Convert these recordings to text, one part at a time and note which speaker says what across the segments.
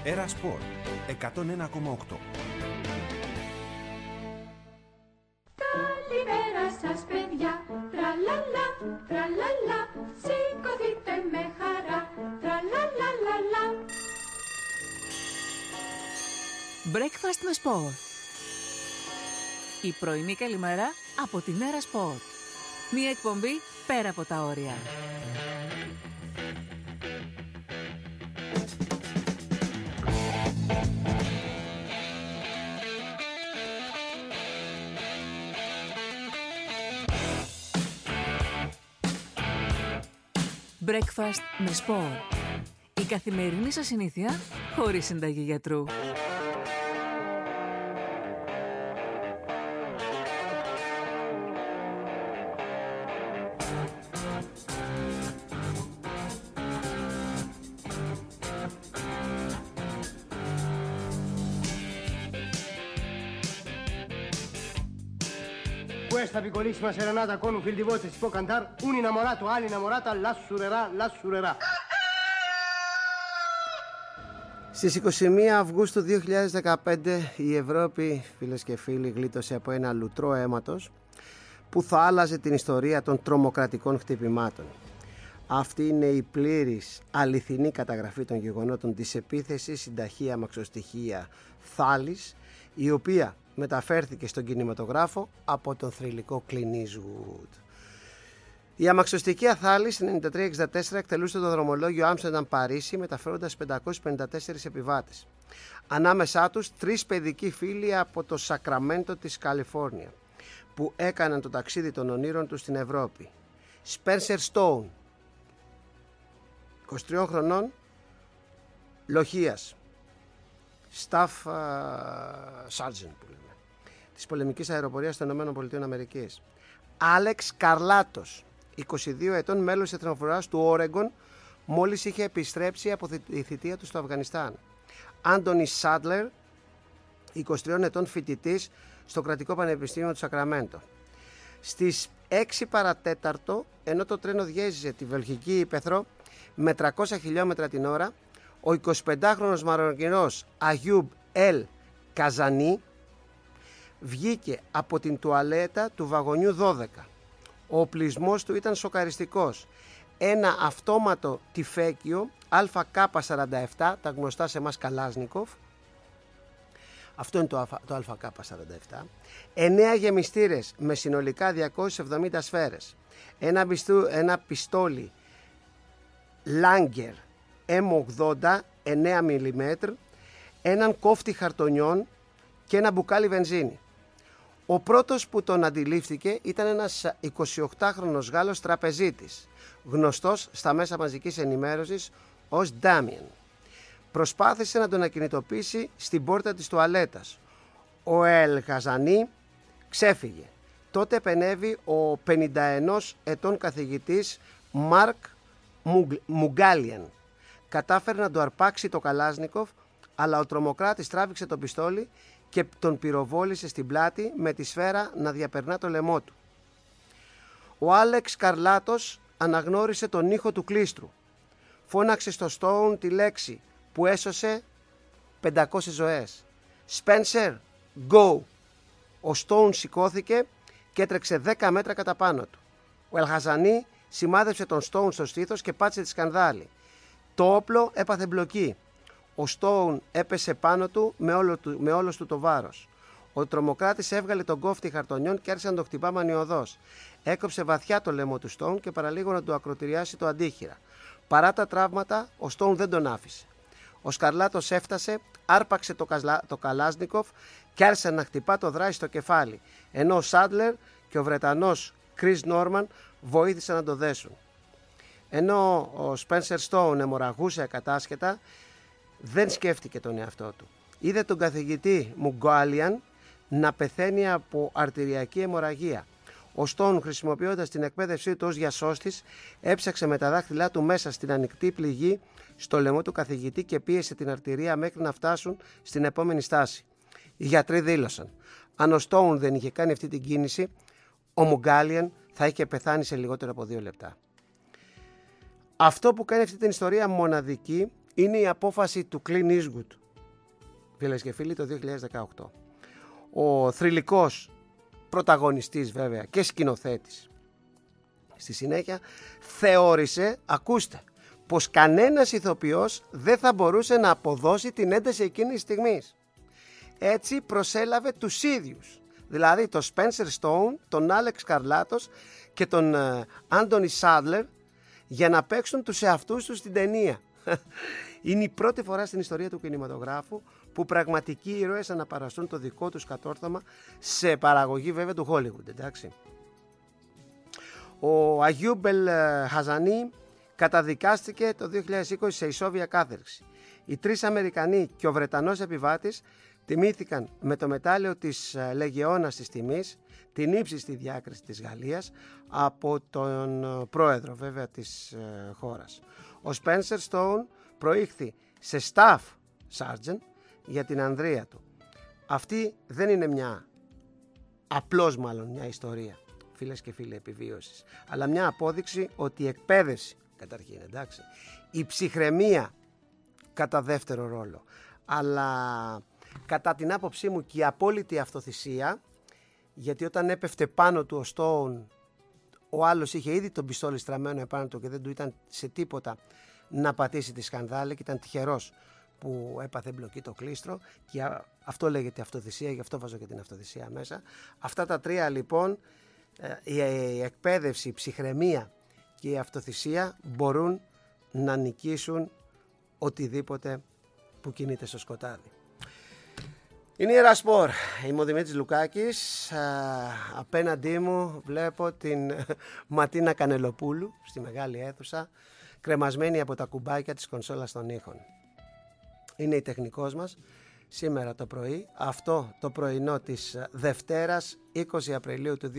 Speaker 1: Έρα Σπορ 101,8.
Speaker 2: Καλημέρα σας παιδιά, τραλαλα, τραλαλα, σηκωθείτε με χαρά, τραλαλαλαλα.
Speaker 3: Breakfast με Sport. Η πρωινή καλημέρα από την Έρα Sport. Μια εκπομπή πέρα από τα όρια. Breakfast με Sport. Η καθημερινή σας συνήθεια χωρίς συνταγή γιατρού.
Speaker 4: Questa piccolissima serenata con un fil di voce si può cantare un innamorato all'innamorata l'assurerà. Στις 21 Αυγούστου 2015 η Ευρώπη, φίλες και φίλοι, γλίτωσε από ένα λουτρό αίματος που θα άλλαζε την ιστορία των τρομοκρατικών χτυπημάτων. Αυτή είναι η πλήρης αληθινή καταγραφή των γεγονότων της επίθεσης στην ταχεία αμαξοστοιχεία Θάλης, η οποία μεταφέρθηκε στον κινηματογράφο από τον θρυλικό Clint Eastwood. Η αμαξοστοιχεία Θάλης στην 93-64 εκτελούσε το δρομολόγιο Άμστερνταμ-Παρίσι μεταφέροντας 554 επιβάτες. Ανάμεσά τους 3 παιδικοί φίλοι από το Σακραμέντο της Καλιφόρνια που έκαναν το ταξίδι των ονείρων τους στην Ευρώπη. Σπένσερ Στόουν, 23 χρονών, λοχείας, staff sergeant που λέμε, της πολεμικής αεροπορίας των ΗΠΑ. Άλεξ Καρλάτος, 22 ετών, μέλος της εθνοφοράς του Όρεγκον, μόλις είχε επιστρέψει από τη θητεία του στο Αφγανιστάν. Άντονι Σάντλερ, 23 ετών, φοιτητής στο Κρατικό Πανεπιστήμιο του Σακραμέντο. Στις 6 παρατέταρτο, ενώ το τρένο διέζησε τη Βελγική Ήπεθρο με 300 χιλιόμετρα την ώρα, ο 25χρονος Μαροκινός Αγιούμπ Ελ Καζανί βγήκε από την τουαλέτα του βαγονιού 12. Ο οπλισμός του ήταν σοκαριστικός. Ένα αυτόματο τυφέκιο ΑΚ-47, τα γνωστά σε εμάς Καλάζνικοφ, αυτό είναι το ΑΚ-47, 9 γεμιστήρες με συνολικά 270 σφαίρες, ένα πιστόλι Langer M80 9 mm, έναν κόφτη χαρτονιών και ένα μπουκάλι βενζίνη. Ο πρώτος που τον αντιλήφθηκε ήταν ένας 28χρονος Γάλλος τραπεζίτης, γνωστός στα μέσα μαζικής ενημέρωσης ως Ντάμιεν. Προσπάθησε να τον ακινητοποιήσει στην πόρτα της τουαλέτας. Ο Ελ Χαζανί ξέφυγε. Τότε επενέβη ο 51 ετών καθηγητής Μάρκ Μουγκάλιεν. Κατάφερε να του αρπάξει το Καλάζνικοφ, αλλά ο τρομοκράτης τράβηξε το πιστόλι και τον πυροβόλησε στην πλάτη με τη σφαίρα να διαπερνά το λαιμό του. Ο Άλεξ Καρλάτος αναγνώρισε τον ήχο του κλίστρου. Φώναξε στο Στόουν τη λέξη που έσωσε 500 ζωές. «Spencer, go!» Ο Στόουν σηκώθηκε και έτρεξε 10 μέτρα κατά πάνω του. Ο Ελχαζανί σημάδεψε τον Στόουν στο στήθος και πάτησε τη σκανδάλη. Το όπλο έπαθε μπλοκή. Ο Στόουν έπεσε πάνω του με όλος του το βάρος. Ο τρομοκράτης έβγαλε τον κόφτη χαρτονιών και άρχισε να το χτυπά μανιωδώς. Έκοψε βαθιά το λαιμό του Στόουν και παραλίγο να του ακροτηριάσει το αντίχειρα. Παρά τα τραύματα, ο Στόουν δεν τον άφησε. Ο Σκαρλάτος έφτασε, άρπαξε το Καλάζνικοφ και άρχισε να χτυπά το δράση στο κεφάλι, ενώ ο Σάντλερ και ο Βρετανός Κρίς Νόρμαν βοήθησαν να το δέσουν. Ενώ ο Σπένσερ Στόουν αιμορραγούσε ακατάσχετα, δεν σκέφτηκε τον εαυτό του. Είδε τον καθηγητή Μουγκάλιαν να πεθαίνει από αρτηριακή αιμορραγία. Ο Στόουν, χρησιμοποιώντας την εκπαίδευσή του ως διασώστης, έψαξε με τα δάχτυλά του μέσα στην ανοιχτή πληγή στο λαιμό του καθηγητή και πίεσε την αρτηρία μέχρι να φτάσουν στην επόμενη στάση. Οι γιατροί δήλωσαν: αν ο Στόουν δεν είχε κάνει αυτή την κίνηση, ο Μουγκάλιαν θα είχε πεθάνει σε λιγότερο από 2 λεπτά. Αυτό που κάνει αυτή την ιστορία μοναδική είναι η απόφαση του Clint Eastwood, φίλες και φίλοι, το 2018. Ο θρυλικός πρωταγωνιστής βέβαια και σκηνοθέτης στη συνέχεια θεώρησε, ακούστε, πως κανένας ηθοποιός δεν θα μπορούσε να αποδώσει την ένταση εκείνης της στιγμής. Έτσι προσέλαβε τους ίδιους, δηλαδή τον Spencer Stone, τον Άλεξ Καρλάτος και τον Άντονι Σάντλερ για να παίξουν τους εαυτούς τους στην ταινία. Είναι η πρώτη φορά στην ιστορία του κινηματογράφου που πραγματικοί ήρωες αναπαραστούν το δικό τους κατόρθωμα σε παραγωγή βέβαια του Hollywood, εντάξει. Ο Αγιούμπελ Χαζανί καταδικάστηκε το 2020 σε ισόβια κάθερξη. Οι 3 Αμερικανοί και ο Βρετανός επιβάτης τιμήθηκαν με το μετάλλιο της Λεγεώνας της Τιμής, την ύψιστη διάκριση της Γαλλίας, από τον πρόεδρο βέβαια της χώρας. Ο Spencer Stone προήχθη σε staff sergeant για την ανδρεία του. Αυτή δεν είναι απλώς μια ιστορία, φίλες και φίλοι, επιβίωσης, αλλά μια απόδειξη ότι η εκπαίδευση καταρχήν, εντάξει, η ψυχραιμία κατά δεύτερο ρόλο, αλλά κατά την άποψή μου και η απόλυτη αυτοθυσία, γιατί όταν έπεφτε πάνω του ο Stone, ο άλλος είχε ήδη τον πιστόλι στραμμένο επάνω του και δεν του ήταν σε τίποτα να πατήσει τη σκανδάλη και ήταν τυχερός που έπαθε μπλοκή το κλίστρο, και αυτό λέγεται αυτοθυσία, γι' αυτό βάζω και την αυτοθυσία μέσα. Αυτά τα 3 λοιπόν, η εκπαίδευση, η ψυχραιμία και η αυτοθυσία, μπορούν να νικήσουν οτιδήποτε που κινείται στο σκοτάδι. Είναι η Ιερασπορ, είμαι ο Δημήτρης Λουκάκης, απέναντί μου βλέπω την Ματίνα Κανελοπούλου στη μεγάλη αίθουσα, κρεμασμένη από τα κουμπάκια της κονσόλας των ήχων. Είναι η τεχνικός μας σήμερα το πρωί, αυτό το πρωινό της Δευτέρας 20 Απριλίου του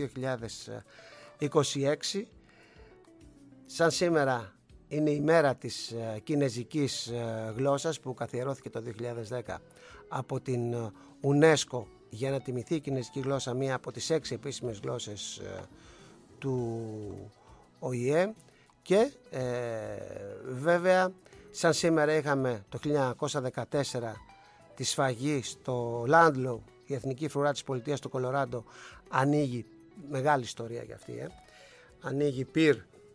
Speaker 4: 2026. Σαν σήμερα είναι η μέρα της κινεζικής γλώσσας που καθιερώθηκε το 2010 από την UNESCO για να τιμηθεί η κινεζική γλώσσα, μία από τις 6 επίσημες γλώσσες του ΟΗΕ, και βέβαια σαν σήμερα είχαμε το 1914 τη σφαγή στο Λάντλο, η εθνική φρουρά της πολιτείας του Κολοράντο ανοίγει, μεγάλη ιστορία για αυτή, ανοίγει πυρ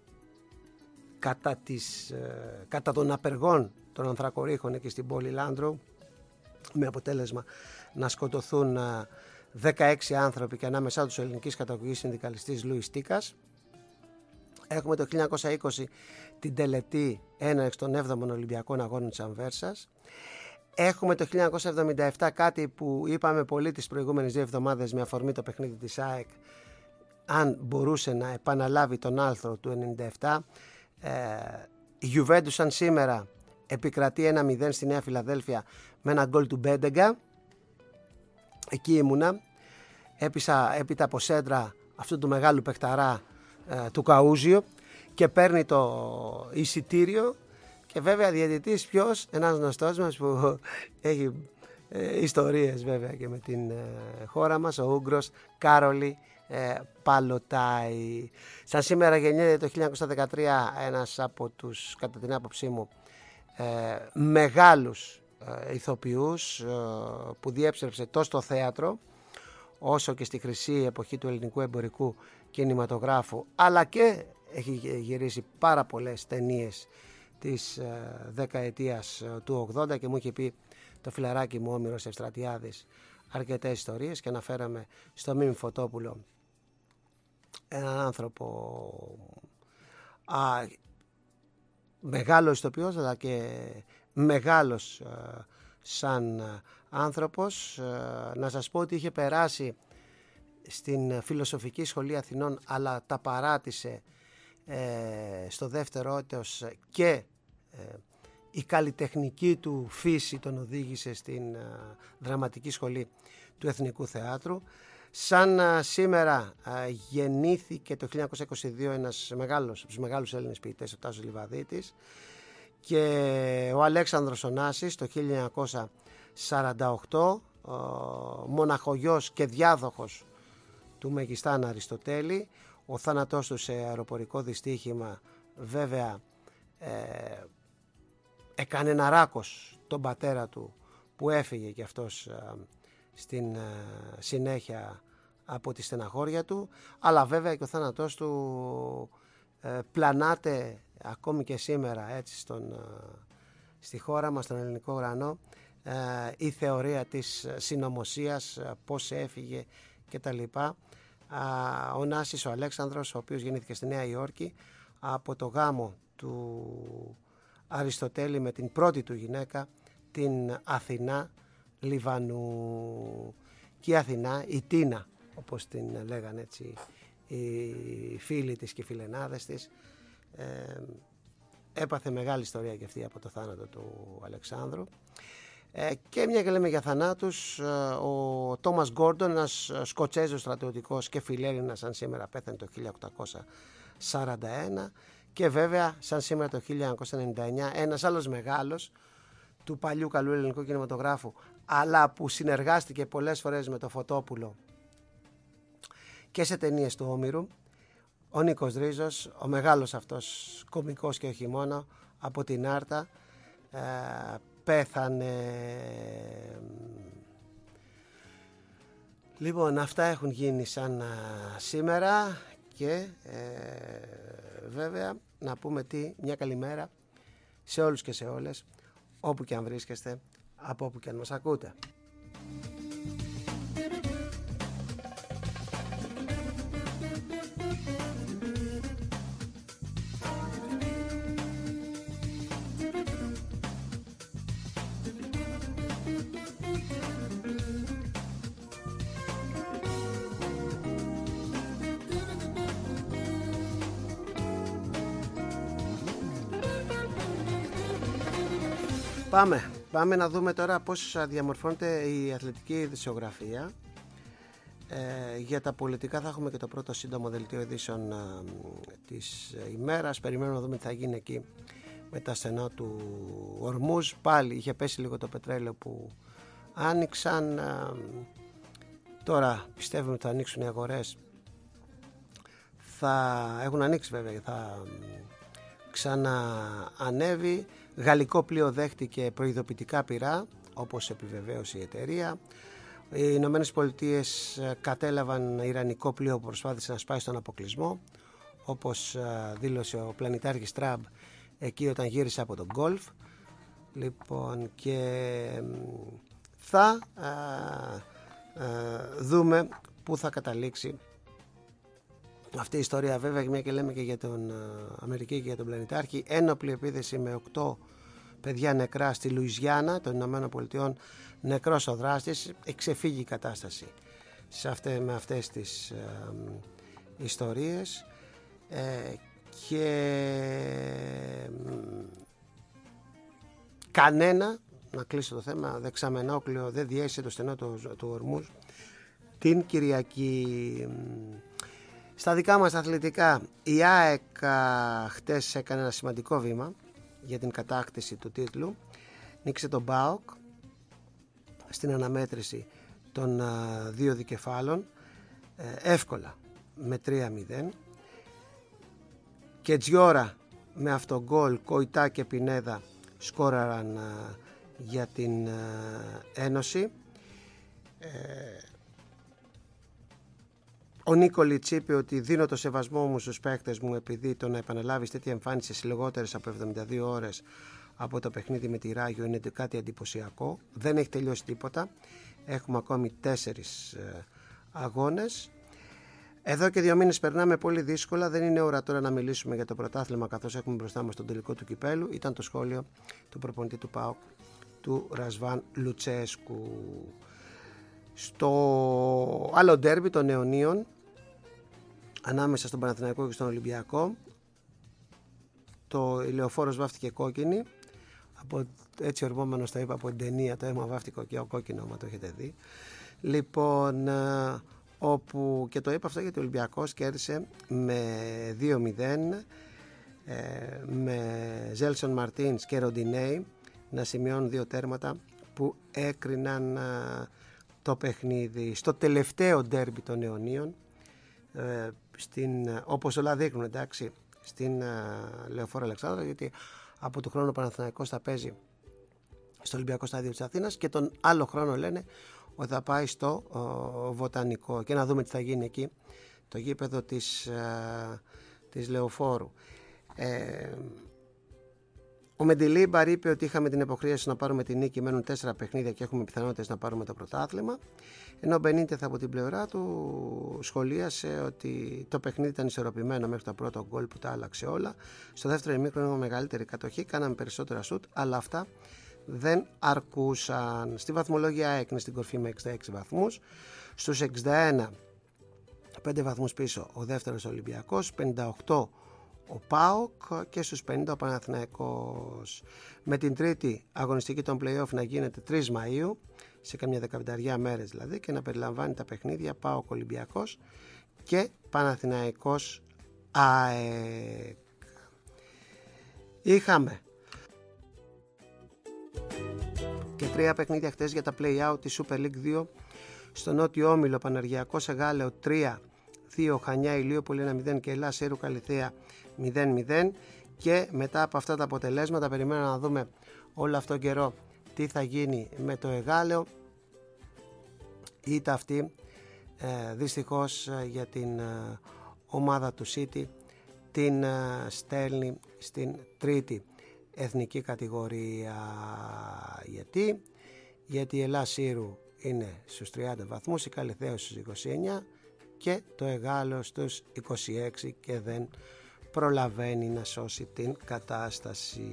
Speaker 4: κατά των απεργών των ανθρακορίχων εκεί στην πόλη Λάντρο, με αποτέλεσμα να σκοτωθούν 16 άνθρωποι και ανάμεσά τους ο ελληνικής καταγωγής συνδικαλιστής Λούις Τίκας. Έχουμε το 1920 την τελετή έναρξη των 7ων Ολυμπιακών Αγώνων της Ανβέρσας. Έχουμε το 1977 κάτι που είπαμε πολύ τις προηγούμενες 2 εβδομάδες με αφορμή το παιχνίδι της ΑΕΚ, αν μπορούσε να επαναλάβει τον άλθρο του 97. Η Juventus σαν σήμερα επικρατεί 1-0 στη Νέα Φιλαδέλφια με ένα γκολ του Μπέντεγκα. Εκεί ήμουνα, έπειτα από σέντρα αυτού του μεγάλου παιχταρά του Καούζιο, και παίρνει το εισιτήριο, και βέβαια διαιτητής ποιος? Ένας γνωστός μας που έχει ιστορίες βέβαια και με την χώρα μας, ο Ούγγρος Κάρολι Παλωτάι. Σαν σήμερα γεννιέται το 1913 ένας από τους, κατά την άποψή μου, μεγάλους ηθοποιούς που διέψευσε τόσο στο θέατρο όσο και στη χρυσή εποχή του ελληνικού εμπορικού κινηματογράφου, αλλά και έχει γυρίσει πάρα πολλές ταινίες της δεκαετίας του 80, και μου είχε πει το φιλαράκι μου Όμηρος Ευστρατιάδης αρκετές ιστορίες, και αναφέραμε στο Μίμη Φωτόπουλο, έναν άνθρωπο μεγάλος ηθοποιός αλλά και μεγάλος σαν άνθρωπος. Να σας πω ότι είχε περάσει στην Φιλοσοφική Σχολή Αθηνών, αλλά τα παράτησε στο δεύτερο έτος, και η καλλιτεχνική του φύση τον οδήγησε στην Δραματική Σχολή του Εθνικού Θεάτρου. Σαν σήμερα γεννήθηκε το 1922 ένας μεγάλος, από τους μεγάλους Έλληνες ποιητές, ο Τάσος Λιβαδίτης, και ο Αλέξανδρος Ωνάσης το 1948, μοναχογιός και διάδοχος του Μεγιστάνα Αριστοτέλη. Ο θάνατός του σε αεροπορικό δυστύχημα βέβαια έκανε να ράκος τον πατέρα του, που έφυγε και αυτός στην συνέχεια από τη στεναχώρια του, αλλά βέβαια και ο θάνατός του πλανάται ακόμη και σήμερα έτσι στη χώρα μας, στον ελληνικό ουρανό, η θεωρία της συνωμοσίας, πώς έφυγε κτλ. Ο Νάσης ο Αλέξανδρος, ο οποίος γεννήθηκε στη Νέα Υόρκη από το γάμο του Αριστοτέλη με την πρώτη του γυναίκα, την Αθηνά Λιβανού. Και η Αθηνά, η Τίνα όπως την λέγανε έτσι οι φίλοι της και οι φιλενάδες της, έπαθε μεγάλη ιστορία και αυτή από το θάνατο του Αλεξάνδρου. Και μια και λέμε για θανάτους, ο Τόμας Γκόρντον, ένας Σκοτσέζος στρατιωτικός και φιλέλληνας, σαν σήμερα πέθανε το 1841, και βέβαια σαν σήμερα το 1999 ένας άλλος μεγάλος του παλιού καλού ελληνικού κινηματογράφου, αλλά που συνεργάστηκε πολλές φορές με το Φωτόπουλο και σε ταινίες του Όμηρου, ο Νίκος Ρίζος, ο μεγάλος αυτός κωμικός και όχι μόνο, από την Άρτα, πέθανε. Λοιπόν, αυτά έχουν γίνει σαν σήμερα και βέβαια να πούμε μια καλημέρα σε όλους και σε όλες, όπου και αν βρίσκεστε, από όπου και αν μας ακούτε. Πάμε να δούμε τώρα πώς διαμορφώνεται η αθλητική ειδησιογραφία. Για τα πολιτικά θα έχουμε και το πρώτο σύντομο δελτίο ειδήσεων της ημέρας. Περιμένουμε να δούμε τι θα γίνει εκεί με τα στενά του Ορμούζ. Πάλι είχε πέσει λίγο το πετρέλαιο που άνοιξαν. Τώρα πιστεύουμε ότι θα ανοίξουν οι αγορές. Θα έχουν ανοίξει βέβαια, θα ξαναανέβει. Γαλλικό πλοίο δέχτηκε προειδοποιητικά πυρά, όπως επιβεβαίωσε η εταιρεία. Οι Ηνωμένες Πολιτείες κατέλαβαν ιρανικό πλοίο που προσπάθησε να σπάσει τον αποκλεισμό, όπως δήλωσε ο πλανητάρχης Τραμπ εκεί όταν γύρισε από τον γκολφ. Λοιπόν, και θα δούμε πού θα καταλήξει αυτή η ιστορία. Βέβαια, μια και λέμε και για τον Αμερική και για τον πλανητάρχη, ένοπλη επίθεση με 8 παιδιά νεκρά στη Λουιζιάννα των Ηνωμένων Πολιτειών, νεκρός ο δράστης. Εξεφύγει η κατάσταση με αυτές τις ιστορίες, και κανένα, να κλείσω το θέμα, δεξαμενόκλειο δεν διέσαι το στενό του Ορμούζ την Κυριακή. Στα δικά μας αθλητικά, η ΑΕΚ χτες έκανε ένα σημαντικό βήμα για την κατάκτηση του τίτλου. Νίκησε τον ΠΑΟΚ στην αναμέτρηση των 2 δικεφάλων εύκολα με 3-0. Και Τζιόρα με αυτογκόλ, Κοϊτά και Πινέδα σκόραραν για την Ένωση. Ο Νίκολιτς είπε ότι δίνω το σεβασμό μου στους παίκτες μου, επειδή το να επαναλάβεις τέτοια εμφάνιση σε λιγότερες από 72 ώρες από το παιχνίδι με τη Ράγιο είναι κάτι εντυπωσιακό. Δεν έχει τελειώσει τίποτα. Έχουμε ακόμη 4 αγώνες. Εδώ και 2 μήνες περνάμε πολύ δύσκολα. Δεν είναι ώρα τώρα να μιλήσουμε για το πρωτάθλημα, καθώς έχουμε μπροστά μας τον τελικό του κυπέλου. Ήταν το σχόλιο του προπονητή του ΠΑΟΚ, του Ρασβάν Λουτσέσκου. Στο άλλο ντέρμπι των Αιωνίων, ανάμεσα στον Παναθηναϊκό και στον Ολυμπιακό, η Λεωφόρος βάφτηκε κόκκινη. Έτσι ορμόμενος το είπα από την ταινία, το αίμα βάφτηκε και ο κόκκινο, άμα το έχετε δει. Λοιπόν, όπου και το είπα αυτό γιατί ο Ολυμπιακός κέρδισε με 2-0, με Ζέλσον Μαρτίνς και Ροντινέι να σημειώνουν 2 τέρματα που έκριναν το παιχνίδι. Στο τελευταίο ντέρμπι των Αιωνίων, όπως όλα δείχνουν, εντάξει, στην Λεωφόρο Αλεξάνδρα, γιατί από του χρόνου ο Παναθηναϊκός θα παίζει στο Ολυμπιακό Στάδιο της Αθήνας, και τον άλλο χρόνο λένε ότι θα πάει στο Βοτανικό, και να δούμε τι θα γίνει εκεί, το γήπεδο της Λεωφόρου. Ο Μεντιλίμπαρ είπε ότι είχαμε την υποχρέωση να πάρουμε τη νίκη, μένουν 4 παιχνίδια και έχουμε πιθανότητες να πάρουμε το πρωτάθλημα. Ενώ ο Μπενίτεθ από την πλευρά του σχολίασε ότι το παιχνίδι ήταν ισορροπημένο μέχρι το πρώτο γκολ που τα άλλαξε όλα. Στο δεύτερο ημίχρονο είχαμε μεγαλύτερη κατοχή, κάναμε περισσότερα σουτ, αλλά αυτά δεν αρκούσαν. Στη βαθμολογία έκνε στην κορφή με 66 βαθμούς. Στους 61, 5 βαθμούς πίσω ο δεύτερος Ολυμπιακός, 58 ο ΠΑΟΚ και στους 50 ο Παναθηναϊκός. Με την τρίτη αγωνιστική των play-off να γίνεται 3 Μαΐου, σε καμιά 15 μέρες δηλαδή, και να περιλαμβάνει τα παιχνίδια ΠΑΟΚ Ολυμπιακός και Παναθηναϊκός ΑΕΚ. Είχαμε και 3 παιχνίδια χτες για τα play-out της Super League 2. Στο νότιο όμιλο Πανεργιακός Εγάλεο 3-2, Χανιά Ηλίουπολη 1-0 και Ελλάς Σύρου Καλιθέα 0-0. Και μετά από αυτά τα αποτελέσματα περιμένουμε να δούμε όλο αυτόν τον καιρό τι θα γίνει με το Εγάλεο. Είτε αυτή δυστυχώς για την ομάδα του City την στέλνει στην τρίτη εθνική κατηγορία. Γιατί η Ελλάς Σύρου είναι στους 30 βαθμούς, η Καλιθέως στους 29 και το Εγάλεο στους 26 και δεν προλαβαίνει να σώσει την κατάσταση.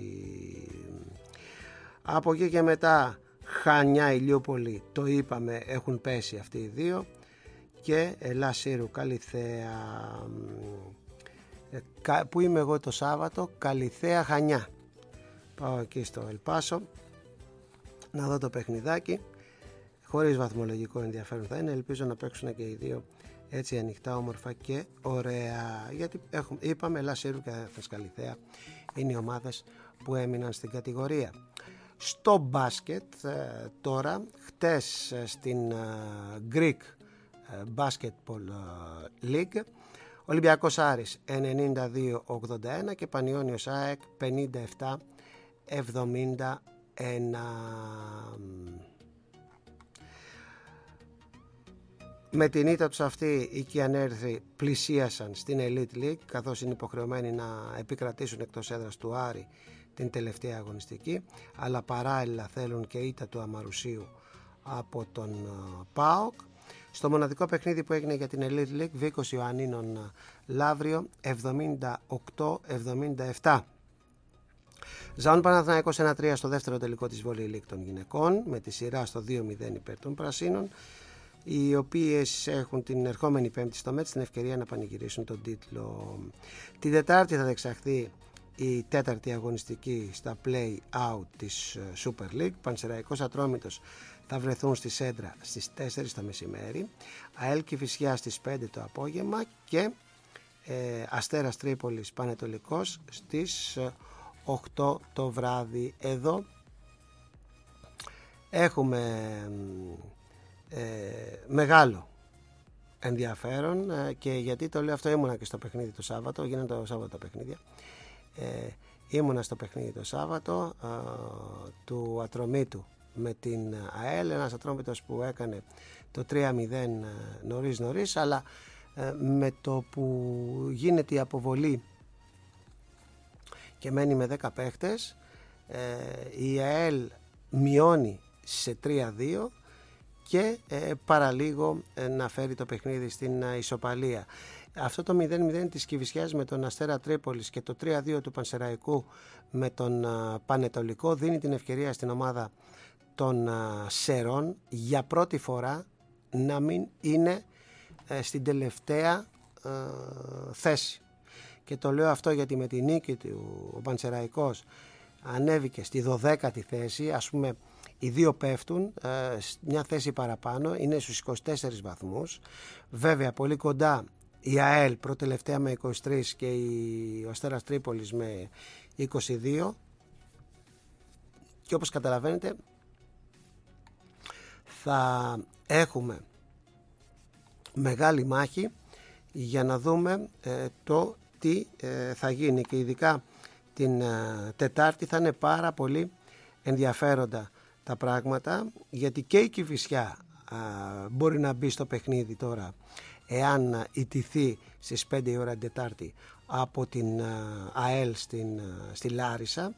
Speaker 4: Από εκεί και μετά Χανιά Ηλιούπολη, το είπαμε, έχουν πέσει αυτοί οι δύο, και Ελλάς Σύρου Καλιθέα. Πού είμαι εγώ το Σάββατο? Καλιθέα Χανιά. Πάω εκεί στο Ελπάσο να δω το παιχνιδάκι, χωρίς βαθμολογικό ενδιαφέρον θα είναι, ελπίζω να παίξουν και οι δύο έτσι ανοιχτά, όμορφα και ωραία, γιατί είπαμε Ελλάς Σύρου και Αθές Καλιθέα είναι οι ομάδες που έμειναν στην κατηγορία. Στο μπάσκετ τώρα, χτες στην Greek Basketball League, Ολυμπιακός Άρης 92-81 και Πανιώνιος ΑΕΚ 57-71. Με την ήττα τους αυτή οι Κιανέρθοι πλησίασαν στην Elite League, καθώς είναι υποχρεωμένοι να επικρατήσουν εκτός έδρας του Άρη την τελευταία αγωνιστική, αλλά παράλληλα θέλουν και ήττα του Αμαρουσίου από τον ΠΑΟΚ. Στο μοναδικό παιχνίδι που έγινε για την Elite League, Βίκος Ιωαννίνων Λαύριο 78-77. Ζαών Παναθηναϊκός 1-3 στο δεύτερο τελικό της Volley League των γυναικών, με τη σειρά στο 2-0 υπέρ των Πρασίνων, οι οποίες έχουν την ερχόμενη Πέμπτη στο ΜΕΤ την ευκαιρία να πανηγυρίσουν τον τίτλο. Την Τετάρτη θα διεξαχθεί η τέταρτη αγωνιστική στα play-out της Super League. Πανσεραϊκός Ατρόμητος θα βρεθούν στη Σέντρα στις 4 το μεσημέρι, ΑΕΛ Κηφισιά στις 5 το απόγευμα και Αστέρας Τρίπολης Πανετολικός στις 8 το βράδυ. Εδώ έχουμε μεγάλο ενδιαφέρον, και γιατί το λέω αυτό, ήμουνα και στο παιχνίδι το Σάββατο, γίνανε το Σάββατο τα παιχνίδια, ήμουνα στο παιχνίδι το Σάββατο του Ατρομήτου με την ΑΕΛ, ένας Ατρόμητος που έκανε το 3-0 νωρίς, αλλά με το που γίνεται η αποβολή και μένει με 10 παίχτες, η ΑΕΛ μειώνει σε 3-2 και παραλίγο να φέρει το παιχνίδι στην ισοπαλία. Αυτό το 0-0 της Κηφισιάς με τον Αστέρα Τρίπολης και το 3-2 του Πανσεραϊκού με τον Πανετολικό δίνει την ευκαιρία στην ομάδα των Σερών για πρώτη φορά να μην είναι στην τελευταία θέση. Και το λέω αυτό γιατί με τη νίκη του ο Πανσεραϊκός ανέβηκε στη 12η θέση, ας πούμε οι δύο πέφτουν μια θέση παραπάνω, είναι στους 24 βαθμούς. Βέβαια πολύ κοντά η ΑΕΛ προτελευταία με 23 και ο Αστέρας Τρίπολης με 22, και όπως καταλαβαίνετε θα έχουμε μεγάλη μάχη για να δούμε το τι θα γίνει, και ειδικά την Τετάρτη θα είναι πάρα πολύ ενδιαφέροντα τα πράγματα, γιατί και η Κηφισιά μπορεί να μπει στο παιχνίδι τώρα εάν ιτηθεί στις 5 η ώρα την Τετάρτη από την ΑΕΛ στη Λάρισα.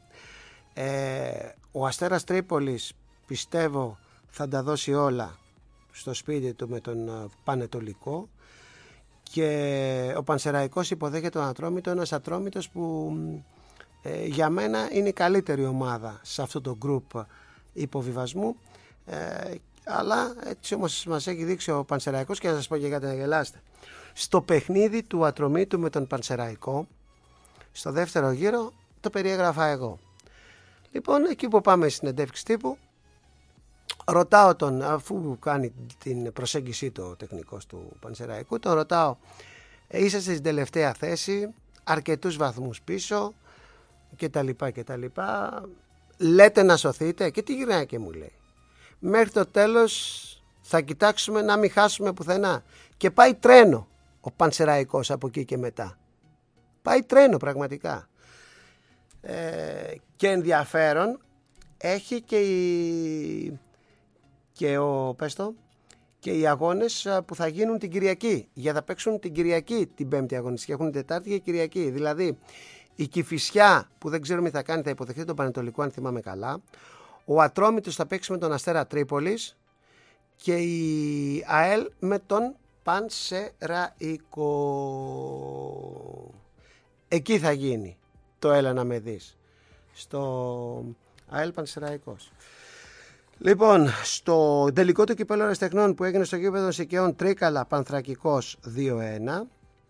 Speaker 4: Ο Αστέρας Τρίπολης πιστεύω θα τα δώσει όλα στο σπίτι του με τον Πανετολικό, και ο Πανσεραϊκός υποδέχεται τον Ατρόμητο, ένας Ατρόμητος που για μένα είναι η καλύτερη ομάδα σε αυτό το γκρουπ υποβιβασμού, αλλά έτσι όμως μας έχει δείξει ο Πανσεραϊκός. Και να σας πω και κάτι να γελάσετε, στο παιχνίδι του Ατρομήτου με τον Πανσεραϊκό στο δεύτερο γύρο το περιέγραφα εγώ. Λοιπόν, εκεί που πάμε στην συνεντεύξη τύπου, ρωτάω τον, αφού κάνει την προσέγγιση το τεχνικός του Πανσεραϊκού, τον ρωτάω, είσαστε στην τελευταία θέση, αρκετούς βαθμούς πίσω και τα λοιπά, λέτε να σωθείτε? Και τι γυρνάει και μου λέει, μέχρι το τέλος θα κοιτάξουμε να μην χάσουμε πουθενά. Και πάει τρένο ο Πανσεραϊκός από εκεί και μετά. Πάει τρένο πραγματικά. Και ενδιαφέρον έχει και οι αγώνες που θα γίνουν την Κυριακή. Για θα παίξουν την Κυριακή την Πέμπτη αγωνιστική. Έχουν Τετάρτη και Κυριακή. Δηλαδή η Κηφισιά, που δεν ξέρουμε τι θα κάνει, θα υποδεχθεί τον Πανετολικό, αν θυμάμαι καλά. Ο Ατρόμητος θα παίξει με τον Αστέρα Τρίπολης και η ΑΕΛ με τον Πανσεραϊκό. Εκεί θα γίνει το έλα να με δεις, στο ΑΕΛ Πανσεραϊκός. Λοιπόν, στο τελικό του κυπέλλου Ερασιτεχνών που έγινε στο γήπεδο Σικαιών, Τρίκαλα Πανθρακικός 2-1,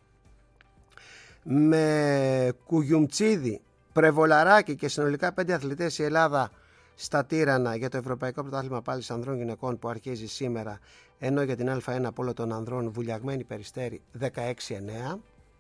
Speaker 4: με Κουγιουμτσίδη, Πρεβολαράκη και συνολικά 5 αθλητές η Ελλάδα στα Τύρανα για το Ευρωπαϊκό Πρωτάθλημα πάλης ανδρών γυναικών που αρχίζει σήμερα, ενώ για την Α1 πόλο των ανδρών Βουλιαγμένη Περιστέρη 16-9.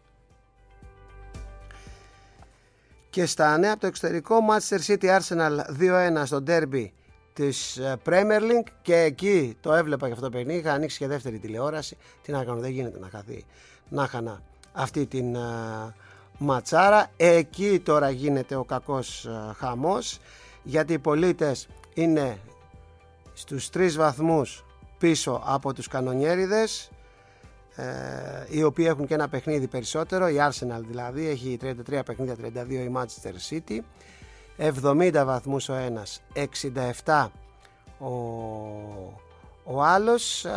Speaker 4: Και στα νέα από το εξωτερικό, Manchester City Arsenal 2-1 στο ντέρμπι της Premier League, και εκεί το έβλεπα και αυτό το παιχνίδι, είχα ανοίξει και δεύτερη τηλεόραση. Τι να κάνω, δεν γίνεται να χαθεί να χανα αυτή την ματσάρα. Εκεί τώρα γίνεται ο κακός χαμός, γιατί οι πολίτες είναι στους 3 βαθμούς πίσω από τους κανονιέριδες, οι οποίοι έχουν και ένα παιχνίδι περισσότερο. Η Arsenal δηλαδή έχει 33 παιχνίδια, 32 η Manchester City, 70 βαθμούς ο ένας, 67 ο άλλος,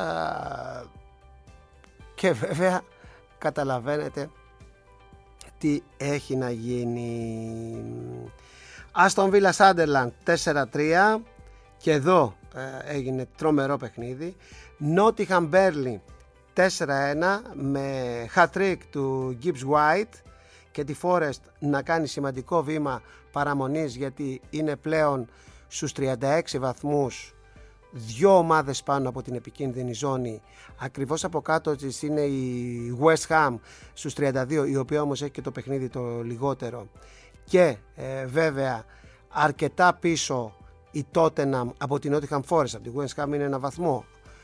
Speaker 4: και βέβαια καταλαβαίνετε τι έχει να γίνει. Aston Villa Sunderland 4-3, και εδώ έγινε τρομερό παιχνίδι. Nottingham Burnley 4-1 με hat-trick του Gibbs White, και τη Forest να κάνει σημαντικό βήμα παραμονής, γιατί είναι πλέον στους 36 βαθμούς, 2 ομάδες πάνω από την επικίνδυνη ζώνη. Ακριβώς από κάτω της είναι η West Ham στους 32, η οποία όμως έχει και το παιχνίδι το λιγότερο, και βέβαια αρκετά πίσω η Tottenham από την Nottingham Forest. Από τη West Ham είναι 1 βαθμό,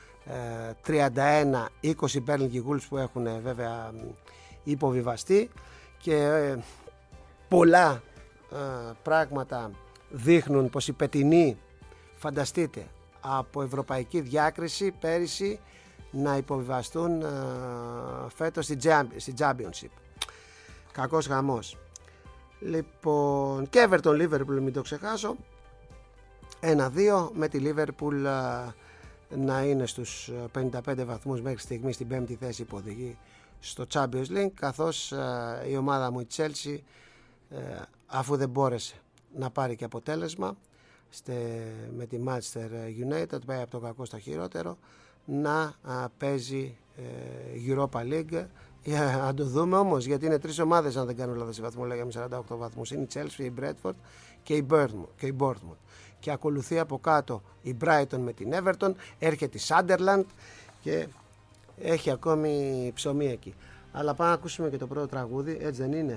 Speaker 4: 31-20 Burnley Wolves που έχουν βέβαια υποβιβαστεί, και πολλά πράγματα δείχνουν πως οι πετινοί, φανταστείτε, από ευρωπαϊκή διάκριση πέρυσι να υποβιβαστούν φέτος στη Championship. Κακός γαμός. Λοιπόν, και Everton Liverpool, μην το ξεχάσω, 1-2, με τη Liverpool να είναι στους 55 βαθμούς μέχρι στιγμή, στην 5η θέση που οδηγεί στο Champions League, καθώς η ομάδα μου η Chelsea, αφού δεν μπόρεσε να πάρει και αποτέλεσμα με τη Manchester United, πάει από το κακό στο χειρότερο, να παίζει Europa League. Να το δούμε όμως, γιατί είναι 3 ομάδες, αν δεν κάνω λάθος, η βαθμολογία με 48 βαθμούς. Είναι η Chelsea, η Bradford και η Bournemouth. Και ακολουθεί από κάτω η Brighton με την Everton, έρχεται η Sunderland και έχει ακόμη ψωμί εκεί. Αλλά πάμε να ακούσουμε και το πρώτο τραγούδι, έτσι δεν είναι?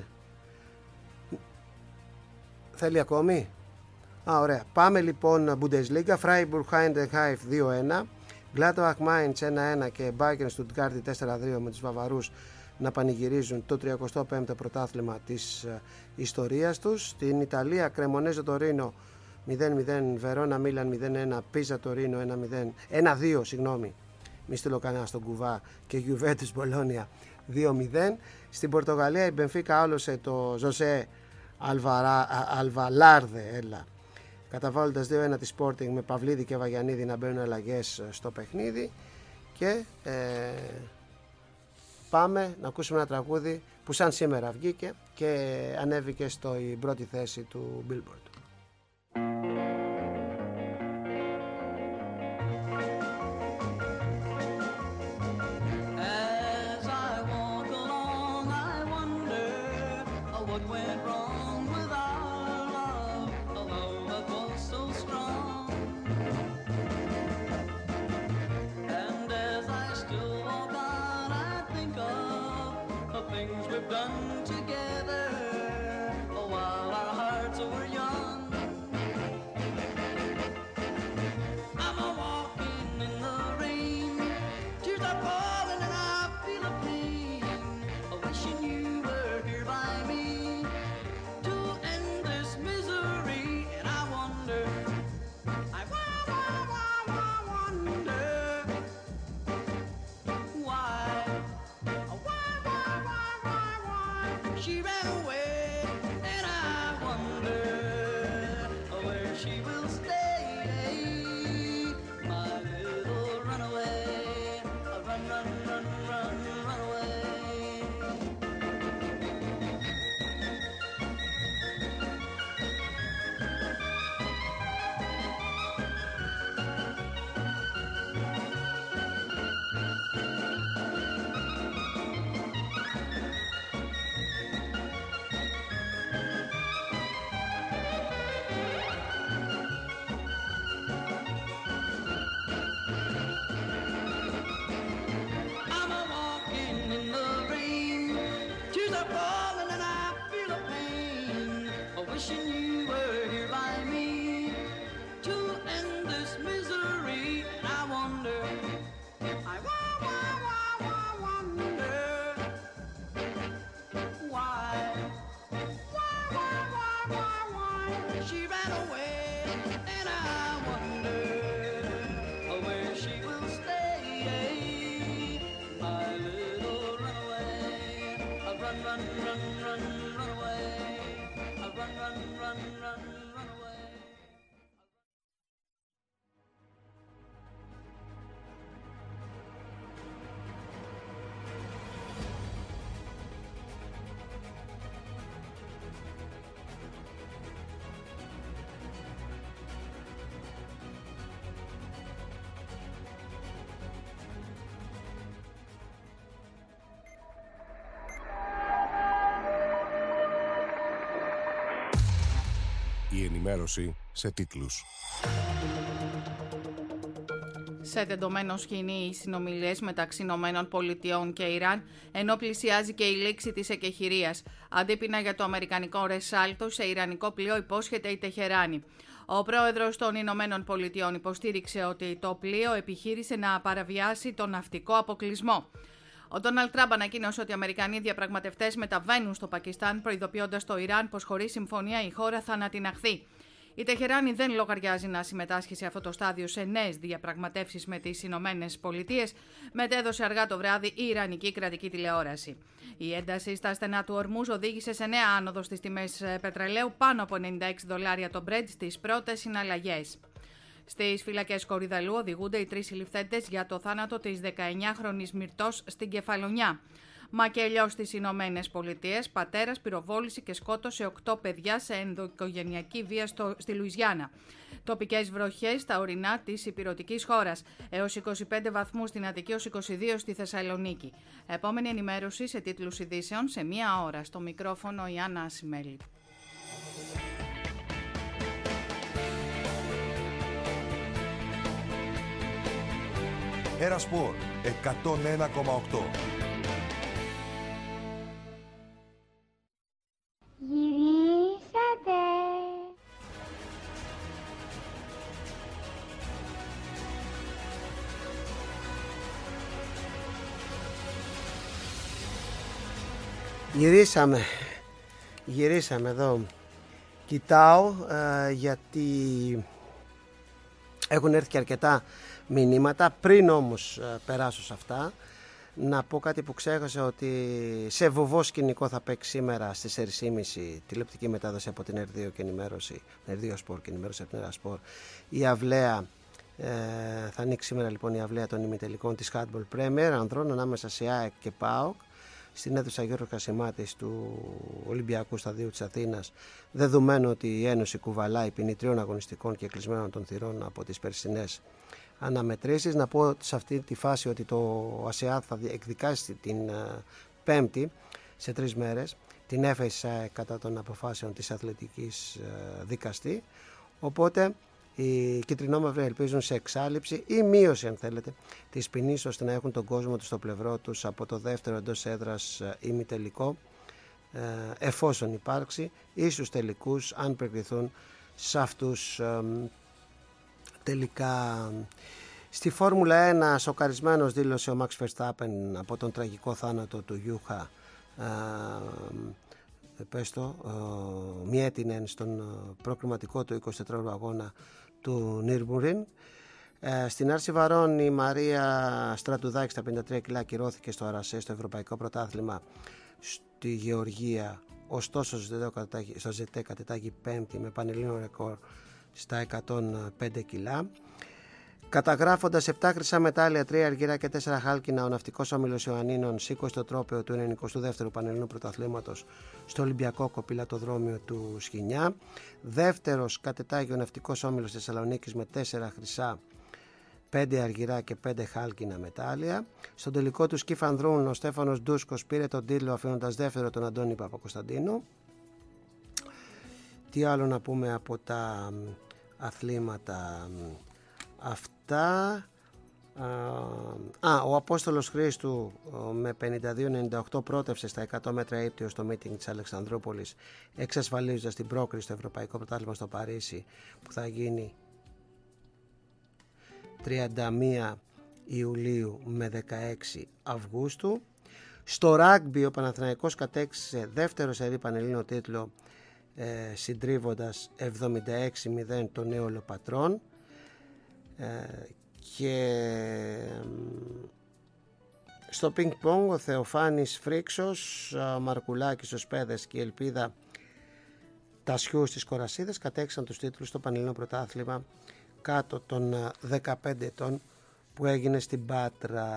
Speaker 4: Θέλει ακόμη? Ωραία. Πάμε λοιπόν Bundesliga, Freiburg Heidenheim 2-1, Gladbach Mainz 1-1 και Bayern Stuttgart 4-2 με τους Βαβαρούς να πανηγυρίζουν το 35ο πρωτάθλημα της ιστορίας τους. Στην Ιταλία, Κρεμονέζο Τωρίνο 0-0 Βερόνα Μίλαν 0-1, Πίζα Τωρίνο 1-2, συγγνώμη, μη στείλω κανένα στον κουβά, και Γιουβέντους Μπολόνια 2-0. Στην Πορτογαλία η Μπενφίκα άλωσε το Ζωσέ Αλβαλάρδε, καταβάλλοντας 2-1 τη Sporting με Παυλίδη και Βαγιανίδη να μπαίνουν αλλαγές στο παιχνίδι. Και πάμε να ακούσουμε ένα τραγούδι που σαν σήμερα βγήκε και ανέβηκε στην πρώτη θέση του Billboard.
Speaker 1: Η ενημέρωση σε τίτλους.
Speaker 5: Σε τεντωμένο σκηνή οι συνομιλίες μεταξύ ΗΠΑ και Ιράν, ενώ πλησιάζει και η λήξη της εκεχηρίας. Αντίπεινα για το αμερικανικό ρεσάλτο σε ιρανικό πλοίο υπόσχεται η Τεχεράνη. Ο πρόεδρος των ΗΠΑ υποστήριξε ότι το πλοίο επιχείρησε να παραβιάσει τον ναυτικό αποκλεισμό. Ο Ντόναλντ Τραμπ ανακοίνωσε ότι οι Αμερικανοί διαπραγματευτές μεταβαίνουν στο Πακιστάν, προειδοποιώντας το Ιράν πως χωρίς συμφωνία η χώρα θα ανατιναχθεί. Η Τεχεράνη δεν λογαριάζει να συμμετάσχει σε αυτό το στάδιο σε νέες διαπραγματεύσεις με τις Ηνωμένες Πολιτείες, μετέδωσε αργά το βράδυ η Ιρανική κρατική τηλεόραση. Η ένταση στα στενά του Ορμούζ οδήγησε σε νέα άνοδο στις τιμές πετρελαίου, πάνω από $96 το Brent στις πρώτες συναλλαγές. Στις φυλακές Κορυδαλού οδηγούνται οι 3 συλληφθέντες για το θάνατο της 19χρονης Μυρτός στην Κεφαλονιά. Μακελιός στις Ηνωμένες Πολιτείες, πατέρας πυροβόλησε και σκότωσε 8 παιδιά σε ενδοοικογενειακή βία στη Λουιζιάννα. Τοπικές βροχές στα ορεινά της ηπειρωτικής χώρας, έως 25 βαθμούς στην Αττική, έως 22 στη Θεσσαλονίκη. Επόμενη ενημέρωση σε τίτλους ειδήσεων σε 1 ώρα. Στο μικρόφωνο η Άννα Ασημέλη.
Speaker 1: Ένα Σπορ 101,8.
Speaker 2: Γυρίσατε.
Speaker 4: Γυρίσαμε εδώ. Κοιτάω γιατί έχουν έρθει και αρκετά μηνύματα. Πριν όμως περάσω σε αυτά, να πω κάτι που ξέχασα, ότι σε βοβό σκηνικό θα παίξει σήμερα στις 4.30 τηλεοπτική μετάδοση από την R2 και ενημέρωση, R2 Sport και ενημέρωση από την R Sport, η αυλαία. Θα ανοίξει σήμερα λοιπόν η αυλαία των ημιτελικών της Handball Premier ανδρών ανάμεσα σε ΑΕΚ και ΠΑΟΚ στην αίθουσα Γιώργος Κασιμάτης του Ολυμπιακού Σταδίου της Αθήνας, δεδομένου ότι η Ένωση κουβαλάει ποινή 3 αγωνιστικών και κλεισμένων των θυρών από τις περσινές αναμετρήσεις. Να πω σε αυτή τη φάση ότι το ΑΣΕΑ θα εκδικάσει την Πέμπτη σε 3 μέρες την έφεση κατά των αποφάσεων της αθλητικής δικαστή, οπότε οι κυτρινόμαυροι ελπίζουν σε εξάλειψη ή μείωση, αν θέλετε, της ποινής, ώστε να έχουν τον κόσμο τους στο πλευρό τους από το δεύτερο εντός έδρας ημιτελικό, εφόσον υπάρξει, ή στους τελικούς, αν προκριθούν σε αυτούς. Τελικά, στη Φόρμουλα 1 σοκαρισμένος δήλωσε ο Max Verstappen από τον τραγικό θάνατο του Γιούχα Μιέτινεν στον προκριματικό του 24ωρου αγώνα του Νίρμπουργκριν. Στην άρση βαρών η Μαρία Στρατουδάκη στα 53 κιλά ακυρώθηκε στο Αρασέ στο Ευρωπαϊκό Πρωτάθλημα στη Γεωργία, ωστόσο στο ΖΕΤΕ κατετάγει πέμπτη με πανελλήνιο ρεκόρ στα 105 κιλά. Καταγράφοντας 7 χρυσά μετάλλια, 3 αργυρά και 4 χάλκινα, ο ναυτικός όμιλος Ιωαννίνων σήκωσε το τρόπαιο του 92ου Πανελληνίου Πρωταθλήματος στο Ολυμπιακό Κοπηλατοδρόμιο του Σχοινιά. Δεύτερος κατετάγει ο ναυτικός όμιλος Θεσσαλονίκης με 4 χρυσά, 5 αργυρά και 5 χάλκινα μετάλλια. Στον τελικό του Σκυφανδρούν ο Στέφανος Ντούσκος πήρε τον τίτλο, αφήνοντας δεύτερο τον Αντώνη Παπακοσταντίνου. Τι άλλο να πούμε από τα αθλήματα αυτά? Ο Απόστολος Χρήστου με 52-98 πρότευσε στα 100 μέτρα ύπτιο στο meeting της Αλεξανδρούπολης, εξασφαλίζοντας την πρόκριση στο Ευρωπαϊκό Πρωτάθλημα στο Παρίσι, που θα γίνει 31 Ιουλίου με 16 Αυγούστου. Στο ράγκμπι ο Παναθηναϊκός κατέκτησε δεύτερο σερί πανελλήνιο τίτλο, συντρίβοντας 76-0 τον Νέο Λοπατρών, και στο πινκ πονγκ ο Θεοφάνης Φρίξος, Μαρκουλάκης ο Σπέδες και η Ελπίδα Τασιού στις Κορασίδες κατέξαν τους τίτλους στο Πανελλήνιο Πρωτάθλημα κάτω των 15 ετών που έγινε στην Πάτρα.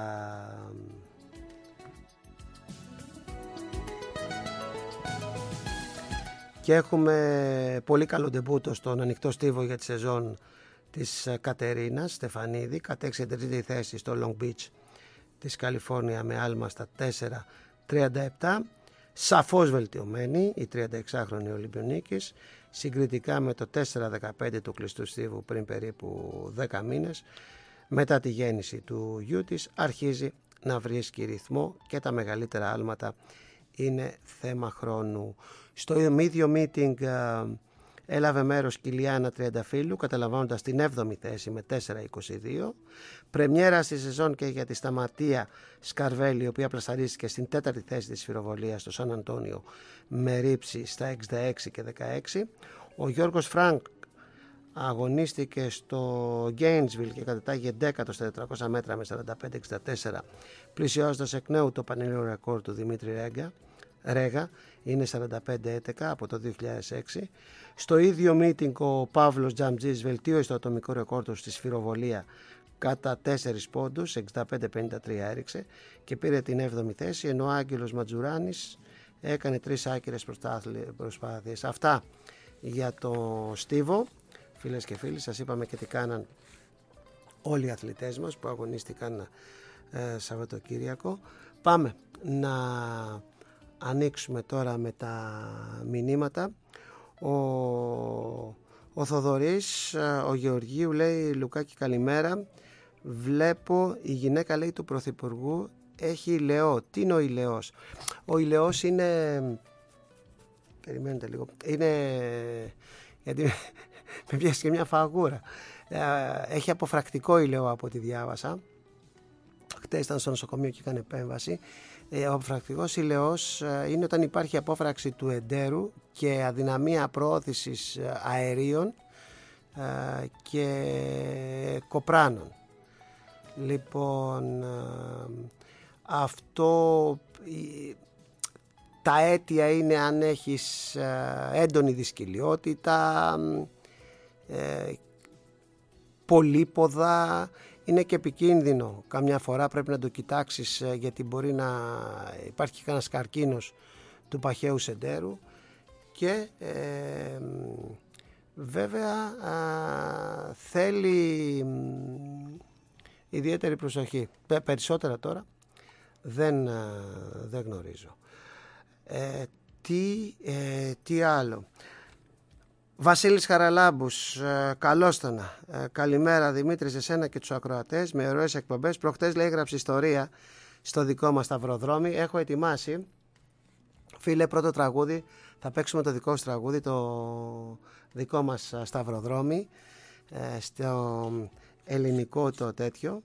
Speaker 4: Και έχουμε πολύ καλό ντεμπούτο στον ανοιχτό στίβο για τη σεζόν της Κατερίνας Στεφανίδη. Κατέξε τρίτη θέση στο Long Beach της Καλιφόρνια με άλμα στα 4.37. Σαφώς βελτιωμένη η 36χρονη Ολυμπιονίκης, συγκριτικά με το 4.15 του κλειστού στίβου πριν περίπου 10 μήνες. Μετά τη γέννηση του γιού της αρχίζει να βρίσκει ρυθμό και τα μεγαλύτερα άλματα είναι θέμα χρόνου. Στο ίδιο meeting έλαβε μέρος Κιλιάνα Τριανταφύλου, καταλαμβάνοντας την 7η θέση με 4.22. Πρεμιέρα στη σεζόν και για τη Σταματία Σκαρβέλη, η οποία πλασαρίστηκε στην 4η θέση της σφυροβολίας στο Σαν Αντώνιο με ρήψη στα 66 και 16. Ο Γιώργος Φρανκ αγωνίστηκε στο Γκέινσβιλ και κατετάγει 10ο στα 400 μέτρα με 45-64, πλησιάζοντας εκ νέου το πανελλήνιο ρεκόρ του Δημήτρη Ρέγα, είναι 45-11 από το 2006. Στο ίδιο meeting ο Παύλος Τζαμτζής βελτίωσε το ατομικό ρεκόρ του στη σφυροβολία κατά 4 πόντους, 65-53 έριξε και πήρε την 7η θέση, ενώ ο Άγγελος Ματζουράνης έκανε 3 άκυρες προσπάθειες. Αυτά για το στίβο. Φίλες και φίλοι, σας είπαμε και τι κάναν όλοι οι αθλητές μας που αγωνίστηκαν Σαββατοκύριακο. Πάμε να ανοίξουμε τώρα με τα μηνύματα. Ο Θοδωρής, ο Γεωργίου λέει: Λουκάκη καλημέρα, βλέπω η γυναίκα, λέει, του Πρωθυπουργού έχει ηλαιό. Τι είναι ο ηλαιός? Ο ηλαιός είναι, περιμένετε λίγο, είναι, γιατί με πιάσει και μια φαγούρα, έχει αποφρακτικό ηλαιό από ό,τι διάβασα. χτες ήταν στο νοσοκομείο και έκανε επέμβαση. Ο αποφρακτικός ηλαιός είναι όταν υπάρχει απόφραξη του εντέρου και αδυναμία προώθησης αερίων και κοπράνων. Λοιπόν, αυτό, τα αίτια είναι αν έχεις έντονη δυσκολιότητα, πολύποδα, είναι και επικίνδυνο. Καμιά φορά πρέπει να το κοιτάξεις γιατί μπορεί να υπάρχει κανένας καρκίνος του παχαίου σεντέρου και βέβαια θέλει ιδιαίτερη προσοχή. Περισσότερα τώρα δεν γνωρίζω. Τι άλλο. Βασίλης Χαραλάμπους, καλόστονα. Καλημέρα Δημήτρη, σε σένα και τους ακροατές με ωραίες εκπομπές. Προχτές λέει έγραψε ιστορία στο δικό μας σταυροδρόμι. Έχω ετοιμάσει, φίλε, πρώτο τραγούδι. Θα παίξουμε το δικό σου τραγούδι, το δικό μας σταυροδρόμι, στο ελληνικό το τέτοιο,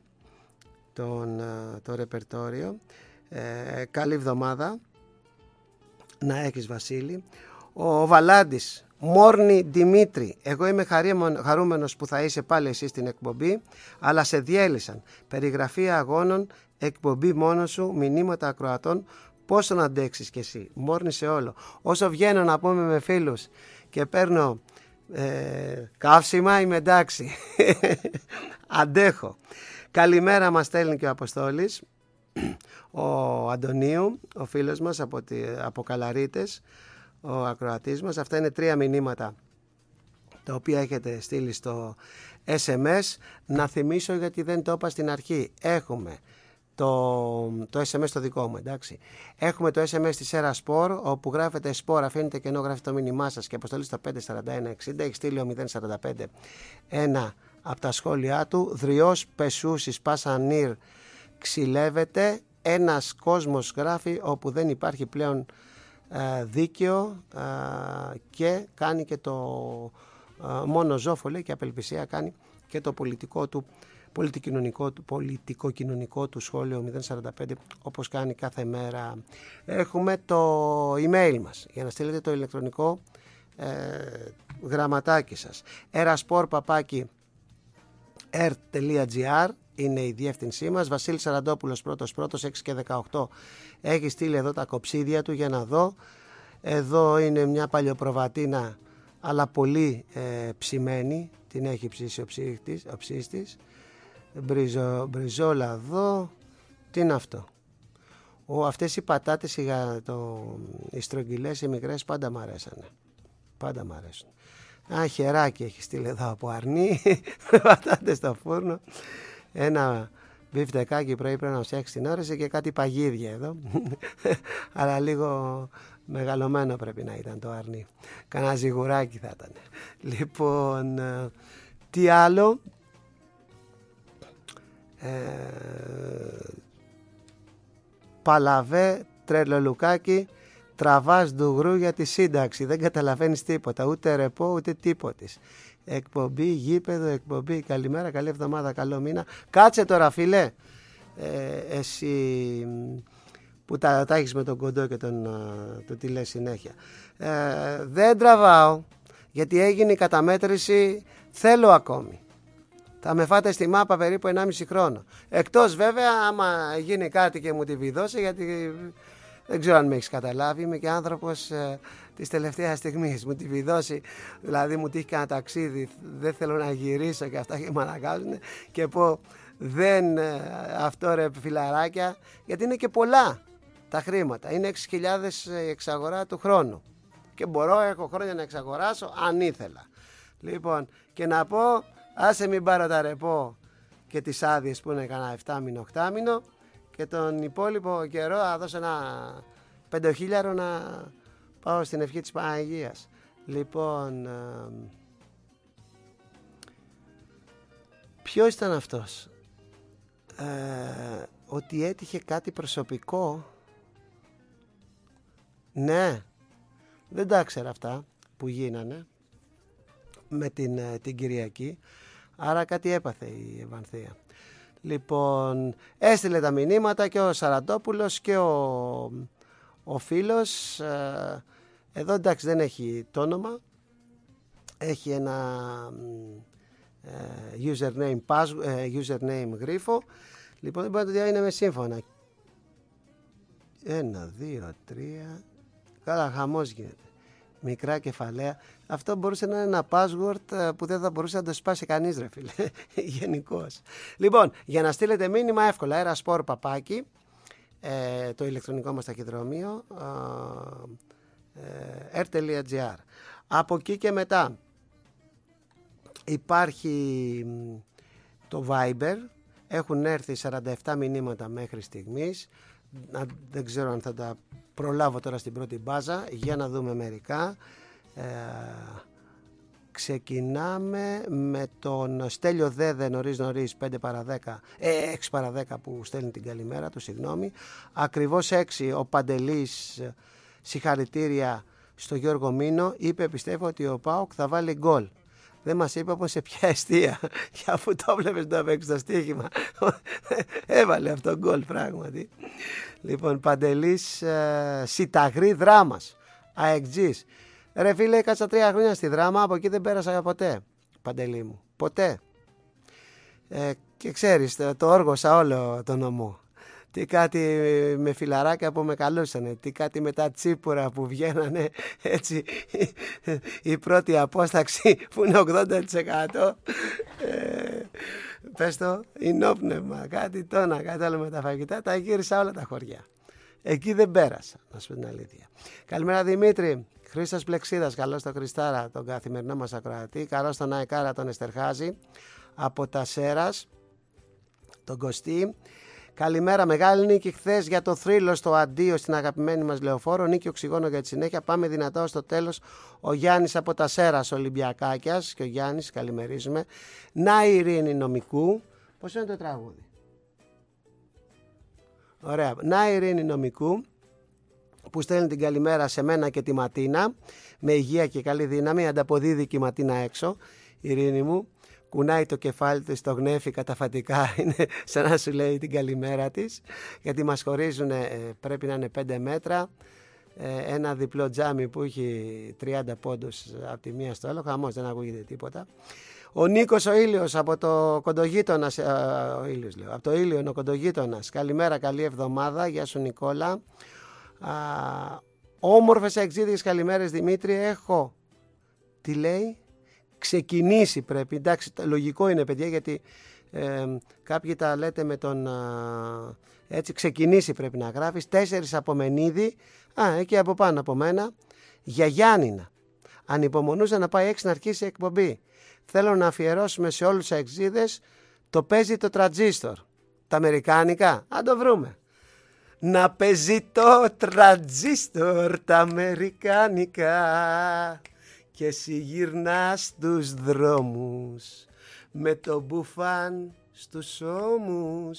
Speaker 4: το ρεπερτόριο. Καλή εβδομάδα να έχεις, Βασίλη. Ο Βαλάντης, Μόρνη Δημήτρη, εγώ είμαι χαρούμενος που θα είσαι πάλι εσύ στην εκπομπή, αλλά σε διέλυσαν. Περιγραφή αγώνων, εκπομπή μόνος σου, μηνύματα ακροατών, πόσο να αντέξεις κι εσύ. Μόρνη σε όλο. Όσο βγαίνω να πούμε με φίλους και παίρνω καύσιμα, είμαι εντάξει. Αντέχω. Καλημέρα μας στέλνει και ο Αποστόλης, ο Αντωνίου, ο φίλος μας από Καλαρίτες, ο ακροατής μας. Αυτά είναι 3 μηνύματα τα οποία έχετε στείλει στο SMS. Να θυμίσω, γιατί δεν το είπα στην αρχή, έχουμε το SMS το δικό μου, εντάξει. Έχουμε το SMS της Erasport, όπου γράφετε Sport, αφήνετε και ενώ γράφετε το μήνυμά σας και αποστολή στο 54160. Έχει στείλει ο 045 ένα από τα σχόλιά του. Δριός Πεσούσης Πασανίρ ξυλεύεται. Ένας κόσμος, γράφει, όπου δεν υπάρχει πλέον δίκαιο και κάνει και το μόνο ζόφο, λέει, και απελπισία κάνει και το πολιτικο-κοινωνικό του σχόλιο 045, όπως κάνει κάθε μέρα. Έχουμε το email μας για να στείλετε το ηλεκτρονικό γραμματάκι σας. erasport@r.gr είναι η διεύθυνσή μας. Βασίλης Σαραντόπουλος πρώτος 6 και 18 έχει στείλει εδώ τα κοψίδια του για να δω. Εδώ είναι μια παλιοπροβατίνα, αλλά πολύ ψημένη, την έχει ψήσει ο ψήστης. Μπριζόλα εδώ. Τι είναι αυτό? Αυτές οι πατάτες, οι στρογγυλές, οι μικρές, πάντα μ' αρέσανε. Πάντα μ' αρέσουν. Χεράκι έχει στείλει εδώ από Αρνή, πατάτες στο φούρνο. Ένα μπιφτεκάκι πρωί πρέπει να φτιάξει την όρεση και κάτι παγίδια εδώ. Αλλά λίγο μεγαλωμένο πρέπει να ήταν το Αρνή. Κανένα ζυγουράκι θα ήταν. Λοιπόν, τι άλλο? Παλαβέ, τρελολουκάκι, τραβάς ντουγρού για τη σύνταξη. Δεν καταλαβαίνεις τίποτα, ούτε ρεπό ούτε τίποτης. Εκπομπή, γήπεδο, εκπομπή. Καλημέρα, καλή εβδομάδα, καλό μήνα. Κάτσε τώρα, φίλε, εσύ που τα έχεις με τον κοντό και το τι λες συνέχεια. Δεν τραβάω, γιατί έγινε η καταμέτρηση, θέλω ακόμη. Θα με φάτε στη μάπα περίπου 1,5 χρόνο. Εκτός βέβαια άμα γίνει κάτι και μου τη βιδώσει, γιατί δεν ξέρω αν με έχεις καταλάβει, είμαι και άνθρωπος της τελευταίας στιγμής. Μου τη βιδώσει, δηλαδή μου τύχει κανένα ταξίδι, δεν θέλω να γυρίσω και αυτά και με αναγκάζουν και πω δεν αυτό ρε φιλαράκια, γιατί είναι και πολλά τα χρήματα. Είναι 6.000 η εξαγορά του χρόνου και έχω χρόνια να εξαγοράσω αν ήθελα. Λοιπόν, και να πω, άσε μην πάρω τα ρεπό και τις άδειες που είναι κανένα 7 μήνο, 8 μήνο, και τον υπόλοιπο καιρό θα δώσω ένα 5.000 να πάω στην ευχή της Παναγίας. Λοιπόν, ποιος ήταν αυτός? Ότι έτυχε κάτι προσωπικό. Ναι, δεν τα ήξερα αυτά που γίνανε με την Κυριακή. Άρα κάτι έπαθε η Ευανθία. Λοιπόν, έστειλε τα μηνύματα και ο Σαραντόπουλος και ο φίλος. Εδώ εντάξει δεν έχει το όνομα. Έχει ένα username γρίφο. Λοιπόν, δεν μπορεί να το διαβάσει, είναι με σύμφωνα. 1, 2, 3. Καλά, χαμός γίνεται. Μικρά κεφαλαία. Αυτό μπορούσε να είναι ένα password που δεν θα μπορούσε να το σπάσει κανείς, ρε φίλε. Γενικώς. Λοιπόν, για να στείλετε μήνυμα εύκολα, Erasport παπάκι, το ηλεκτρονικό μας ταχυδρομείο, air.gr. Από εκεί και μετά υπάρχει το Viber. Έχουν έρθει 47 μηνύματα μέχρι στιγμής. Δεν ξέρω αν θα τα προλάβω τώρα στην πρώτη μπάζα. Για να δούμε μερικά. Ξεκινάμε με τον Στέλιο Δέδε νωρίς 5 παρα 10, 6 παρα 10 που στέλνει την καλημέρα του, συγγνώμη. Ακριβώς 6 ο Παντελής, συγχαρητήρια στο Γιώργο Μίνο. Είπε πιστεύω ότι ο ΠΑΟΚ θα βάλει γκολ. Δεν μας είπε όμως σε ποια εστία. Και αφού το βλέπεις να παίξει το στοίχημα, έβαλε αυτό γκολ πράγματι. Λοιπόν, Παντελής, Σιταγρή Δράμας, αεκτζής. Ρε φίλε, κάτσα 3 χρόνια στη Δράμα, από εκεί δεν πέρασα ποτέ, Παντελή μου. Ποτέ. Και ξέρεις, το όργωσα όλο το νομό. Τι κάτι με φιλαράκια που με καλούσανε, τι κάτι με τα τσίπουρα που βγαίνανε έτσι η πρώτη απόσταξη που είναι 80%. Πες το, ενόπνευμα, κάτι τόνα, κάτι άλλο με τα φαγητά, τα γύρισα όλα τα χωριά. Εκεί δεν πέρασα, να σου πω την αλήθεια. Καλημέρα Δημήτρη, Χρήστος Πλεξίδας, καλώς το Χριστάρα, τον καθημερινό μας ακροατή, καλώς τον Αεκάρα, τον Εστερχάζη, από τα Σέρας, τον Κωστή. Καλημέρα, μεγάλη νίκη χθες για το θρύλο στο αντίο στην αγαπημένη μας Λεωφόρο. Νίκη οξυγόνο για τη συνέχεια. Πάμε δυνατά στο τέλος. Ο Γιάννης από τα Σέρας Ολυμπιακάκιας. Και ο Γιάννης, καλημερίζουμε. Να η Ειρήνη Νομικού. Πώς είναι το τραγούδι? Ωραία. Να η Ειρήνη Νομικού, που στέλνει την καλημέρα σε μένα και τη Ματίνα. Με υγεία και καλή δύναμη. Ανταποδίδει και η Ματίνα έξω. Ειρήνη μου. Κουνάει το κεφάλι της στο γνέφι καταφατικά, είναι σαν να σου λέει την καλημέρα της, γιατί μας χωρίζουν, πρέπει να είναι 5 μέτρα, ένα διπλό τζάμι που έχει 30 πόντους από τη μία στο άλλο, χαμός, δεν ακούγεται τίποτα. Ο Νίκος ο Ήλιος από το Κοντογείτονας, από το Ήλιον ο Κοντογείτονας, καλημέρα, καλή εβδομάδα, γεια σου Νικόλα. Όμορφες εξήδιες καλημέρες Δημήτρη, έχω, τι λέει? Ξεκινήσει πρέπει, εντάξει, λογικό είναι παιδιά, γιατί κάποιοι τα λέτε με τον έτσι, ξεκινήσει πρέπει να γράφεις. 4 από Μενίδη, εκεί από πάνω από μένα, για Γιάννηνα. Ανυπομονούσα να πάει 6 να αρχίσει η εκπομπή. Θέλω να αφιερώσουμε σε όλους τους εξίδες το παίζει το τραντζίστορ. Τα αμερικάνικα, αν το βρούμε. Να παίζει το τραντζίστορ τα αμερικάνικα. Και εσύ γυρνάς στους δρόμους με το μπουφάν στους ώμους.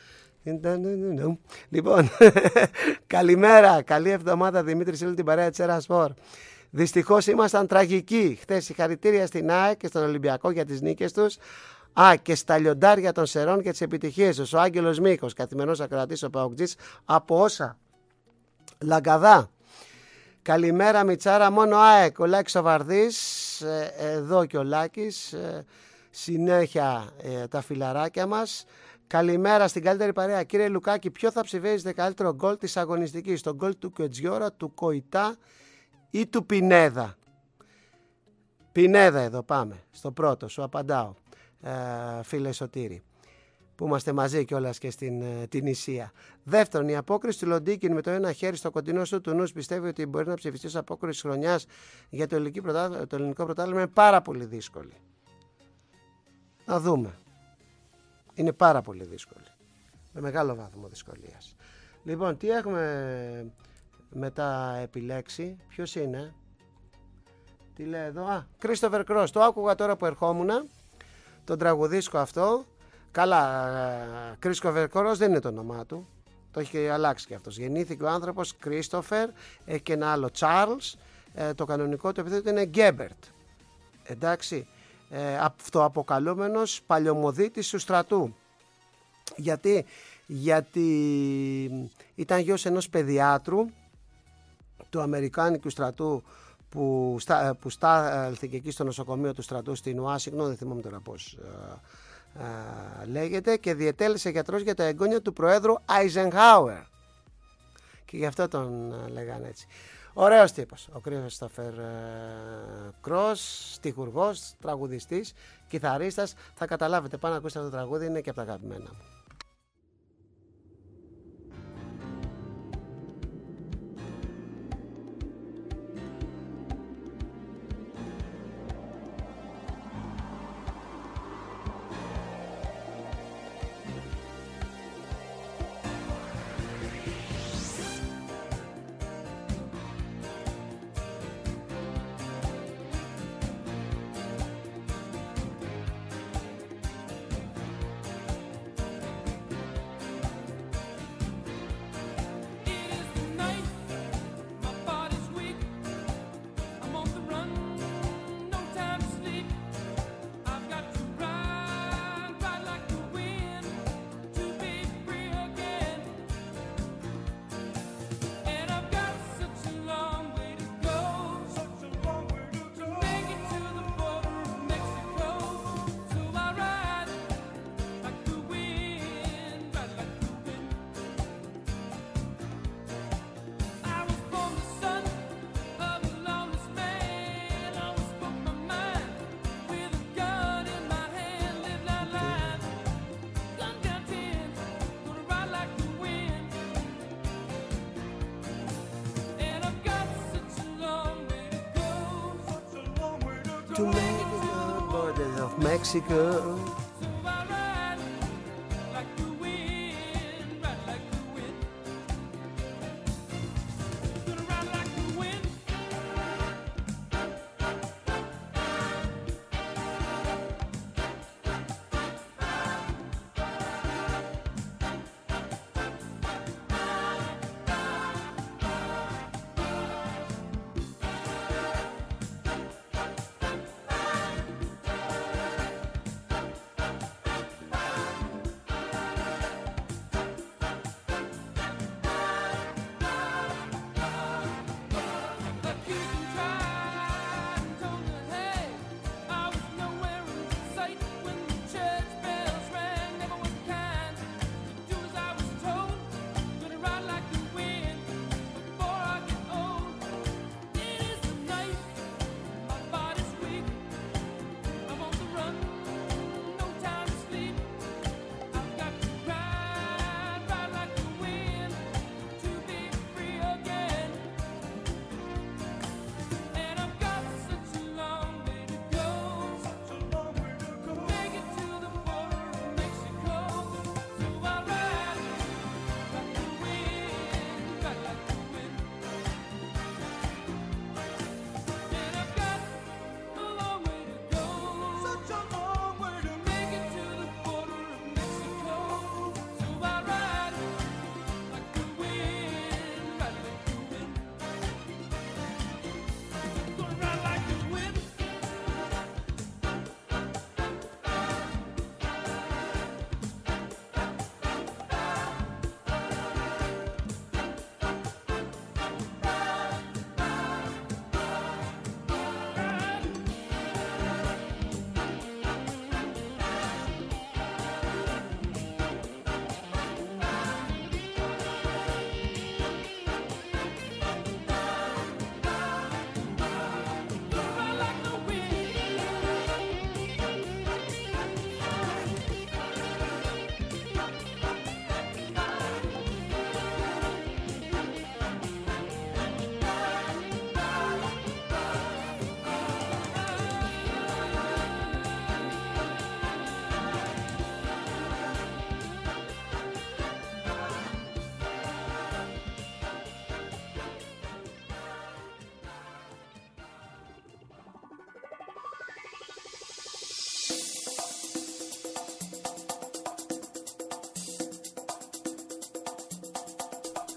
Speaker 4: Λοιπόν, καλημέρα, καλή εβδομάδα Δημήτρη, σε όλη την παρέα της Erasport. Δυστυχώς ήμασταν τραγικοί χθες. Συγχαρητήρια στην ΑΕΚ και στον Ολυμπιακό για τις νίκες τους. Και στα λιοντάρια των Σερών και τις επιτυχίες τους. Ο Άγγελος Μίκος, καθημερινός ακροατής ο Παοκτζής από Όσα Λαγκαδά. Καλημέρα Μιτσάρα, μόνο ΑΕΚ, ο Λάκης ο Βαρδής, εδώ και ο Λάκης, συνέχεια τα φιλαράκια μας. Καλημέρα στην καλύτερη παρέα. Κύριε Λουκάκη, ποιο θα ψηφίζετε καλύτερο γκολ της αγωνιστικής, το γκολ του Κετζιόρα, του Κοϊτά ή του Πινέδα? Πινέδα εδώ πάμε, στο πρώτο, σου απαντάω, φίλε Σωτήρη, που είμαστε μαζί κιόλας και στην Τινησία. Δεύτερον, η απόκριση του Λοντίκιν με το ένα χέρι στο κοντινό του νους πιστεύει ότι μπορεί να ψηφιστεί ως απόκριση χρονιάς για το ελληνικό πρωτάθλημα. Είναι πάρα πολύ δύσκολη. Να δούμε. Είναι πάρα πολύ δύσκολη. Με μεγάλο βάθμο δυσκολίας. Λοιπόν, τι έχουμε μετά επιλέξει? Ποιος είναι? Τι λέει εδώ? Christopher Cross. Το άκουγα τώρα που ερχόμουνα. Τον τραγουδίσκο αυτό. Καλά, Christopher Cross δεν είναι το όνομά του. Το έχει αλλάξει και αυτός. Γεννήθηκε ο άνθρωπος Christopher, έχει και ένα άλλο Charles. Το κανονικό του επίθετο είναι Γκέμπερτ. Εντάξει. Αυτοαποκαλούμενος παλιωμοδίτης του στρατού. Γιατί ήταν γιος ενός παιδιάτρου του Αμερικάνικου στρατού που στάλθηκε εκεί στο νοσοκομείο του στρατού στην Ουάσιγκτον, δεν θυμάμαι τώρα πώς λέγεται, και διετέλεσε γιατρός για τα εγγόνια του Προέδρου Άιζενχάουερ. Και γι' αυτό τον λέγανε έτσι. Ωραίος τύπος, ο Κρίστοφερ Κρος, στιχουργός, τραγουδιστής, κιθαρίστας. Θα καταλάβετε, πάνω να ακούσετε το τραγούδι, είναι και από τα αγαπημένα μου. To make the borders of Mexico.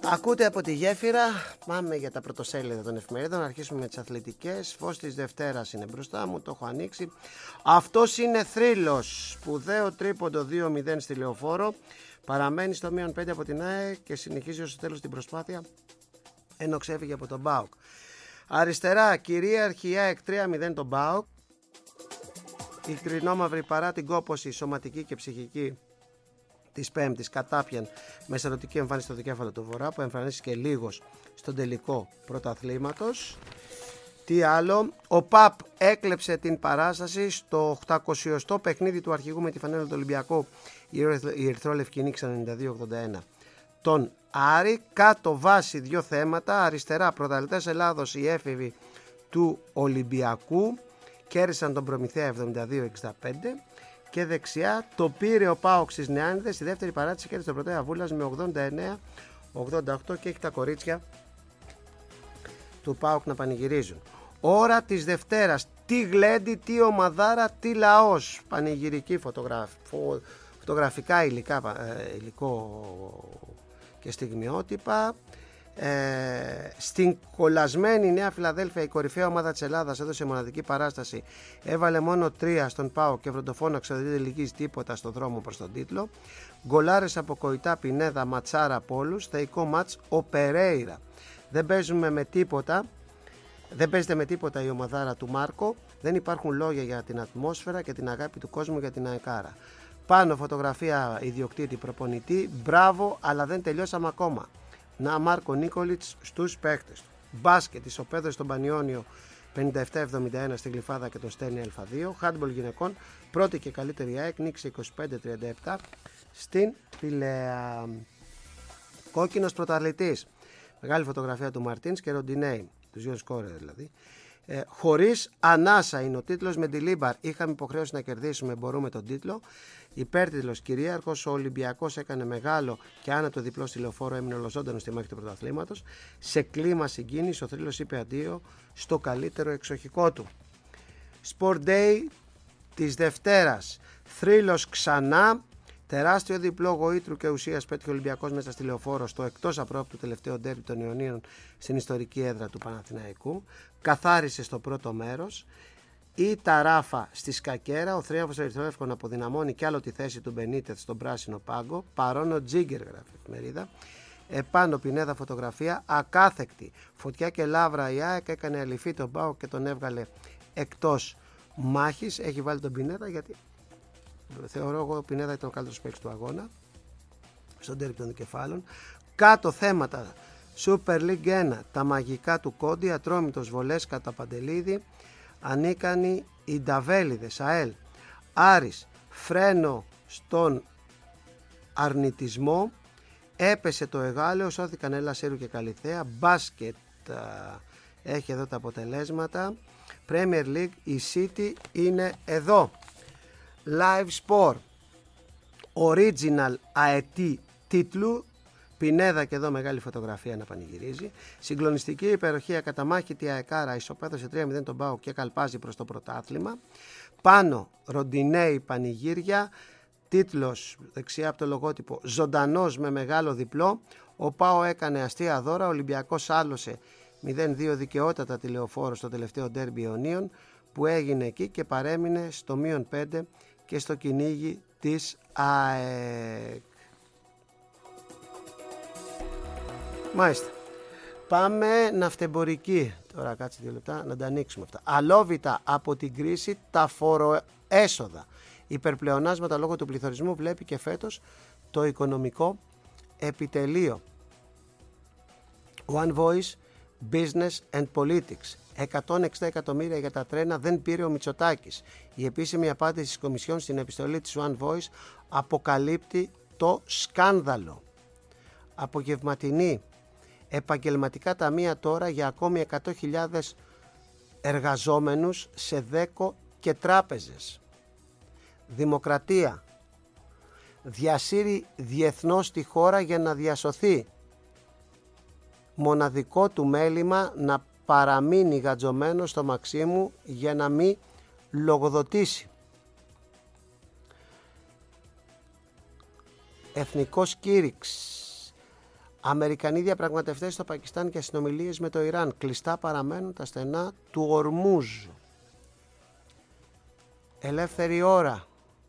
Speaker 4: Ακούτε από τη γέφυρα, πάμε για τα πρωτοσέλιδα των εφημερίδων, να αρχίσουμε με τις αθλητικές. Φως της Δευτέρας είναι μπροστά μου, το έχω ανοίξει. Αυτός είναι θρύλος, σπουδαίο τρίποντο 2-0 στη Λεωφόρο, παραμένει στο -5 από την ΑΕΚ και συνεχίζει ως το τέλος την προσπάθεια, ενώ ξέφυγε από τον ΠΑΟΚ. Αριστερά, κυρίαρχη η ΑΕΚ 3-0 τον ΠΑΟΚ. Η κρινόμαυρη παρά την κόπωση σωματική και ψυχική της Πέμπτης κατάπιαν με σαρωτική εμφάνιση στο δικέφαλο του Βορρά, που εμφανίστηκε λίγος στον τελικό πρωταθλήματος. Τι άλλο, ο ΠΑΠ έκλεψε την παράσταση στο 800ο παιχνίδι του αρχηγού με τη φανέλα του Ολυμπιακού. Οι ερυθρόλευκοι νίξαν 92-81 τον Άρη. Κάτω βάση δύο θέματα, αριστερά πρωταθλητές Ελλάδος οι έφηβοι του Ολυμπιακού κέρδισαν τον Προμηθέα 72-65. Και δεξιά το πήρε ο ΠΑΟΚ στις Νεάνιδες, στη δεύτερη παράτηση κέρδισε τον Πρωτέα Βούλας με 89-88 και έχει τα κορίτσια του ΠΑΟΚ να πανηγυρίζουν. Ώρα της Δευτέρας, τι γλέντι, τι ομαδάρα, τι λαός. Πανηγυρική φωτογραφικά υλικό και στιγμιότυπα. Στην κολλασμένη Νέα Φιλαδέλφια η κορυφαία ομάδα της Ελλάδας έδωσε μοναδική παράσταση, έβαλε μόνο 3 στον ΠΑΟΚ και βροντοφώναξε ότι δεν λυγίζει τίποτα στον δρόμο προς τον τίτλο. Γκολάρες από Κοϊτά, Πινέδα, Ματσάρα από όλους. Θεϊκό μάτς ο Περέιρα. Δεν παίζεται με τίποτα η ομαδάρα του Μάρκο. Δεν υπάρχουν λόγια για την ατμόσφαιρα και την αγάπη του κόσμου για την ΑΕΚΑΡΑ. Πάνω φωτογραφία ιδιοκτήτη προπονητή. Μπράβο, αλλά δεν τελειώσαμε ακόμα. Να Μάρκο Νίκολιτς στους παίκτες του. Μπάσκετ, ισοπαίδωση στον Πανιόνιο 57-71 στη Γλυφάδα και το Στένι Α2. Χάντμπολ γυναικών, πρώτη και καλύτερη ΑΕΚ, νίκησε 25-37 στην Πηλαία. Κόκκινος πρωταθλητής. Μεγάλη φωτογραφία του Μαρτίνς και Ροντινέη, τους δύο σκόρερ δηλαδή. Χωρίς ανάσα είναι ο τίτλος με τη Λίμπαρ. Είχαμε υποχρέωση να κερδίσουμε, μπορούμε τον τίτλο. Υπέρτιτλος κυρίαρχος, ο Ολυμπιακός έκανε μεγάλο και άνετο διπλό στη Λεωφόρο, έμεινε ολοζώντανο στη μάχη του πρωταθλήματος. Σε κλίμα συγκίνηση, ο θρύλος είπε αντίο στο καλύτερο εξοχικό του. Sport Day της Δευτέρας. Θρύλος ξανά. Τεράστιο διπλό γοήτρου και ουσίας πέτυχε ο Ολυμπιακός μέσα στη Λεωφόρο στο εκτός απρόπτου τελευταίο ντέρμπι των Ιωνίων στην ιστορική έδρα του Παναθηναϊκού. Καθάρισε στο πρώτο μέρος. Η ταράφα στη Σκακέρα, ο θρίαμβος ερυθρόλευκων αποδυναμώνει κι άλλο τη θέση του Μπενίτεθ στον πράσινο πάγκο. Παρόν ο Τζίγκερ, γράφει η εφημερίδα. Επάνω Πινέδα φωτογραφία, ακάθεκτη. Φωτιά και λάβρα, η ΑΕΚ έκανε αληφή τον ΠΑΟΚ και τον έβγαλε εκτός μάχης. Έχει βάλει τον Πινέδα γιατί θεωρώ εγώ ο Πινέδα ήταν ο καλύτερος παίκτης του αγώνα στον τέρμπι των δικεφάλων. Κάτω θέματα, Super League 1, τα μαγικά του Κόντι, Ατρόμητος βολές κατά Παντελίδη, ανίκανοι οι Νταβέλιδες, ΑΕΛ, Άρης, φρένο στον αρνητισμό, έπεσε το Εγάλεο, σώθηκαν Έλλα Σέρου και Καλιθέα. Μπάσκετ έχει εδώ τα αποτελέσματα. Premier League, η City είναι εδώ. Live Sport, original αετή τίτλου, Πινέδα και εδώ μεγάλη φωτογραφία να πανηγυρίζει. Συγκλονιστική υπεροχή, ακαταμάχητη ΑΕΚΑΡΑ, ισοπαίδωσε 3-0 τον ΠΑΟΚ και καλπάζει προς το πρωτάθλημα. Πάνω Ροντινέη πανηγύρια, τίτλος δεξιά από το λογότυπο, ζωντανός με μεγάλο διπλό. Ο ΠΑΟ έκανε αστεία δώρα, ο Ολυμπιακός άλωσε 0-2 δικαιότατα τη Λεωφόρο στο τελευταίο ντέρμπι Ιωνίων που έγινε εκεί και παρέμεινε στο -5 και στο κυνήγι της ΑΕΚ. Μάλιστα. Πάμε ναυτεμπορική. Τώρα κάτσε 2 λεπτά να τα ανοίξουμε αυτά. Αλόβητα από την κρίση τα φοροέσοδα. Υπερπλεονάσματα λόγω του πληθωρισμού βλέπει και φέτος το οικονομικό επιτελείο. One Voice, Business and Politics. 160 εκατομμύρια για τα τρένα δεν πήρε ο Μητσοτάκης. Η επίσημη απάντηση της Κομισιόν στην επιστολή της One Voice αποκαλύπτει το σκάνδαλο. Απογευματινή. Επαγγελματικά ταμεία τώρα για ακόμη 100.000 εργαζόμενους σε ΔΕΚΟ και τράπεζες. Δημοκρατία. Διασύρει διεθνώς τη χώρα για να διασωθεί. Μοναδικό του μέλημα να παραμείνει γατζωμένο στο Μαξίμου για να μην λογοδοτήσει. Εθνικός κήρυξ. Αμερικανοί διαπραγματευτές στο Πακιστάν για συνομιλίες με το Ιράν. Κλειστά παραμένουν τα στενά του Ορμούζ. Ελεύθερη ώρα.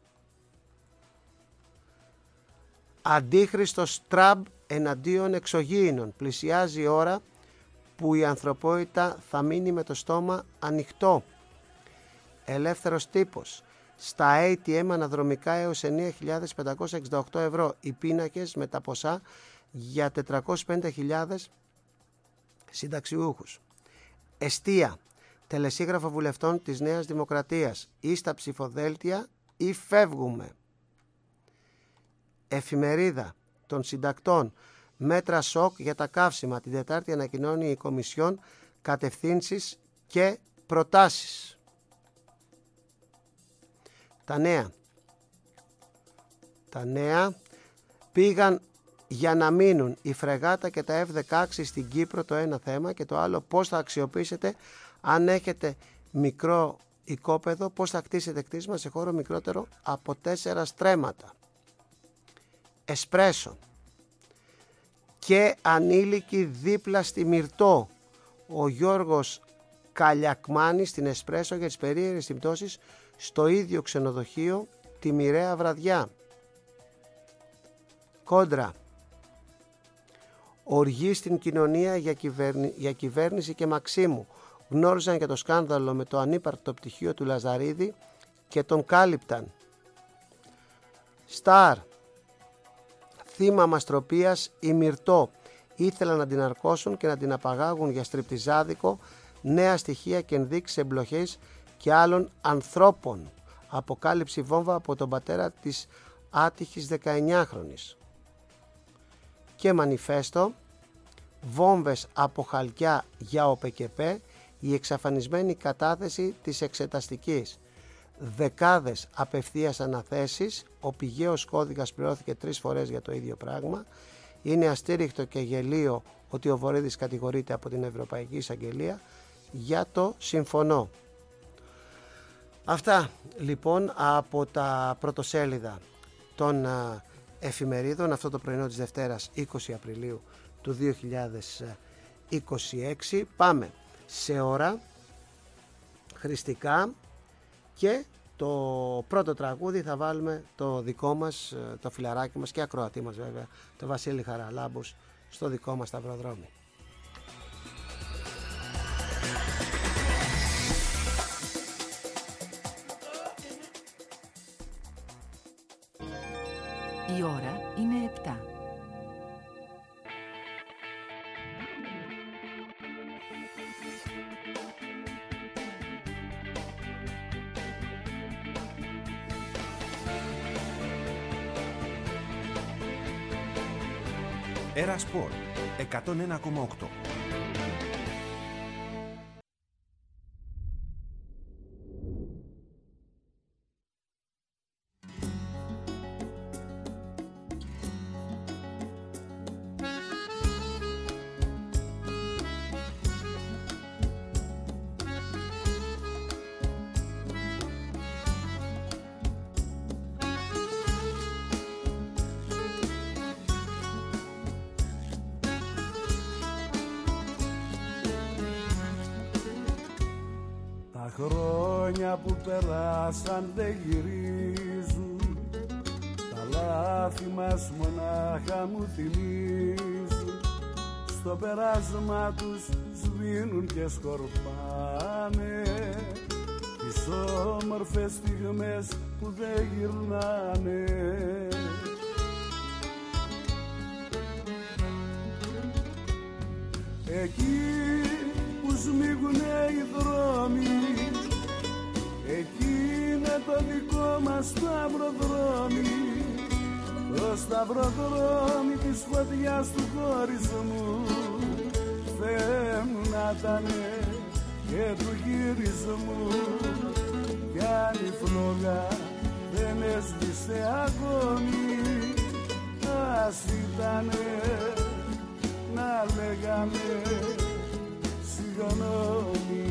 Speaker 4: Αντίχριστος Τραμπ εναντίον εξωγήινων. Πλησιάζει η ώρα που η ανθρωπότητα θα μείνει με το στόμα ανοιχτό. Ελεύθερος τύπος. Στα ATM αναδρομικά έως 9.568 ευρώ. Οι πίνακες με τα ποσά για 450.000 συνταξιούχους. Εστία. Τελεσίγραφο βουλευτών της Νέας Δημοκρατίας. Ή στα ψηφοδέλτια ή φεύγουμε. Εφημερίδα των συντακτών. Μέτρα σοκ για τα καύσιμα. Την Τετάρτη ανακοινώνει η Κομισιόν κατευθύνσεις και προτάσεις. Τα νέα πήγαν για να μείνουν η φρεγάτα και τα F-16 στην Κύπρο, το ένα θέμα, και το άλλο πώς θα αξιοποιήσετε αν έχετε μικρό οικόπεδο, πώς θα κτίσετε κτίσμα σε χώρο μικρότερο από 4 στρέμματα. Εσπρέσο. Και ανήλικοι δίπλα στη Μυρτό. Ο Γιώργος Καλιακμάνης στην Εσπρέσο για τις περίεργες συμπτώσεις στο ίδιο ξενοδοχείο τη μοιραία βραδιά. Κόντρα. Οργή στην κοινωνία για κυβέρνηση και Μαξίμου. Γνώριζαν για το σκάνδαλο με το ανύπαρκτο πτυχίο του Λαζαρίδη και τον κάλυπταν. Σταρ. Θύμα μαστροπίας η Μυρτό. Ήθελαν να την αρκώσουν και να την απαγάγουν για στριπτιζάδικο. Νέα στοιχεία και ενδείξεις εμπλοχής και άλλων ανθρώπων. Αποκάλυψη βόμβα από τον πατέρα της άτυχης 19χρονης. Και μανιφέστο. Βόμβες από Χαλκιά για ΟΠΕΚΕΠΕ. Η εξαφανισμένη κατάθεση της εξεταστικής. Δεκάδες απευθείας αναθέσεις. Ο πηγαίος κώδικας πληρώθηκε 3 φορές για το ίδιο πράγμα. Είναι αστήριχτο και γελίο ότι ο Βορύδης κατηγορείται από την Ευρωπαϊκή Εισαγγελία για το συμφωνώ. Αυτά λοιπόν από τα πρωτοσέλιδα των εφημερίδων αυτό το πρωινό της Δευτέρας 20 Απριλίου του 2026. Πάμε σε ώρα χρηστικά και το πρώτο τραγούδι θα βάλουμε το δικό μας, το φιλαράκι μας και ακροατή μας βέβαια, το Βασίλη Χαραλάμπους, στο δικό μας σταυροδρόμι.
Speaker 3: Η ώρα είναι 7.
Speaker 1: Era Sport 101,8.
Speaker 6: Χρόνια που περάσαν δεν γυρίζουν, τα λάθη μας μονάχα μου θυμίζουν, στο περάσμα τους σβήνουν και σκορπάνε τις όμορφες στιγμές που δεν γυρνάνε. Εκεί που σμίγουνε οι δρόμοι, εκεί είναι το δικό μας σταυροδρόμι, το σταυροδρόμι της φωτιάς του χωρισμού. Θεέ μου να τανε και του γυρισμού, κι αν η φλόγα δεν έσβησε ακόμη, ας ήτανε να λέγαμε συγγνώμη.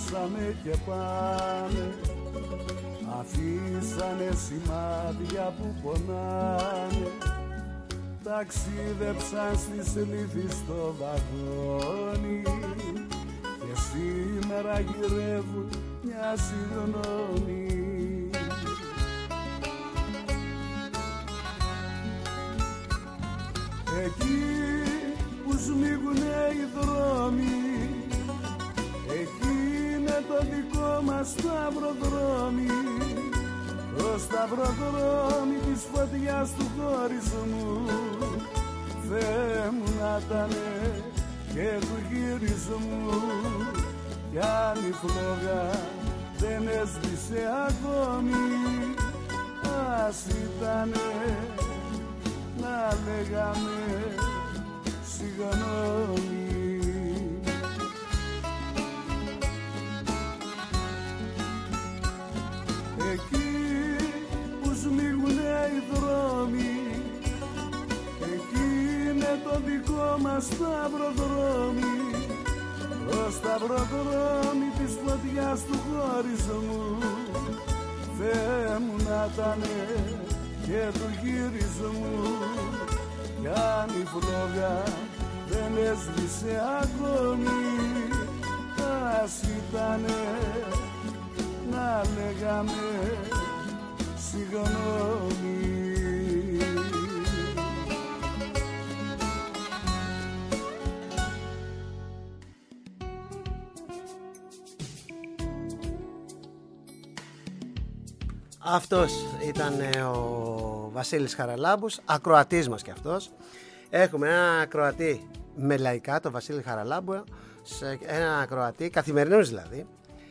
Speaker 6: γυρίσανε και πάνε, αφήσανε σημάδια που πονάνε, ταξίδεψαν στις λύθεις στο βαγόνι και σήμερα γυρεύουν μια συγγνώμη. Εκεί που σμίγουνε οι δρόμοι, εκεί είναι το δικό μας σταυροδρόμι, το σταυροδρόμι της φωτιάς του χωρισμού. Θεέ μου να ήτανε και του γυρισμού, κι αν η φλόγα δεν έσβησε ακόμη, ας ήτανε να λέγαμε συγγνώμη. Εκεί που σμίγουνε οι δρόμοι, εκεί είναι το δικό μας σταυροδρόμι, το σταυροδρόμι της φωτιάς του χωρισμού. Θεέ μου να ήτανε και του γυρισμού, κι αν η φλόγα δεν έσβησε ακόμη, ας ήτανε να λέγαμε συγγνώμη.
Speaker 4: Αυτός ήταν ο Βασίλης Χαραλάμπους, ακροατής μας κι αυτός. Έχουμε ένα ακροατή με λαϊκά, τον Βασίλη Χαραλάμπου, ένα ακροατή, καθημερινούς δηλαδή,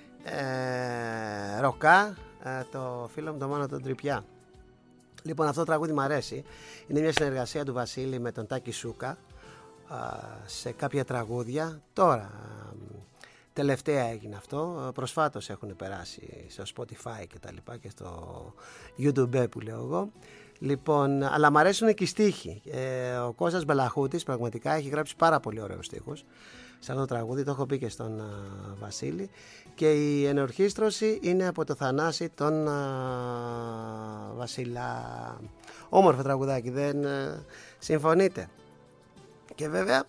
Speaker 4: ροκά, το φίλο μου τον Μάνο τον Τρυπιά. Λοιπόν, αυτό το τραγούδι μου αρέσει. Είναι μια συνεργασία του Βασίλη με τον Τάκη Σούκα σε κάποια τραγούδια. Τώρα, τελευταία έγινε αυτό. Προσφάτως έχουν περάσει στο Spotify και τα λοιπά και στο YouTube που λέω εγώ. Λοιπόν, αλλά μου αρέσουν και οι στίχοι. Ο Κώστας Μπελαχούτης πραγματικά έχει γράψει πάρα πολύ ωραίους στίχους σε αυτό το τραγούδι, το έχω πει και στον Βασίλη, και η ενορχήστρωση είναι από το Θανάση τον Βασιλά. Όμορφο τραγουδάκι, δεν συμφωνείτε? Και βέβαια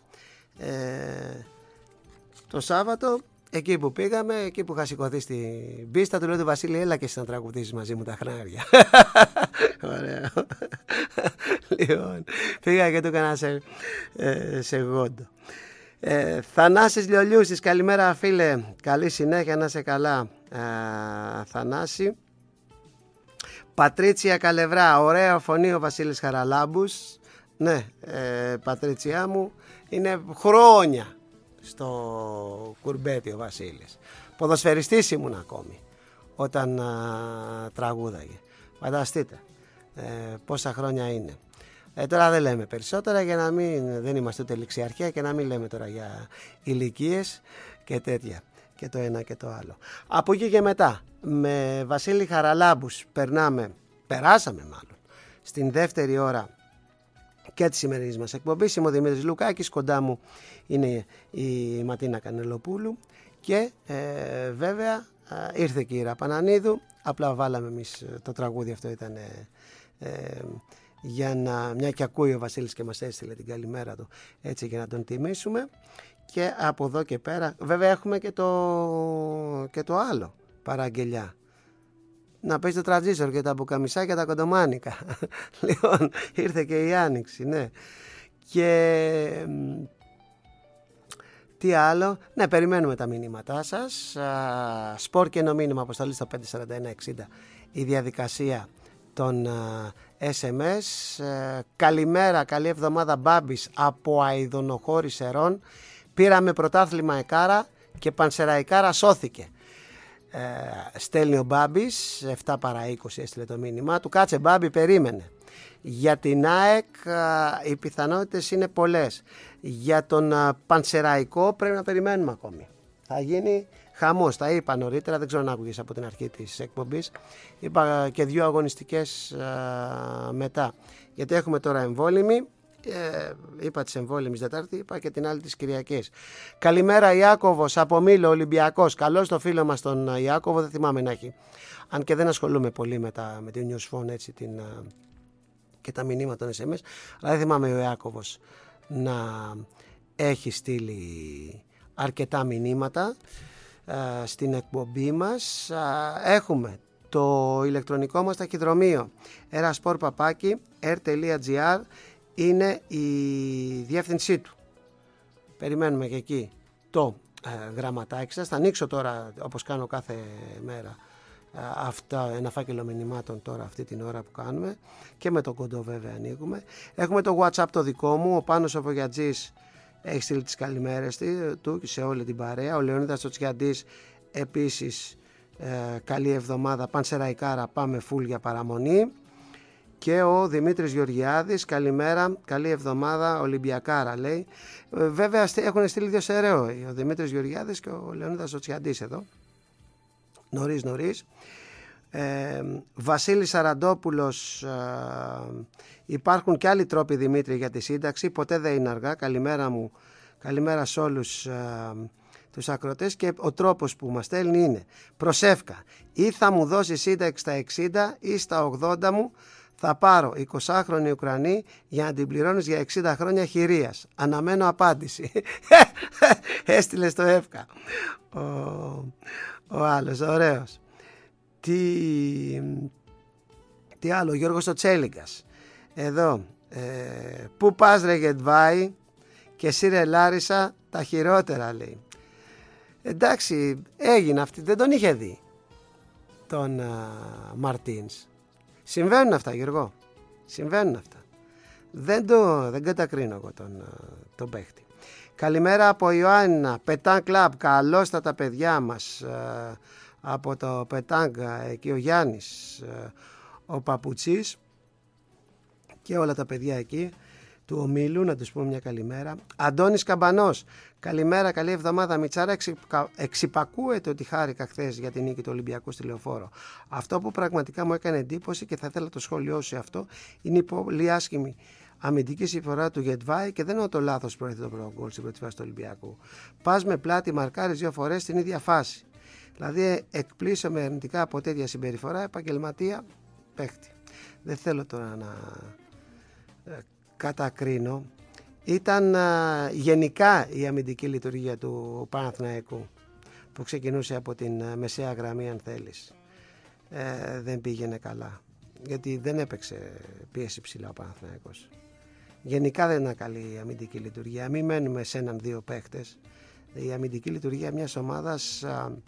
Speaker 4: το Σάββατο, εκεί που πήγαμε, εκεί που είχα σηκωθεί στην πίστα, του λέω του Βασίλη, έλα και εσύ να τραγουδήσεις μαζί μου τα χνάρια. Ωραίο. Λοιπόν, πήγα και του έκανα σε γόντο. Θανάσης Λιολιούσης, καλημέρα φίλε, καλή συνέχεια, να είσαι καλά Θανάση. Πατρίτσια Καλευρά, ωραία φωνή ο Βασίλης Χαραλάμπους. Ναι, Πατρίτσιά μου, είναι χρόνια στο κουρμπέτι ο Βασίλης. Ποδοσφαιριστής ήμουν ακόμη όταν τραγούδαγε. Φανταστείτε πόσα χρόνια είναι. Τώρα δεν λέμε περισσότερα για να δεν είμαστε ούτε ληξιαρχία και να μην λέμε τώρα για ηλικίες και τέτοια και το ένα και το άλλο. Από εκεί και μετά με Βασίλη Χαραλάμπους περάσαμε στην δεύτερη ώρα και τη σημερινής μας εκπομπής. Είμαι ο Δημήτρης Λουκάκης, κοντά μου είναι η Ματίνα Κανελοπούλου και βέβαια ήρθε και η Ήρα Πανανίδου. Απλά βάλαμε εμείς το τραγούδι, αυτό ήταν για μια και ακούει ο Βασίλης και μας έστειλε την καλημέρα του, έτσι για να τον τιμήσουμε. Και από εδώ και πέρα βέβαια έχουμε και το άλλο παραγγελιά. Να παίζει το τραντζίστορ και τα μπουκαμισάκια τα κοντομάνικα. Λοιπόν, ήρθε και η Άνοιξη, ναι. Και τι άλλο? Ναι, περιμένουμε τα μηνύματά σας. Σπορ και μήνυμα αποστολή στο 54160 η διαδικασία των SMS. Καλημέρα, καλή εβδομάδα Μπάμπης από Αηδονοχώρη Σερών. Πήραμε πρωτάθλημα Εκάρα και Πανσεραϊκάρα σώθηκε. Στέλνει ο Μπάμπης, 7 παρά 20 έστειλε το μήνυμα του. Κάτσε Μπάμπη, περίμενε. Για την ΑΕΚ οι πιθανότητες είναι πολλές. Για τον Πανσεραϊκό πρέπει να περιμένουμε ακόμη. Θα γίνει χαμός, τα είπα νωρίτερα, δεν ξέρω να άκουγες από την αρχή της εκπομπής. Είπα και 2 αγωνιστικές μετά. Γιατί έχουμε τώρα εμβόλυμη, Είπα τις εμβόλυμες Δετάρτη, είπα και την άλλη της Κυριακής. Καλημέρα Ιάκωβος από Μήλο, Ολυμπιακός. Καλώς το φίλο μας τον Ιάκωβο, δεν θυμάμαι να έχει. Αν και δεν ασχολούμαι πολύ με την Newsphone, έτσι, και τα μηνύματα των SMS, αλλά δεν θυμάμαι ο Ιάκωβος να έχει στείλει αρκετά μηνύματα στην εκπομπή μας. Έχουμε το ηλεκτρονικό μας ταχυδρομείο erasport@r.gr είναι η διεύθυνσή του. Περιμένουμε και εκεί το γραμματάκι σας. Θα ανοίξω τώρα, όπως κάνω κάθε μέρα, ένα φάκελο μηνυμάτων τώρα αυτή την ώρα που κάνουμε, και με τον κοντό βέβαια ανοίγουμε. Έχουμε το WhatsApp το δικό μου, ο Πάνος ο Βογιατζής έχει στείλει τις καλημέρες του σε όλη την παρέα. Ο Λεωνίδας Τσοτσιαντής επίσης, καλή εβδομάδα, Πανσεραϊκάρα, πάμε φουλ για παραμονή. Και ο Δημήτρης Γεωργιάδης, καλημέρα, καλή εβδομάδα, Ολυμπιακάρα λέει. Βέβαια έχουν στείλει 2 σεραίο, ο Δημήτρης Γεωργιάδης και ο Λεωνίδας Τσοτσιαντής εδώ. Νωρίς. Βασίλης Σαραντόπουλος, υπάρχουν και άλλοι τρόποι Δημήτρη για τη σύνταξη, ποτέ δεν είναι αργά. Καλημέρα μου, καλημέρα σε όλους τους ακροτές, και ο τρόπος που μας στέλνει είναι: προσεύκα, ή θα μου δώσει σύνταξη στα 60 ή στα 80 μου, θα πάρω 20χρονη Ουκρανή για να την πληρώνεις για 60 χρόνια χειρίας. Αναμένω απάντηση. Έστειλε στο εύκα ο άλλος, ωραίος. Τι άλλο, Γιώργος ο Τσέλιγκας εδώ, πού πας ρε Γετβάη, και εσύ ρε Λάρισα, τα χειρότερα λέει. Εντάξει, έγινε αυτή, δεν τον είχε δει τον Μαρτίνς. Συμβαίνουν αυτά, Γιώργο, συμβαίνουν αυτά. Δεν κατακρίνω εγώ τον παίχτη. Καλημέρα από Ιωάννα, Πετάν Κλαμπ, καλώς τα παιδιά μας από το Πετάγκα, εκεί ο Γιάννης, ο Παπουτσής και όλα τα παιδιά εκεί του ομίλου, να τους πούμε μια καλημέρα. Αντώνης Καμπανός, καλημέρα, καλή εβδομάδα Μιτσάρα, εξυπακούεται ότι χάρηκα χθες για την νίκη του Ολυμπιακού στη Λεωφόρο. Αυτό που πραγματικά μου έκανε εντύπωση και θα ήθελα το σχόλιο σε αυτό, είναι η πολύ άσχημη αμυντική συμφορά του Γετβάη, και δεν είναι το λάθος που έρθει το πρώτο γκολ στην πρώτη φάση του Ολυμπιακού. Πας με πλάτη, μαρκάρεις 2 φορές στην ίδια φάση. Δηλαδή εκπλήσωμαι αρνητικά από τέτοια συμπεριφορά επαγγελματία παίχτη. Δεν θέλω τώρα να κατακρίνω. Ήταν γενικά η αμυντική λειτουργία του Παναθηναϊκού, που ξεκινούσε από την μεσαία γραμμή, αν θέλεις. Δεν πήγαινε καλά, γιατί δεν έπαιξε πίεση ψηλά ο Παναθηναϊκός. Γενικά δεν είναι καλή η αμυντική λειτουργία. Μην μένουμε σε 1-2 παίχτες. Η αμυντική λειτουργία μιας ομάδας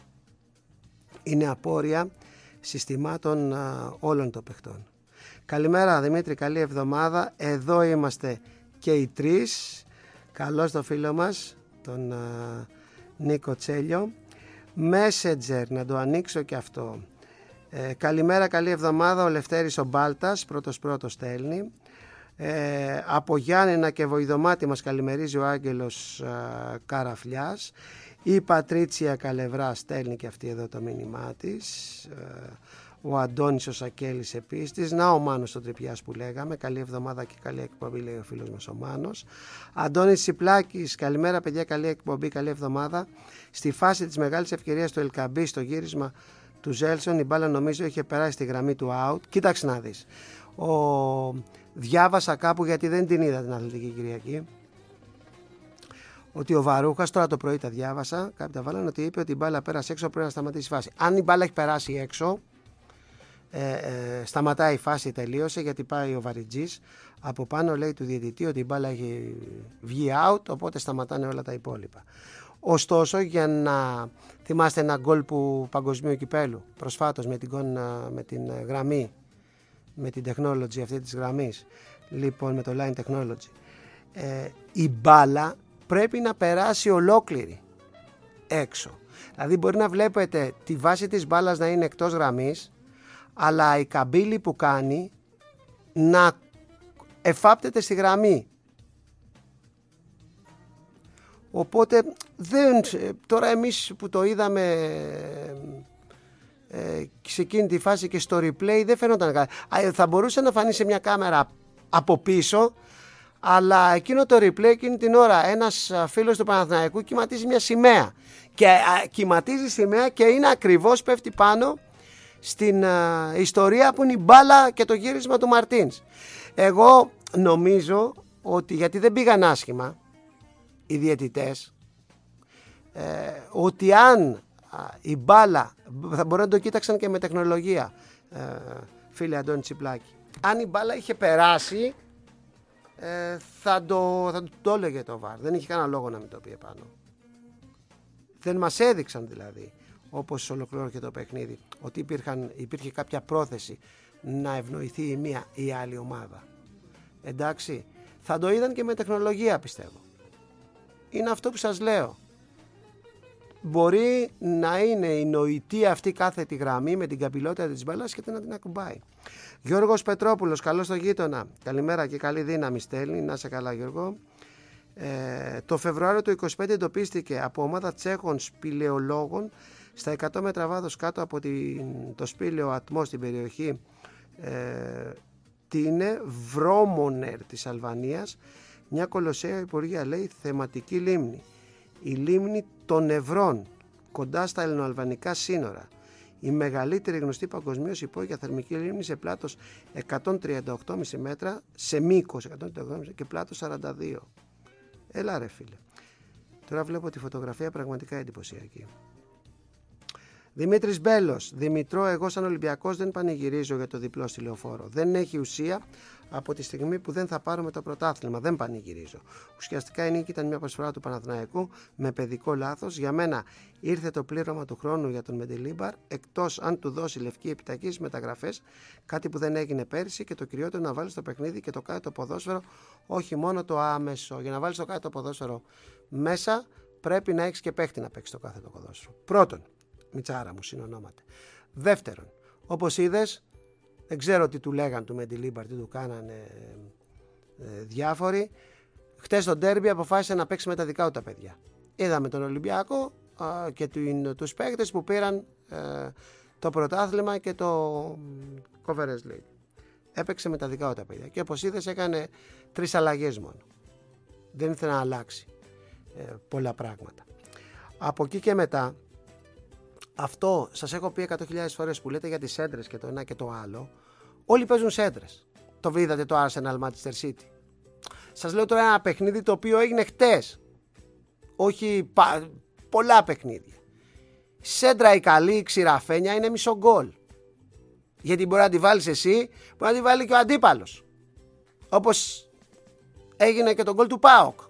Speaker 4: είναι απόρρια συστημάτων όλων των παιχτών. Καλημέρα Δημήτρη, καλή εβδομάδα. Εδώ είμαστε και οι 3. Καλώς το φίλο μας, τον Νίκο Τσέλιο. Messenger, να το ανοίξω και αυτό. Καλημέρα, καλή εβδομάδα. Ο Λευτέρης ο Μπάλτας, πρώτος στέλνει. Από Γιάννενα και Βοηδομάτη μας καλημερίζει ο Άγγελος Καραφλιάς. Η Πατρίτσια Καλευρά στέλνει και αυτή εδώ το μήνυμά της. Ο Αντώνης ο Σακέλης επίσης. Να ο Μάνος ο Τρυπιάς που λέγαμε. Καλή εβδομάδα και καλή εκπομπή, λέει ο φίλος μας ο Μάνος. Αντώνης Τσιπλάκης, καλημέρα παιδιά, καλή εκπομπή, καλή εβδομάδα. Στη φάση της μεγάλης ευκαιρίας του Ελκαμπή στο γύρισμα του Ζέλσον, η μπάλα νομίζω είχε περάσει στη γραμμή του out. Κοίταξε να δεις. Διάβασα κάπου, γιατί δεν την είδα την Αθλητική Κυριακή, ότι ο Βαρούχας, τώρα το πρωί τα διάβασα, κάποιοι τα βάλανε, ότι είπε ότι η μπάλα πέρασε έξω, πρέπει να σταματήσει η φάση. Αν η μπάλα έχει περάσει έξω, σταματάει η φάση, τελείωσε, γιατί πάει ο Βαριτζής από πάνω, λέει του διαιτητή ότι η μπάλα έχει βγει out, οπότε σταματάνε όλα τα υπόλοιπα. Ωστόσο, για να θυμάστε ένα γκολ που παγκοσμίου κυπέλου προσφάτως με την γραμμή, με την technology αυτή της γραμμής, λοιπόν με το line technology, η μπάλα πρέπει να περάσει ολόκληρη έξω. Δηλαδή μπορεί να βλέπετε τη βάση της μπάλας να είναι εκτός γραμμής, αλλά η καμπύλη που κάνει να εφάπτεται στη γραμμή. Οπότε τώρα εμείς που το είδαμε σε εκείνη τη φάση και στο replay δεν φαίνονταν καλά. Θα μπορούσε να φανεί σε μια κάμερα από πίσω, Αλλά εκείνο το replay, εκείνη την ώρα, ένας φίλος του Παναθηναϊκού κυματίζει μια σημαία. Και κυματίζει σημαία και είναι ακριβώς, πέφτει πάνω στην ιστορία που είναι η μπάλα και το γύρισμα του Μαρτίνς. Εγώ νομίζω ότι, γιατί δεν πήγαν άσχημα οι διαιτητές, ότι αν η μπάλα, θα μπορεί να το κοίταξαν και με τεχνολογία, φίλε Αντώνη Τσιπλάκη, αν η μπάλα είχε περάσει, θα το έλεγε το VAR. Δεν είχε κανένα λόγο να μην το πει επάνω. Δεν μας έδειξαν δηλαδή, όπως ολοκληρώθηκε το παιχνίδι, ότι υπήρχε κάποια πρόθεση να ευνοηθεί η μία ή η άλλη ομάδα. Εντάξει, θα το είδαν και με τεχνολογία, πιστεύω. Είναι αυτό που σας λέω. Μπορεί να είναι η νοητή αυτή κάθετη γραμμή με την καπηλότητα της μπάλας και να την ακουμπάει. Γιώργος Πετρόπουλος, καλώς το γείτονα. Καλημέρα και καλή δύναμη στέλνει. Να σε καλά, Γιώργο. Το Φεβρουάριο του 25 εντοπίστηκε από ομάδα Τσέχων σπηλαιολόγων στα 100 μέτρα βάθος κάτω από το σπήλαιο Ατμό στην περιοχή Τίνε Βρόμονερ της Αλβανίας, μια κολοσσέα υπουργεία, λέει, θεματική λίμνη. Η λίμνη των Ευρών, κοντά στα ελληνοαλβανικά σύνορα. Η μεγαλύτερη γνωστή παγκοσμίως υπόγεια θερμική λίμνη σε πλάτος 138,5 μέτρα, σε μήκος 138,5 και πλάτος 42. Έλα ρε φίλε. Τώρα βλέπω τη φωτογραφία, πραγματικά εντυπωσιακή. Δημήτρης Μπέλος. Δημητρό, εγώ σαν Ολυμπιακός δεν πανηγυρίζω για το διπλό στη Λεωφόρο. Δεν έχει ουσία από τη στιγμή που δεν θα πάρουμε το πρωτάθλημα. Δεν πανηγυρίζω. Ουσιαστικά η νίκη ήταν μια προσφορά του Παναθηναϊκού με παιδικό λάθος. Για μένα ήρθε το πλήρωμα του χρόνου για τον Μεντιλίμπαρ, εκτός αν του δώσει λευκή επιταγή στις μεταγραφές, κάτι που δεν έγινε πέρυσι, και το κυριότερο να βάλει στο παιχνίδι και το κάτω ποδόσφαιρο, όχι μόνο το άμεσο. Για να βάλει το κάτω ποδόσφαιρο μέσα, πρέπει να έχει και παίχτη να παίξει το κάθε το ποδόσφαιρο. Πρώτον, Μιτσάρα μου συνονόμαται. Δεύτερον, όπως είδες, δεν ξέρω τι του λέγαν του Μεντιλίμπαρ, τι του κάνανε διάφοροι. Χτες στο ντέρμπι αποφάσισε να παίξει με τα δικά του τα παιδιά. Είδαμε τον Ολυμπιακό και τους παίκτες που πήραν το πρωτάθλημα και το Conference League. Έπαιξε με τα δικά του τα παιδιά και όπως είδες έκανε 3 αλλαγές μόνο. Δεν ήθελε να αλλάξει πολλά πράγματα. Από εκεί και μετά, αυτό σας έχω πει 100.000 φορές που λέτε για τις σέντρες και το ένα και το άλλο. Όλοι παίζουν σέντρες. Το είδατε το Arsenal Manchester City. Σας λέω τώρα ένα παιχνίδι το οποίο έγινε χτες. Όχι πολλά παιχνίδια. Σέντρα η καλή, η ξηραφένια είναι μισό γκολ. Γιατί μπορεί να τη βάλεις εσύ, μπορεί να τη βάλει και ο αντίπαλος. Όπως έγινε και το γκολ του ΠΑΟΚ.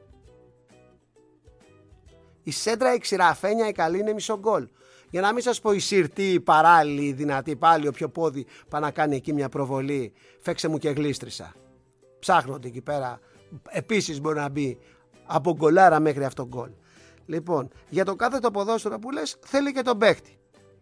Speaker 4: Η σέντρα, η ξηραφένια, η καλή είναι μισό γκολ. Για να μην σας πω η συρτή, η παράλληλη, η δυνατή, πάλι όποιο πόδι πάει να κάνει εκεί μια προβολή, φέξε μου και γλίστρισα. Ψάχνονται εκεί πέρα. Επίσης μπορεί να μπει από γκολάρα μέχρι αυτό γκολ. Λοιπόν, για το κάθε το ποδόσφαιρο που λες θέλει και τον παίχτη.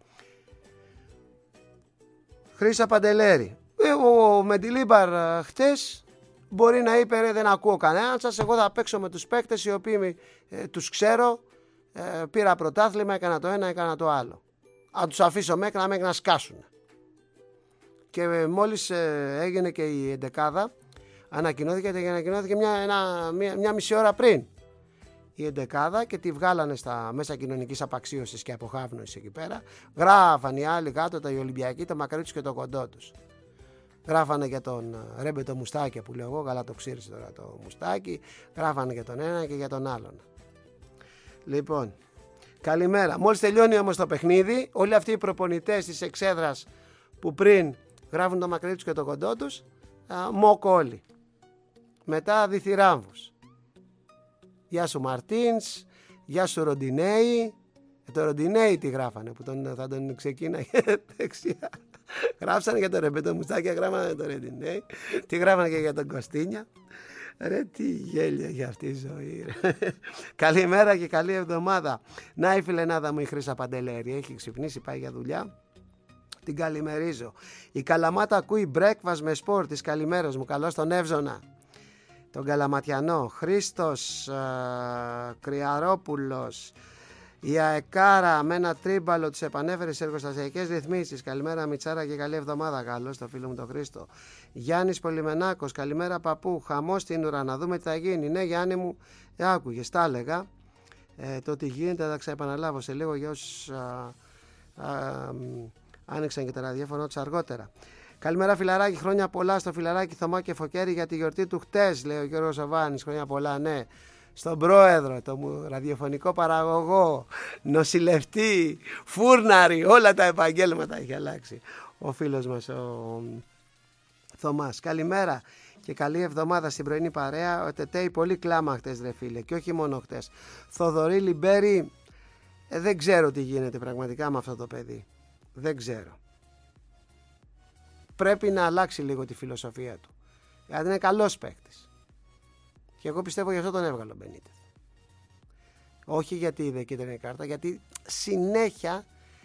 Speaker 4: Χρύσα Παντελέρη. Ο Μεντιλίμπαρ χτες μπορεί να είπε δεν ακούω κανέναν σας, εγώ θα παίξω με τους παίκτες οι οποίοι τους ξέρω. Πήρα πρωτάθλημα, έκανα το ένα, έκανα το άλλο. Αν τους αφήσω μέχρι να σκάσουν. Και μόλις έγινε και η εντεκάδα, ανακοινώθηκε μια μισή ώρα πριν η εντεκάδα και τη βγάλανε στα μέσα κοινωνικής απαξίωσης και αποχάβνωσης εκεί πέρα. Γράφαν οι άλλοι κάτω, οι Ολυμπιακοί, το μακρύ τους και το κοντό τους. Γράφανε για τον Ρέμπε το Μουστάκι που λέω εγώ, καλά το ξύρισε τώρα το Μουστάκι. Γράφανε για τον ένα και για τον άλλον. Λοιπόν, καλημέρα. Μόλις τελειώνει όμως το παιχνίδι, όλοι αυτοί οι προπονητές της εξέδρας που πριν γράφουν το μακρύ τους και το κοντό τους, μόκ όλοι. Μετά διθυράμβους. Γεια σου Μαρτίνς, γεια σου Ροντινέη. Το Ροντινέη τι γράφανε που θα τον ξεκίναγε δεξιά. Γράψανε για το Ρεμπέτο Μουστάκη, γράφανε για το Ροντινέη. Τι γράφανε και για τον Κωστίνια. Ρε τι γέλια για αυτή η ζωή ρε. Καλημέρα και καλή εβδομάδα. Να η φιλενάδα μου η Χρύσα Παντελέρη. Έχει ξυπνήσει, πάει για δουλειά. Την καλημερίζω. Η Καλαμάτα ακούει breakfast με σπορ. Της καλημέρας μου. Καλώς τον Εύζωνα, τον Καλαματιανό. Χρήστος Κρυαρόπουλος. Η ΑΕΚΑΡΑ με ένα τρίμπαλο της επανέφερε σε εργοστασιακές ρυθμίσεις. Καλημέρα Μιτσάρα και καλή εβδομάδα. Καλώς το φίλο μου τον Χρήστο. Γιάννης Πολυμενάκος, καλημέρα παππού. Χαμός στην ουρά, να δούμε τι θα γίνει. Ναι, Γιάννη μου, άκουγες, τα έλεγα. Το τι γίνεται θα ξαναεπαναλάβω σε λίγο για όσους άνοιξαν και τα ραδιόφωνα τους αργότερα. Καλημέρα φιλαράκι, χρόνια πολλά στο φιλαράκι Θωμά και Φωκέρη για τη γιορτή του χτες, λέει ο Γιώργος Σαββάνης. Χρόνια πολλά, ναι. Στον πρόεδρο, το ραδιοφωνικό παραγωγό, νοσηλευτή, φούρναρη, όλα τα επαγγέλματα έχει αλλάξει ο φίλος μας ο Θωμάς. Καλημέρα και καλή εβδομάδα στην πρωινή παρέα. Ο Τετέι πολύ κλάμα χτες ρε φίλε, και όχι μόνο χτες. Θοδωρή Λιμπέρη, δεν ξέρω τι γίνεται πραγματικά με αυτό το παιδί. Δεν ξέρω. Πρέπει να αλλάξει λίγο τη φιλοσοφία του. Γιατί είναι καλός παίκτης. Και εγώ πιστεύω γι' αυτό τον έβγαλε ο Μπενίτεθ. Όχι γιατί είδε κίτρινη κάρτα, γιατί συνέχεια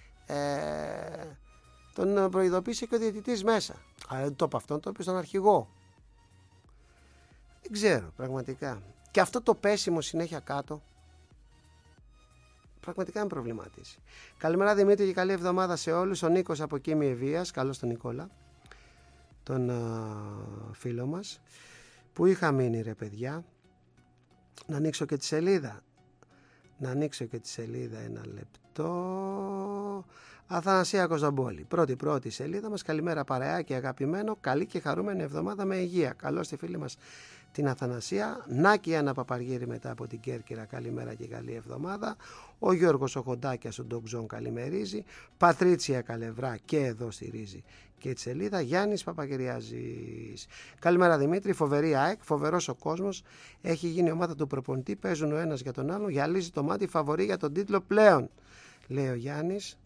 Speaker 4: τον προειδοποίησε και ο διαιτητής μέσα. Αλλά δεν το είπε αυτόν, το είπε στον αρχηγό. Δεν ξέρω πραγματικά. Και αυτό το πέσιμο συνέχεια κάτω πραγματικά με προβληματίζει. Καλημέρα Δημήτρη και καλή εβδομάδα σε όλους. Ο Νίκος από Κίμη Ευβίας, καλώς τον Νικόλα, τον φίλο μας. Πού είχα μείνει ρε παιδιά? Να ανοίξω και τη σελίδα. Ένα λεπτό. Αθανασία Κοζαμπόλη. Πρώτη σελίδα μας. Καλημέρα παρεάκι αγαπημένο. Καλή και χαρούμενη εβδομάδα με υγεία. Καλώς τη φίλη μας την Αθανασία. Νάκη Άννα Παπαργύρη μετά από την Κέρκυρα. Καλημέρα και καλή εβδομάδα. Ο Γιώργος ο Χοντάκιας ο Ντογκζόν καλημερίζει. Πατρίτσια Καλευρά και εδώ στηρίζει και τη σελίδα. Γιάννης Παπακυριάζης. Καλημέρα Δημήτρη. Φοβερή ΑΕΚ. Φοβερός ο κόσμος. Έχει γίνει ομάδα του προπονητή. Παίζουν ο ένας για τον άλλο. Γυαλίζει το μάτι. Φαβορί για τον τίτλο πλέον, λέει ο Γιάννης.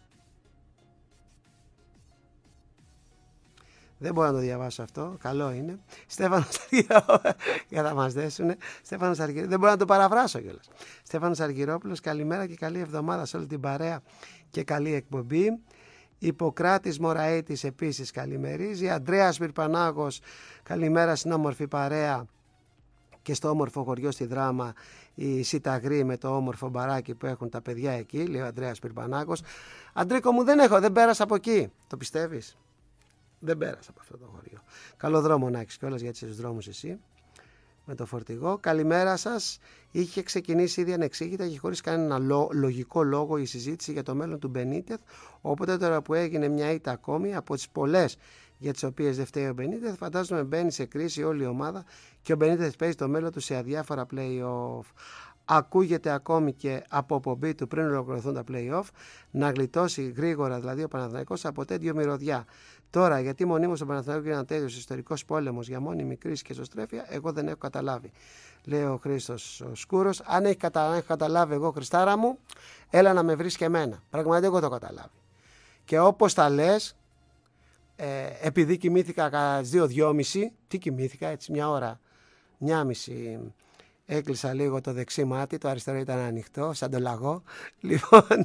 Speaker 4: Δεν μπορώ να το διαβάσω αυτό. Καλό είναι. Στέφανος Αργυρόπουλος. Για να μας δέσουνε. Στέφανος Αργυρόπουλος. Δεν μπορώ να το παραφράσω κιόλας. Στέφανος Αργυρόπουλος. Καλημέρα και καλή εβδομάδα σε όλη την παρέα και καλή εκπομπή. Ιπποκράτης Μωραΐτης επίσης καλημερίζει. Ανδρέας Πυρπανάγος. Καλημέρα στην όμορφη παρέα και στο όμορφο χωριό στη Δράμα. Η Σιταγρή με το όμορφο μπαράκι που έχουν τα παιδιά εκεί. Λέει ο Ανδρέας Πυρπανάγος. Αντρίκο μου δεν πέρασα από εκεί. Το πιστεύεις? Δεν πέρασα από αυτό το χωριό. Καλό δρόμο να έχεις κιόλας γιατί είσαι στους δρόμους εσύ με το φορτηγό. Καλημέρα σας. Είχε ξεκινήσει ήδη ανεξήγητα και χωρίς κανένα λογικό λόγο η συζήτηση για το μέλλον του Μπενίτεθ. Οπότε τώρα που έγινε μια ήττα ακόμη από τις πολλές για τις οποίες δεν φταίει ο Μπενίτεθ, φαντάζομαι μπαίνει σε κρίση όλη η ομάδα και ο Μπενίτεθ παίζει το μέλλον του σε αδιάφορα play-off. Ακούγεται ακόμη και από αποπομπή του πριν ολοκληρωθούν τα play-off να γλιτώσει γρήγορα δηλαδή ο Παναθηναϊκός από τέτοιο μυρωδιά. Τώρα, γιατί μονίμως στον Παναθηναϊκό είναι ένα τέτοιο ιστορικός πόλεμος για μόνιμη κρίση και εσωστρέφεια, εγώ δεν έχω καταλάβει. Λέει ο Χρήστος ο Σκούρος. Αν έχει καταλάβει εγώ, Χριστάρα μου, έλα να με βρεις και εμένα. Πραγματικά εγώ το καταλάβει. Και όπως τα λες, επειδή κοιμήθηκα κατά τις 2-2.30, τι κοιμήθηκα, έτσι μια ώρα, 1.30. Έκλεισα λίγο το δεξί μάτι, το αριστερό ήταν ανοιχτό, σαν το λαγό. Λοιπόν,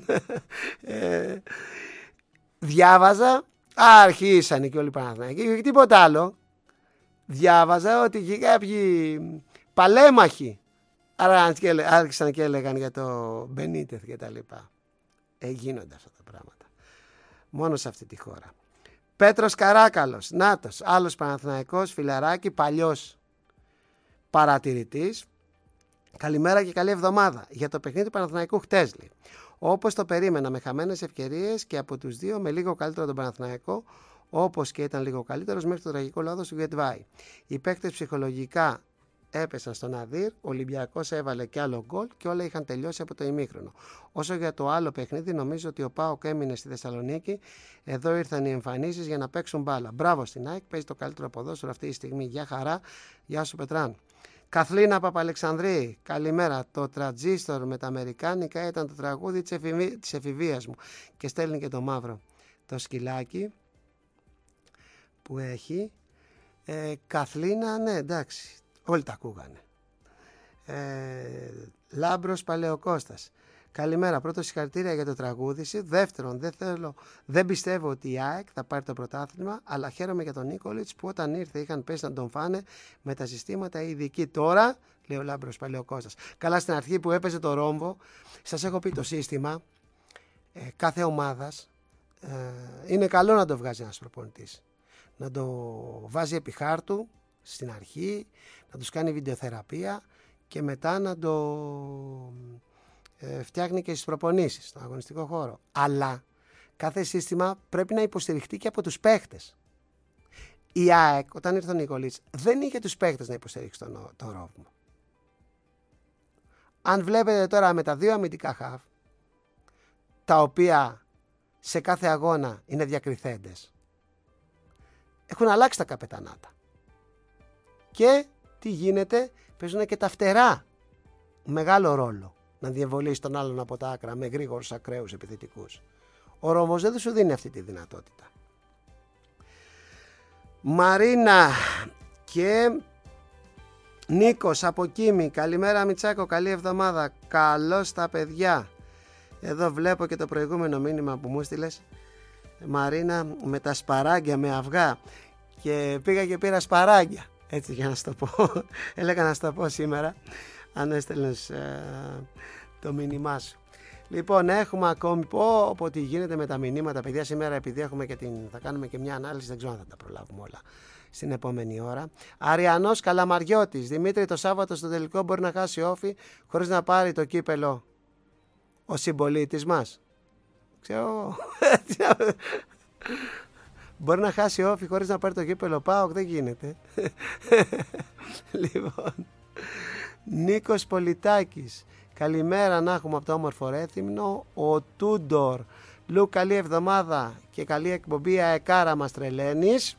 Speaker 4: διάβαζα, αρχίσανε και όλοι οι Παναθηναϊκοί και τίποτα άλλο. Διάβαζα ότι και κάποιοι παλέμαχοι άρχισαν και έλεγαν για το Μπενίτεθ και τα λοιπά. Γίνονται αυτά τα πράγματα. Μόνο σε αυτή τη χώρα. Πέτρος Καράκαλος, νάτος, άλλος Παναθηναϊκός, φιλαράκι, παλιός παρατηρητής. Καλημέρα και καλή εβδομάδα. Για το παιχνίδι του Παναθηναϊκού χτες, λέει. Όπως το περίμενα, με χαμένες ευκαιρίες και από τους δύο με λίγο καλύτερο τον Παναθηναϊκό, όπως και ήταν λίγο καλύτερος μέχρι το τραγικό λάθος του Γετβάη. Οι παίκτες ψυχολογικά έπεσαν στον Αδύρ, ο Ολυμπιακός έβαλε και άλλο γκολ και όλα είχαν τελειώσει από το ημίχρονο. Όσο για το άλλο παιχνίδι, νομίζω ότι ο ΠΑΟΚ έμεινε στη Θεσσαλονίκη. Εδώ ήρθαν οι εμφανίσεις για να παίξουν μπάλα. Μπράβο στην ΑΕΚ, παίζει το καλύτερο ποδόσφαιρο αυτή τη στιγμή. Γεια χαρά, γεια σου Πετράν. Καθλίνα Παπαλεξανδρή, καλημέρα. Το Τραντζίστορ με τα αμερικάνικα ήταν το τραγούδι της εφηβείας μου. Και στέλνει και το μαύρο το σκυλάκι που έχει. Καθλίνα, ναι εντάξει, όλοι τα ακούγανε. Λάμπρος Παλαιοκώστας. Καλημέρα. Πρώτον, συγχαρητήρια για το τραγούδι. Δεύτερον, δεν πιστεύω ότι η ΑΕΚ θα πάρει το πρωτάθλημα, αλλά χαίρομαι για τον Νίκολιτς που όταν ήρθε είχαν πέσει να τον φάνε με τα συστήματα ειδικοί. Τώρα, λέει ο Λάμπρος Παλαιοκώστας. Καλά, στην αρχή που έπαιζε το ρόμβο, σας έχω πει το σύστημα κάθε ομάδας είναι καλό να το βγάζει ένας προπονητής. Να το βάζει επί χάρτου στην αρχή, να τους κάνει βιντεοθεραπεία και μετά να το φτιάχνει και στις προπονήσεις, στον αγωνιστικό χώρο. Αλλά κάθε σύστημα πρέπει να υποστηριχτεί και από τους παίχτες. Η ΑΕΚ, όταν ήρθε ο Νικολίτς, δεν είχε τους παίχτες να υποστηρίξει τον ρόβμο. Αν βλέπετε τώρα με τα δύο αμυντικά χαφ, τα οποία σε κάθε αγώνα είναι διακριθέντες, έχουν αλλάξει τα καπετανάτα. Και τι γίνεται, παίζουν και τα φτερά μεγάλο ρόλο να διαβολήσει τον άλλον από τα άκρα με γρήγορους ακραίους επιθετικούς. Ο ρόμβος δεν σου δίνει αυτή τη δυνατότητα. Μαρίνα και Νίκος από Κίμη. Καλημέρα Μιτσάκο, καλή εβδομάδα. Καλώς τα παιδιά. Εδώ βλέπω και το προηγούμενο μήνυμα που μου στείλες, Μαρίνα, με τα σπαράγγια, με αυγά. Και πήγα και πήρα σπαράγγια. Έτσι για να σου το πω. Έλεγα να σου το πω σήμερα, αν έστελνες το μήνυμά σου. Λοιπόν, έχουμε ακόμη πω τι γίνεται με τα μηνύματα, παιδιά. Σήμερα, επειδή έχουμε και θα κάνουμε και μια ανάλυση, δεν ξέρω αν θα τα προλάβουμε όλα στην επόμενη ώρα. Αριανός Καλαμαριώτης. Δημήτρη, το Σάββατο στο τελικό μπορεί να χάσει όφη χωρίς να πάρει το κύπελο ο συμπολίτης μας. Ξέρω. Μπορεί να χάσει όφη χωρίς να πάρει το κύπελο ΠΑΟΚ, δεν γίνεται. Λοιπόν, Νίκος Πολιτάκης. Καλημέρα να έχουμε από το όμορφο Ρέθυμνο. Ο Τούντορ. Λου, καλή εβδομάδα και καλή εκπομπή. Αεκάρα μας τρελαίνεις.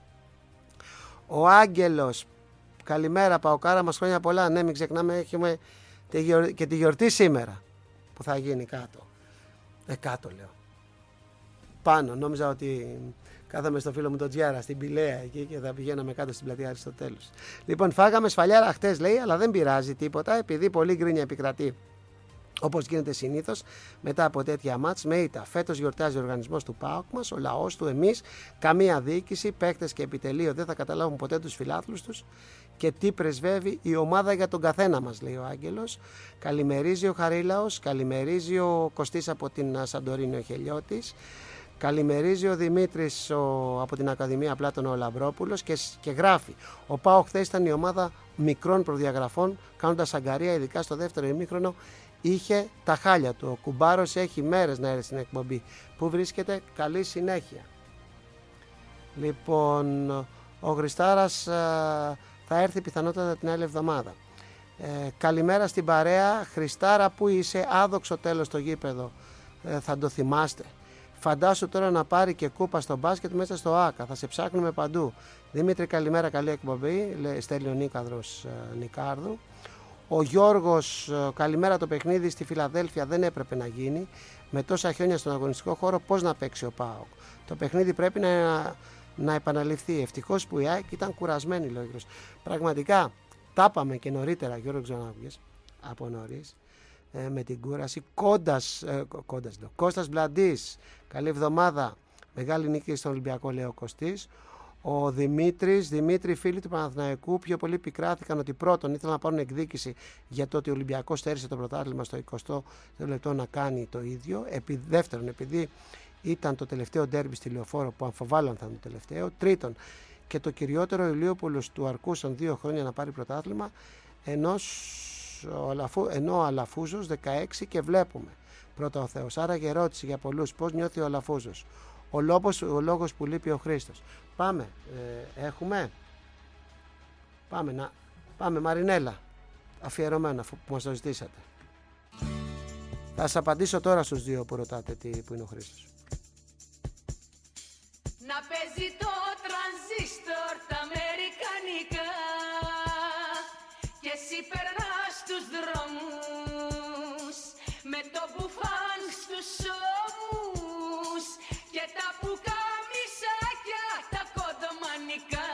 Speaker 4: Ο Άγγελος. Καλημέρα Παοκάρα μας, χρόνια πολλά. Ναι, μην ξεχνάμε, έχουμε και τη γιορτή σήμερα που θα γίνει κάτω. Κάτω λέω. Πάνω, νόμιζα ότι κάθαμε στο φίλο μου τον Τζιάρα στην Πηλαία εκεί και θα πηγαίναμε κάτω στην πλατεία Αριστοτέλους. Λοιπόν, φάγαμε σφαλιάρα χτες, λέει, αλλά δεν πειράζει τίποτα επειδή πολύ γκρίνια επικρατεί. Όπως γίνεται συνήθως μετά από τέτοια μάτς με ήττα. Φέτος γιορτάζει ο οργανισμός του ΠΑΟΚ μας, ο λαός του, εμείς, καμία διοίκηση, παίκτες και επιτελείο δεν θα καταλάβουν ποτέ τους φιλάθλους τους και τι πρεσβεύει η ομάδα για τον καθένα μας, λέει ο Άγγελος. Καλημερίζει ο Χαρίλαος, καλημερίζει ο Κωστής από την Σαντορίνη ο Χελιώτης. Καλημερίζει ο Δημήτρης από την Ακαδημία Πλάτωνα ο Λαμπρόπουλος και γράφει: ο ΠΑΟΚ χθες ήταν η ομάδα μικρών προδιαγραφών, κάνοντας αγκαρία, ειδικά στο δεύτερο ημίχρονο. Είχε τα χάλια του. Ο Κουμπάρος έχει μέρες να έρθει στην εκπομπή. Πού βρίσκεται? Καλή συνέχεια. Λοιπόν, ο Χριστάρας θα έρθει πιθανότατα την άλλη εβδομάδα. Καλημέρα στην παρέα. Χριστάρα, που είσαι? Άδοξο τέλος στο γήπεδο. Θα το θυμάστε. Φαντάσου τώρα να πάρει και κούπα στο μπάσκετ μέσα στο ΆΚΑ. Θα σε ψάχνουμε παντού. Δημήτρη, καλημέρα, καλή εκπομπή. Στέλνει ο Νίκαδρος Νικάρδου. Ο Γιώργος, καλημέρα, το παιχνίδι στη Φιλαδέλφια δεν έπρεπε να γίνει. Με τόσα χιόνια στον αγωνιστικό χώρο, πώς να παίξει ο ΠΑΟΚ? Το παιχνίδι πρέπει να επαναληφθεί. Ευτυχώς που η ΑΕΚ ήταν κουρασμένη, λέει ο Γιώργος. Πραγματικά, τα είπαμε και νωρίτερα, Γιώργο, ξαναβγες από νωρίς. Με την κούραση. Κώστας Μπλαντής, καλή εβδομάδα. Μεγάλη νίκη στον Ολυμπιακό, λέει ο Κωστής. Ο Δημήτρη, φίλοι του Παναθηναϊκού, πιο πολύ πικράθηκαν ότι πρώτον ήθελαν να πάρουν εκδίκηση για το ότι ο Ολυμπιακός στέρισε το πρωτάθλημα στο 20ο λεπτό να κάνει το ίδιο. Δεύτερον, επειδή ήταν το τελευταίο ντέρμπι στη Λεωφόρο, που αμφιβάλλω αν θα είναι το τελευταίο. Τρίτον, και το κυριότερο, ο Ηλίοπουλος του αρκούσαν 2 χρόνια να πάρει πρωτάθλημα, ενώ ο Αλαφούζος 16 και βλέπουμε. Πρώτα ο Θεός. Άρα και ερώτηση για πολλούς: πώς νιώθει ο Αλαφούζος? Ο λόγος που λείπει ο Χρήστος. Πάμε. Έχουμε. Πάμε Μαρινέλα. Αφιερωμένο, αφού που μας το ζητήσατε. Θα σας απαντήσω τώρα στους δύο που ρωτάτε που είναι ο Χρήστος.
Speaker 7: Να παίζει το τρανζίστορ τα αμερικανικά και εσύ περνάς τους δρόμους με το μπουφάν στους ώμους και τα πουκαμισάκια τα κοντομανικά.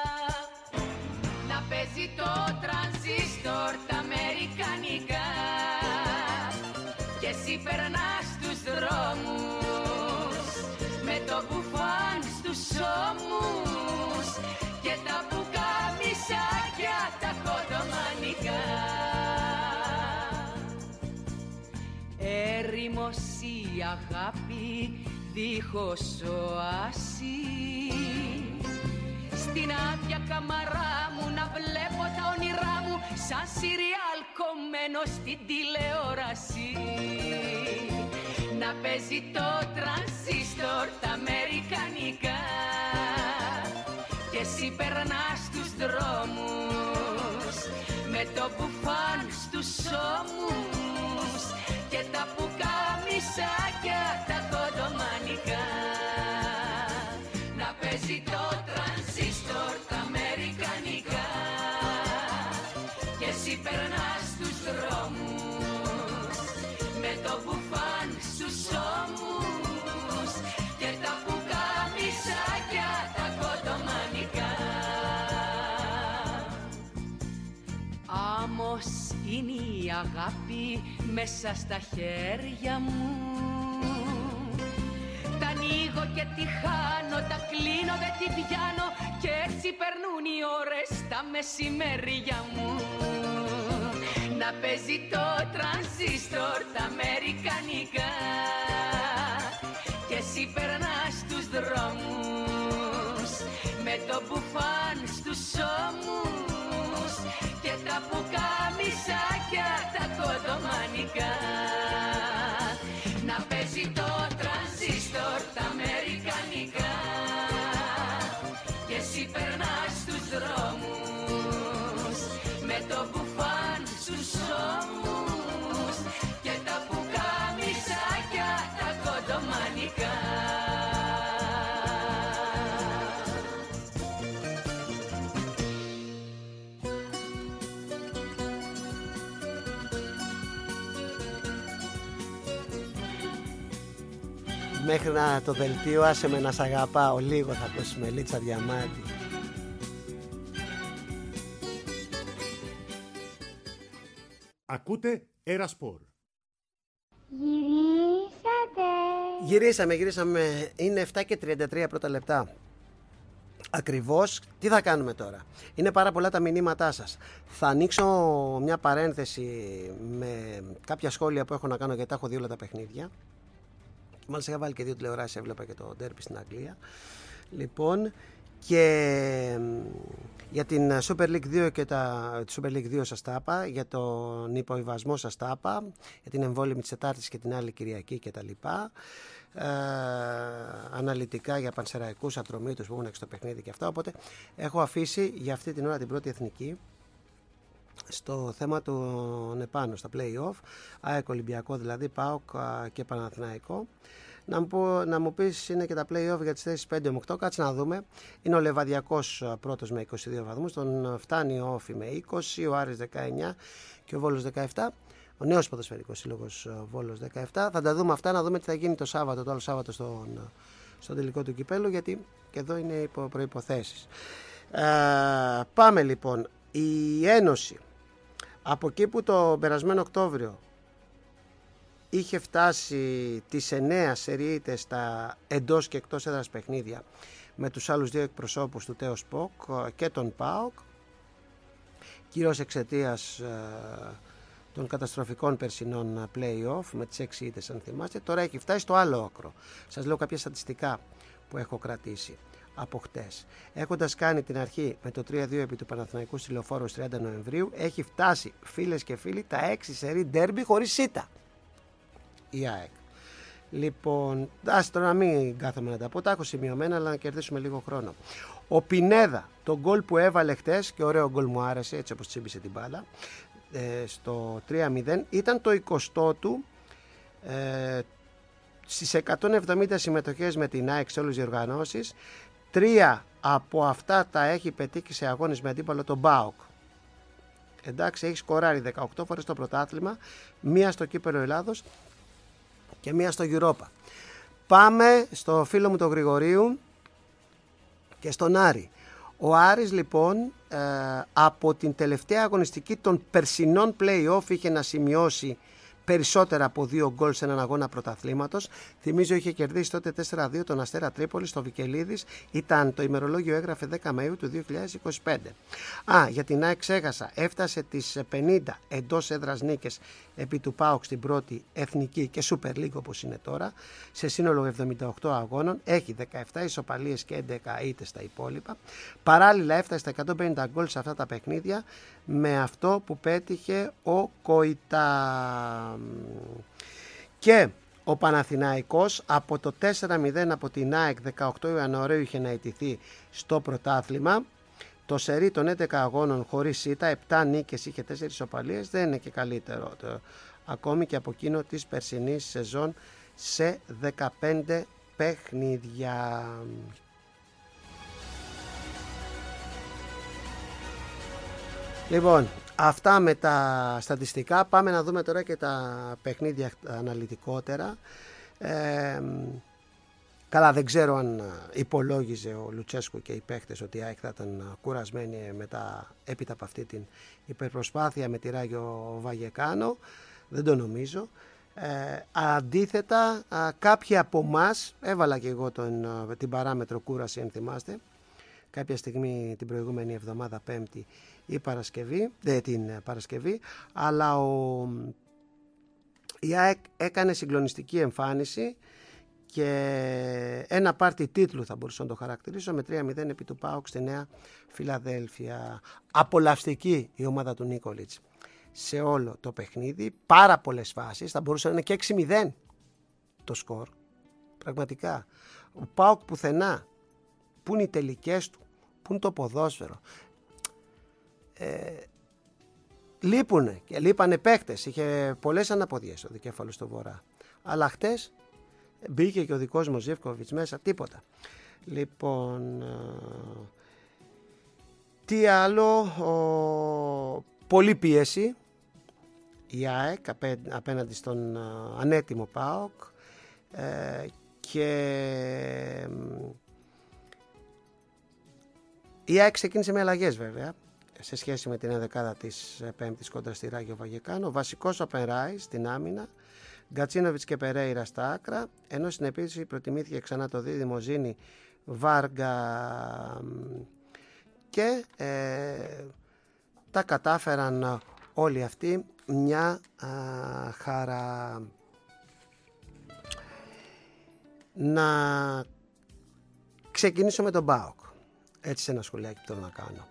Speaker 7: Να παίζει το τρανζίστορ τα αμερικανικά και περνάς τους δρόμους με το μπουφάν στους ώμους και τα πουκαμισάκια τα κοντομανικά. Έρημος η αγάπη δίχως οάση, στην άδεια καμαρά μου να βλέπω τα όνειρά μου σαν σιριάλ κομμένο στην τηλεόραση. Να παίζει το τρανσίστορ τα αμερικανικά και εσύ περνάς τους δρόμους με το μπουφάν στους ώμους και τα πουκαμισάκια τα κοντομανικά. Να παίζει το τρανσίστορ τα αμερικανικά και εσύ περνάς τους δρόμους με το μπουφάν στους ώμους και τα πουκαμισάκια τα κοντομανικά. Άμμος είναι η αγάπη μέσα στα χέρια μου. Τα ανοίγω και τη χάνω, τα κλείνω δεν τη πιάνω και έτσι περνούν οι ώρες τα μεσημέρια μου. Να παίζει το τρανσίστορ τα αμερικανικά και εσύ περνάς τους δρόμους με το μπουφάν στους ώμους και τα πουκαμισάκια τα κοντομανικά. Να παίζει το τρανσίστορ τα αμερικανικά και εσύ περνάς τους δρόμους με το μπουφάν στους ώμους και τα πουκαμισάκια τα κοντομανικά.
Speaker 4: Μέχρι να το δελτίο άσε με να σ' αγαπάω λίγο θα ακούσουμε Λίτσα Διαμάντη.
Speaker 1: Ακούτε Ερασπορ.
Speaker 4: Γυρίσαμε. Είναι 7 και 33 πρώτα λεπτά. Ακριβώς. Τι θα κάνουμε τώρα? Είναι πάρα πολλά τα μηνύματά σας. Θα ανοίξω μια παρένθεση με κάποια σχόλια που έχω να κάνω, γιατί τα έχω δει όλα τα παιχνίδια. Μάλιστα είχα βάλει και 2 τηλεοράσεις, έβλεπα και το ντέρμπι στην Αγγλία. Λοιπόν, και για την Super League 2 και τη Super League 2 σας τα είπα, για τον υποϊβασμό σας τα είπα, για την εμβόλυμη της Τετάρτης και την άλλη Κυριακή και τα λοιπά. Αναλυτικά για πανσεραϊκούς ατρωμίτους που έχουν στο παιχνίδι και αυτά. Οπότε έχω αφήσει για αυτή την ώρα την πρώτη εθνική στο θέμα του επάνω, στα play-off, ΑΕΚ Ολυμπιακό δηλαδή, ΠΑΟΚ και Παναθηναϊκό. Να μου πεις, είναι και τα play-off για τις θέσεις 5 με 8, κάτσε να δούμε. Είναι ο Λεβαδιακός πρώτος με 22 βαθμούς, τον φτάνει ο Όφη με 20, ο Άρης 19 και ο Βόλος 17. Ο νέος ποδοσφαιρικός σύλλογος Βόλος 17. Θα τα δούμε αυτά, να δούμε τι θα γίνει το Σάββατο, το άλλο Σάββατο στον τελικό του κυπέλου, γιατί και εδώ είναι οι προϋποθέσεις. Πάμε λοιπόν. Η Ένωση, από εκεί που το περασμένο Οκτώβριο είχε φτάσει τις 9 σεριίτες στα εντός και εκτός έδρας παιχνίδια με τους άλλους 2 εκπροσώπους του ΤΕΟ ΣΠΟΚ και τον ΠΑΟΚ, κυρίως εξαιτίας των καταστροφικών περσινών play-off με τις 6 ήττες, αν θυμάστε. Τώρα έχει φτάσει στο άλλο άκρο. Σας λέω κάποια στατιστικά που έχω κρατήσει από χτες. Έχοντας κάνει την αρχή με το 3-2 επί του Παναθηναϊκού στη Λεωφόρο 30 Νοεμβρίου, έχει φτάσει, φίλες και φίλοι, τα 6 σερί ντέρμπι χωρίς ήττα η ΑΕΚ. Λοιπόν, ας τώρα να μην κάθομαι να τα πω, τα έχω σημειωμένα, αλλά να κερδίσουμε λίγο χρόνο. Ο Πινέδα, το γκολ που έβαλε χτες, και ωραίο γκολ μου άρεσε, έτσι όπως τσίμπησε την μπάλα, στο 3-0, ήταν το 20ο του στις 170 συμμετοχές με την ΑΕΚ σε όλες τις διοργανώσεις. 3 από αυτά τα έχει πετύχει σε αγώνες με αντίπαλο τον ΠΑΟΚ. Εντάξει, έχει σκοράρει 18 φορές στο πρωτάθλημα, μία στο Κύπελλο Ελλάδος και μία στο Europa. Πάμε στο φίλο μου τον Γρηγορίου και στον Άρη. Ο Άρης λοιπόν από την τελευταία αγωνιστική των περσινών play-off είχε να σημειώσει περισσότερα από 2 γκολ σε έναν αγώνα πρωταθλήματος. Θυμίζω είχε κερδίσει τότε 4-2 τον Αστέρα Τρίπολη στο Βικελίδης. Ήταν, το ημερολόγιο έγραφε 10 Μαΐου του 2025. Για την ΑΕΚ ξέχασα. Έφτασε τις 50 εντός έδρας νίκες επί του ΠΑΟΚ στην πρώτη εθνική και Super League όπως είναι τώρα, σε σύνολο 78 αγώνων. Έχει 17 ισοπαλίες και 11 ήττες στα υπόλοιπα. Παράλληλα έφτασε στα 150 γκολ σε αυτά τα παιχνίδια, με αυτό που πέτυχε ο Κοϊτά. Και ο Παναθηναϊκός από το 4-0 από την ΑΕΚ 18 Ιανουαρίου είχε να ιτηθεί στο πρωτάθλημα. Το σερί των 11 αγώνων χωρίς ήττα, 7 νίκες, είχε 4 ισοπαλίες, δεν είναι και καλύτερο ακόμη και από εκείνο της περσινής σεζόν σε 15 παιχνίδια. Λοιπόν, αυτά με τα στατιστικά. Πάμε να δούμε τώρα και τα παιχνίδια αναλυτικότερα. Καλά, δεν ξέρω αν υπολόγιζε ο Λουτσέσκου και οι παίχτες ότι η ΑΕΚ θα ήταν κουρασμένη έπειτα από αυτή την υπερπροσπάθεια με τη Ράγιο Βαγεκάνο. Δεν το νομίζω. Αντίθετα, κάποιοι από εμάς, έβαλα και εγώ την παράμετρο κούραση, αν θυμάστε, κάποια στιγμή την προηγούμενη εβδομάδα, Πέμπτη ή την Παρασκευή, αλλά η ΑΕΚ έκανε συγκλονιστική εμφάνιση και ένα πάρτι τίτλου θα μπορούσα να το χαρακτηρίσω, με 3-0 επί του ΠΑΟΚ στη Νέα Φιλαδέλφια. Απολαυστική η ομάδα του Νίκολιτς σε όλο το παιχνίδι, πάρα πολλές φάσεις, θα μπορούσε να είναι και 6-0 το σκορ, πραγματικά. Ο ΠΑΟΚ πουθενά, πού είναι οι τελικές του, πού είναι το ποδόσφαιρο. Λείπουνε και λείπανε παίχτες, είχε πολλές αναποδιές στο δικέφαλο στο Βορρά, αλλά χτες μπήκε και ο δικός μου Ζίβκοβιτς μέσα, τίποτα. Λοιπόν, τι άλλο, πολλή πίεση η ΑΕΚ απέναντι στον ανέτοιμο ΠΑΟΚ, και η ΑΕΚ ξεκίνησε με αλλαγές βέβαια σε σχέση με την ενδεκάδα της Πέμπτης κόντρα στη Ράγιο Βαγεκάνο. Βασικός ο Πενράι στην άμυνα, Γκατσίνοβιτς και Περέιρα στα άκρα, ενώ στην επίθεση προτιμήθηκε ξανά το δίδυμο Ζήνη Βάργα, και τα κατάφεραν όλοι αυτοί μια χαρά. Να ξεκινήσω με τον ΠΑΟΚ, έτσι σε ένα σχολιάκι που θέλω να κάνω.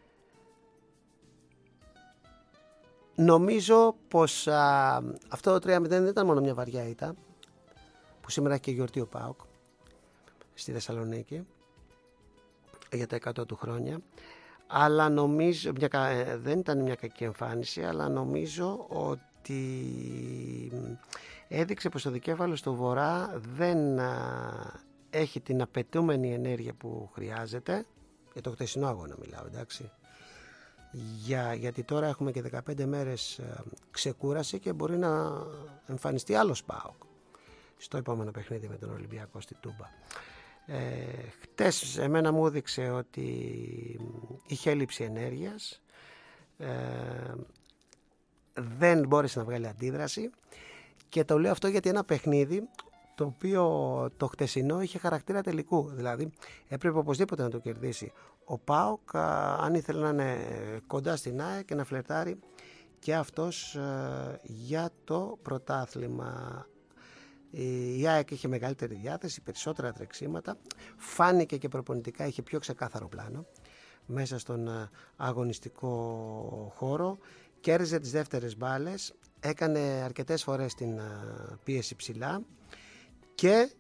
Speaker 4: Νομίζω πως αυτό το 3-0 δεν ήταν μόνο μια βαριά ήττα, που σήμερα έχει και γιορτή ο ΠΑΟΚ στη Θεσσαλονίκη για τα 100 του χρόνια, αλλά νομίζω, δεν ήταν μια κακή εμφάνιση, αλλά νομίζω ότι έδειξε πως το δικέφαλο στο Βορρά δεν έχει την απαιτούμενη ενέργεια που χρειάζεται, για το χτεσινό αγώνα μιλάω, εντάξει, γιατί τώρα έχουμε και 15 μέρες ξεκούραση και μπορεί να εμφανιστεί άλλος ΠΑΟΚ στο επόμενο παιχνίδι με τον Ολυμπιακό στη Τούμπα. Χτες εμένα μου έδειξε ότι είχε έλλειψη ενέργειας, δεν μπόρεσε να βγάλει αντίδραση, και το λέω αυτό γιατί ένα παιχνίδι το οποίο το χτεσινό είχε χαρακτήρα τελικού, δηλαδή έπρεπε οπωσδήποτε να το κερδίσει ο ΠΑΟΚ αν ήθελε να είναι κοντά στην ΑΕΚ και να φλερτάρει και αυτός για το πρωτάθλημα. Η ΑΕΚ είχε μεγαλύτερη διάθεση, περισσότερα τρεξίματα, φάνηκε και προπονητικά είχε πιο ξεκάθαρο πλάνο μέσα στον αγωνιστικό χώρο, κέρδιζε τις δεύτερες μπάλες, έκανε αρκετές φορές την πίεση ψηλά και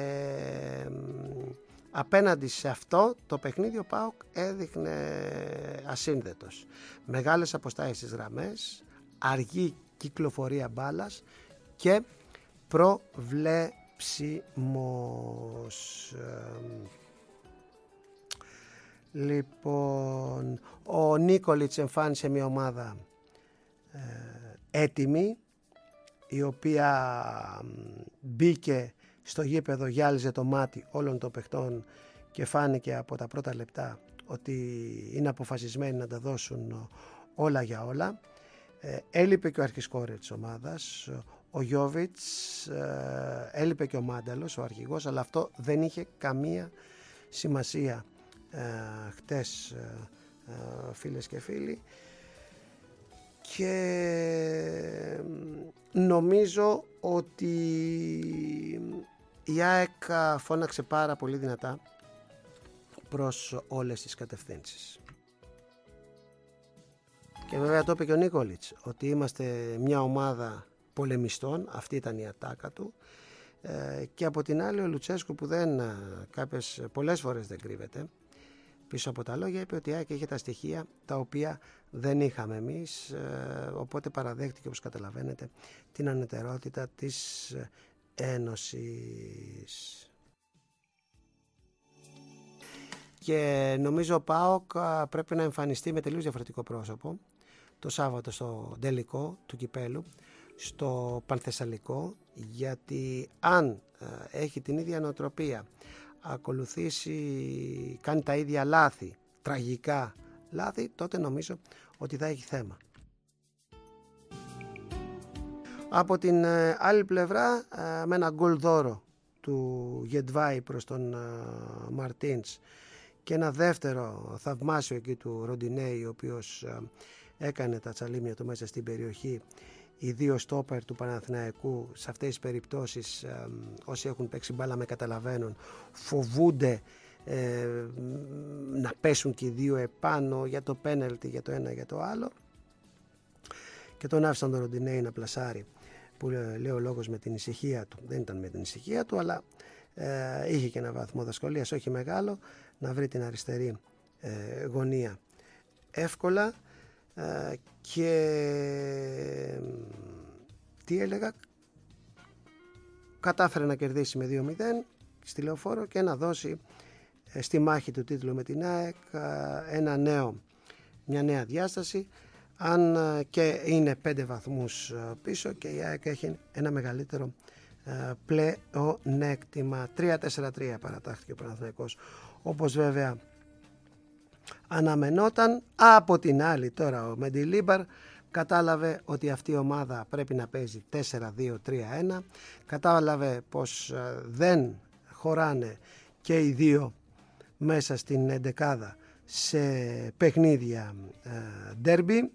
Speaker 4: απέναντι σε αυτό το παιχνίδι ο ΠΑΟΚ έδειχνε ασύνδετος. Μεγάλες αποστάσεις στις γραμμές, αργή κυκλοφορία μπάλας και προβλέψιμος. Λοιπόν, ο Νίκολιτς εμφάνισε μια ομάδα έτοιμη, η οποία μπήκε στο γήπεδο, γυάλιζε το μάτι όλων των παιχτών και φάνηκε από τα πρώτα λεπτά ότι είναι αποφασισμένοι να τα δώσουν όλα για όλα. Έλειπε και ο αρχισκόρης της ομάδας, ο Γιόβιτς, έλειπε και ο Μάνταλος, ο αρχηγός, αλλά αυτό δεν είχε καμία σημασία χτες, φίλες και φίλοι. Και νομίζω ότι η ΑΕΚ φώναξε πάρα πολύ δυνατά προς όλες τις κατευθύνσεις. Και βέβαια το είπε και ο Νίκολιτς, ότι είμαστε μια ομάδα πολεμιστών, αυτή ήταν η ατάκα του, και από την άλλη ο Λουτσέσκου, που πολλές φορές δεν κρύβεται πίσω από τα λόγια, είπε ότι η ΑΕΚ είχε τα στοιχεία τα οποία δεν είχαμε εμείς, οπότε παραδέχτηκε, όπως καταλαβαίνετε, την ανετερότητα της Ένωσης. Και νομίζω ο ΠΑΟΚ πρέπει να εμφανιστεί με τελείως διαφορετικό πρόσωπο το Σάββατο στο τελικό του κυπέλου, στο Πανθεσσαλικό, γιατί αν έχει την ίδια νοοτροπία, κάνει τα ίδια λάθη, τραγικά λάθη, τότε νομίζω ότι θα έχει θέμα. Από την άλλη πλευρά, με ένα γκολ δώρο του Γετβάη προς τον Μαρτίνς και ένα δεύτερο θαυμάσιο εκεί του Ροντινέη, ο οποίος έκανε τα τσαλίμια του μέσα στην περιοχή. Οι δύο στόπερ του Παναθηναϊκού σε αυτές τις περιπτώσεις, όσοι έχουν παίξει μπάλα με καταλαβαίνουν, φοβούνται να πέσουν και οι δύο επάνω για το πέναλτι, για το ένα για το άλλο, και τον άφησαν τον Ροντινέη να πλασάρει, που λέει ο λόγος με την ησυχία του. Δεν ήταν με την ησυχία του, αλλά είχε και ένα βαθμό δυσκολίας, όχι μεγάλο, να βρει την αριστερή γωνία εύκολα. Και τι έλεγα, κατάφερε να κερδίσει με 2-0 στη Λεωφόρο και να δώσει στη μάχη του τίτλου με την ΑΕΚ μια νέα διάσταση, αν και είναι 5 βαθμούς πίσω και η ΑΕΚ έχει ένα μεγαλύτερο πλεονέκτημα. 3-4-3 παρατάχθηκε ο Παναθηναϊκός, όπως βέβαια αναμενόταν. Από την άλλη τώρα ο Μεντιλίμπαρ κατάλαβε ότι αυτή η ομάδα πρέπει να παίζει 4-2-3-1, κατάλαβε πως δεν χωράνε και οι δύο μέσα στην εντεκάδα σε παιχνίδια ντέρμπι,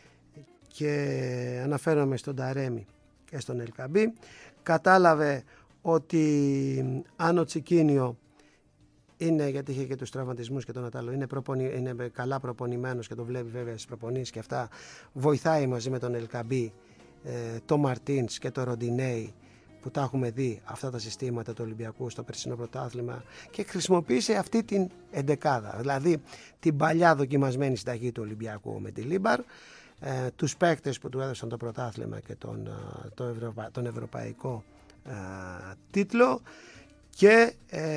Speaker 4: και αναφέρομαι στον Ταρέμι και στον Ελκαμπή. Κατάλαβε ότι αν ο Τσικίνιο είναι, γιατί είχε και τους τραυματισμούς και τον Ατάλο, είναι καλά προπονημένος και το βλέπει βέβαια στις προπονήσεις και αυτά, βοηθάει μαζί με τον Ελκαμπή, το Μαρτίνς και το Ροντινέη, που τα έχουμε δει αυτά τα συστήματα του Ολυμπιακού στο περσινό πρωτάθλημα, και χρησιμοποίησε αυτή την εντεκάδα, δηλαδή την παλιά δοκιμασμένη συνταγή του Ολυμπιακού με τη Λίμπαρ, τους παίκτες που του έδωσαν το πρωτάθλημα και τον ευρωπαϊκό τίτλο, και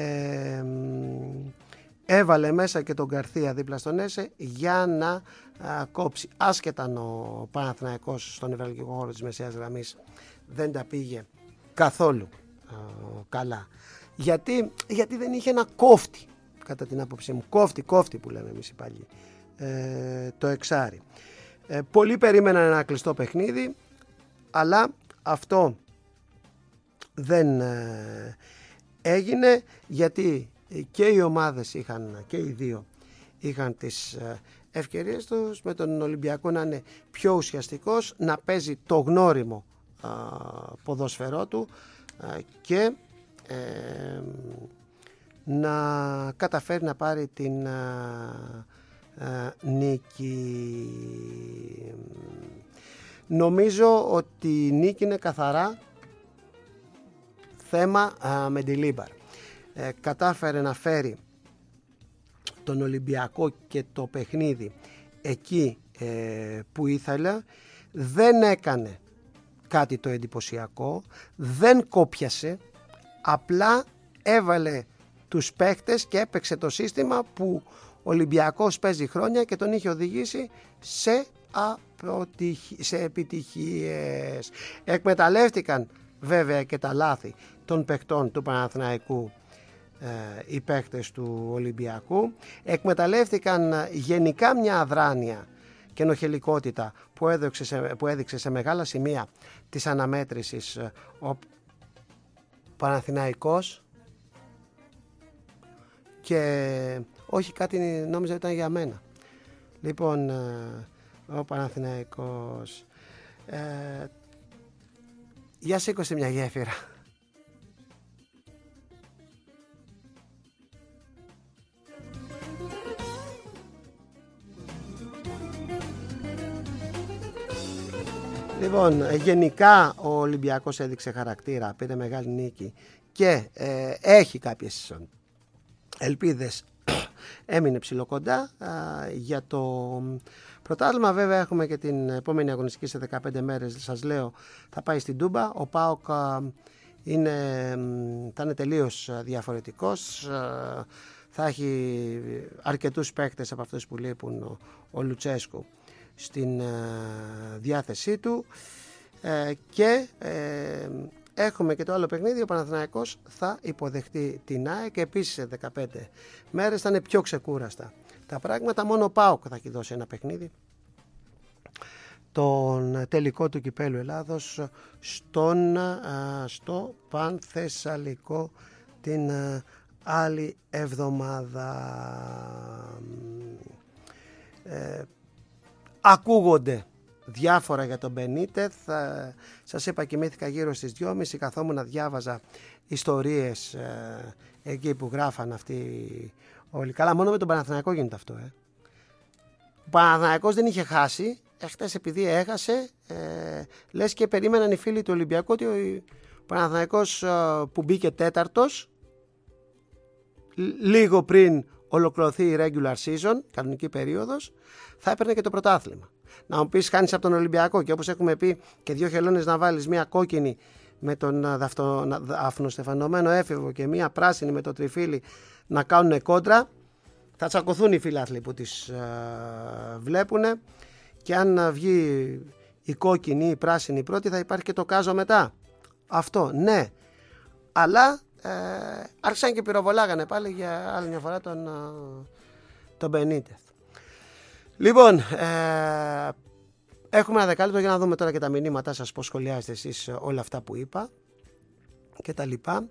Speaker 4: έβαλε μέσα και τον Γκαρθία δίπλα στον Έσε για να κόψει. Άσχετα ο Παναθηναϊκός στον νευραλγικό χώρο της μεσαίας γραμμής δεν τα πήγε καθόλου καλά. Γιατί δεν είχε ένα κόφτη, κατά την άποψή μου, κόφτη που λέμε εμείς οι παλιοί, το εξάρι. Πολλοί περίμεναν ένα κλειστό παιχνίδι, αλλά αυτό δεν έγινε, γιατί και οι ομάδες και οι δύο είχαν τις ευκαιρίες τους, με τον Ολυμπιακό να είναι πιο ουσιαστικός, να παίζει το γνώριμο ποδόσφαιρό του και να καταφέρει να πάρει την νίκη. Νομίζω ότι η νίκη είναι καθαρά θέμα Μεντιλίμπαρ. Κατάφερε να φέρει τον Ολυμπιακό και το παιχνίδι εκεί που ήθελε, δεν έκανε κάτι το εντυπωσιακό, δεν κόπιασε, απλά έβαλε τους παίκτες και έπαιξε το σύστημα που ο Ολυμπιακός παίζει χρόνια και τον είχε οδηγήσει σε επιτυχίες. Εκμεταλλεύτηκαν βέβαια και τα λάθη των παικτών του Παναθηναϊκού οι παίκτες του Ολυμπιακού, εκμεταλλεύτηκαν γενικά μια αδράνεια και ενοχελικότητα που έδειξε σε μεγάλα σημεία της αναμέτρησης ο Παναθηναϊκός, και όχι, κάτι νόμιζα ήταν για μένα. Λοιπόν, ο Παναθηναϊκός, για σήκωσε μια γέφυρα. Λοιπόν, γενικά ο Ολυμπιακός έδειξε χαρακτήρα, πήρε μεγάλη νίκη και έχει κάποιες ελπίδες, έμεινε ψηλοκοντά για το πρωτάθλημα. Βέβαια έχουμε και την επόμενη αγωνιστική σε 15 μέρες, σας λέω, θα πάει στην Τούμπα. Ο ΠΑΟΚ θα είναι τελείως διαφορετικός, θα έχει αρκετούς παίκτες από αυτούς που λείπουν ο Λουτσέσκου στην διάθεσή του, και έχουμε και το άλλο παιχνίδι. Ο Παναθηναϊκός θα υποδεχτεί την ΑΕΚ, επίσης σε 15 μέρες. Θα είναι πιο ξεκούραστα τα πράγματα. Μόνο ο ΠΑΟΚ θα έχει δώσει ένα παιχνίδι, τον τελικό του Κυπέλλου Ελλάδος, στο Πανθεσσαλικό την άλλη εβδομάδα. Ακούγονται διάφορα για τον Μπενίτεθ. Σας είπα, κοιμήθηκα γύρω στις 2.30, καθόμουν να διάβαζα ιστορίες εκεί που γράφαν αυτοί όλοι. Καλά, μόνο με τον Παναθηναϊκό γίνεται αυτό. Ο Παναθηναϊκός δεν είχε χάσει. Χτες επειδή έχασε, λες και περίμεναν οι φίλοι του Ολυμπιακού ότι ο Παναθηναϊκός που μπήκε τέταρτος λίγο πριν ολοκληρωθεί η regular season, κανονική περίοδος, θα έπαιρνε και το πρωτάθλημα. Να μου πεις, χάνεις από τον Ολυμπιακό και όπως έχουμε πει και 2 χελώνες να βάλεις, μία κόκκινη με τον αφνοστεφανωμένο έφηβο και μία πράσινη με το τριφύλι να κάνουν κόντρα, θα τσακωθούν οι φίλαθλοι που τις βλέπουν, και αν βγει η κόκκινη ή η πράσινη πρώτη θα υπάρχει και το κάζο μετά. Αυτό ναι, αλλά άρχισαν και πυροβολάγανε πάλι για άλλη μια φορά τον Μπενίτεθ. Λοιπόν, έχουμε ένα δεκάλεπτο για να δούμε τώρα και τα μηνύματά σας, πώς σχολιάζετε εσείς όλα αυτά που είπα και τα λοιπά.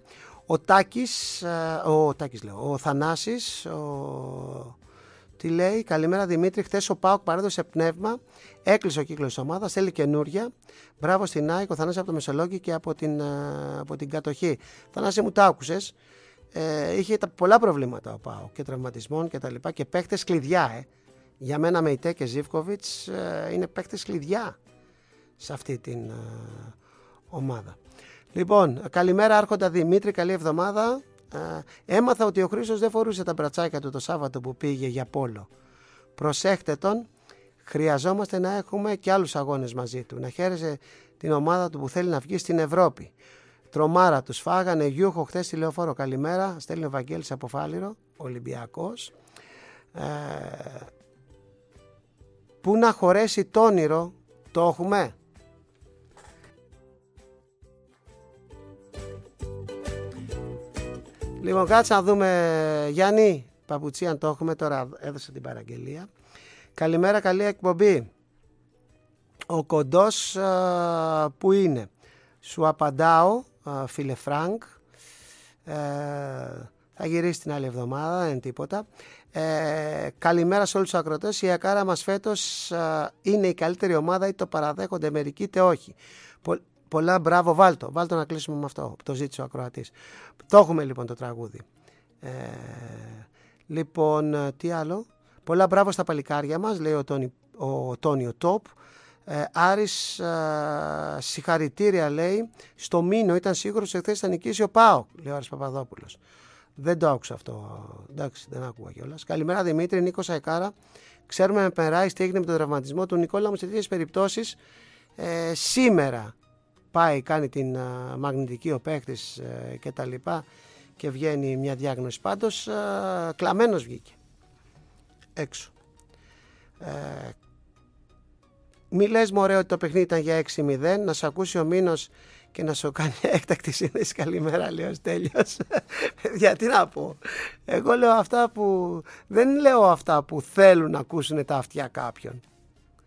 Speaker 4: Ο Θανάσης, τι λέει? Καλημέρα Δημήτρη, χθες ο ΠΑΟΚ παρέδωσε πνεύμα, έκλεισε ο κύκλος της ομάδας, θέλει καινούρια. Μπράβο στην ΑΕΚ, ο Θανάσης από το Μεσολόγγι και από την κατοχή. Θανάση, μου τα άκουσες, είχε πολλά προβλήματα ο ΠΑΟΚ και τραυματισμών και τα λοιπά, και παίχτες κλειδιά. Για μένα Μεϊτέ και Ζίβκοβιτς είναι παίχτες κλειδιά σε αυτή την ομάδα. Λοιπόν, καλημέρα Άρχοντα Δημήτρη, καλή εβδομάδα. Έμαθα ότι ο Χρήστος δεν φορούσε τα μπρατσάκια του το Σάββατο που πήγε για πόλο. Προσέχτε τον, χρειαζόμαστε να έχουμε και άλλους αγώνες μαζί του. Να χαίρεσε την ομάδα του που θέλει να βγει στην Ευρώπη. Τρομάρα τους φάγανε, Γιούχο χθες στη Λεωφόρο. Καλημέρα, στέλνει ο Βαγγέλης από Φάληρο, Ολυμπιακός. Πού να χωρέσει το όνειρο, το έχουμε? Λοιπόν, κάτσε να δούμε, Γιάννη Παπουτσί, αν το έχουμε. Τώρα έδωσα την παραγγελία. Καλημέρα, καλή εκπομπή. Ο κοντός που είναι? Σου απαντάω, φίλε Φρανκ. Θα γυρίσει την άλλη εβδομάδα, δεν είναι τίποτα. Καλημέρα σε όλους τους ακροτές. Η Ακάρα μας φέτος είναι η καλύτερη ομάδα, είτε το παραδέχονται μερικοί είτε όχι. Πολλά μπράβο, βάλτο να κλείσουμε με αυτό, το ζήτησε ο ακροατής. Το έχουμε λοιπόν το τραγούδι. Λοιπόν, τι άλλο? Πολλά μπράβο στα παλικάρια μας, λέει ο Τόνιο Τόπ. Άρης, συγχαρητήρια, λέει. Στο Μήνο ήταν σίγουρος ότι χθες θα νικήσει ο ΠΑΟΚ, λέει ο Άρης Παπαδόπουλος. Δεν το άκουσα αυτό. Εντάξει, δεν άκουγα κιόλας. Καλημέρα Δημήτρη, Νίκος Αεκάρα. Ξέρουμε με περάσει τι έγινε με τον τραυματισμό του Νικόλα μου σε τέτοιες περιπτώσεις. Σήμερα πάει, κάνει την μαγνητική ο παίκτης και τα λοιπά και βγαίνει μια διάγνωση. Πάντως κλαμμένος βγήκε έξω. Μη λες μωρέ ότι το παιχνίδι ήταν για 6-0, να σου ακούσει ο Μήνος και να σου κάνει έκτακτη σύνδεση. Καλημέρα, λέει ο Στέλιος. Γιατί να πω, εγώ λέω αυτά που δεν λέω αυτά που θέλουν να ακούσουν τα αυτιά κάποιον.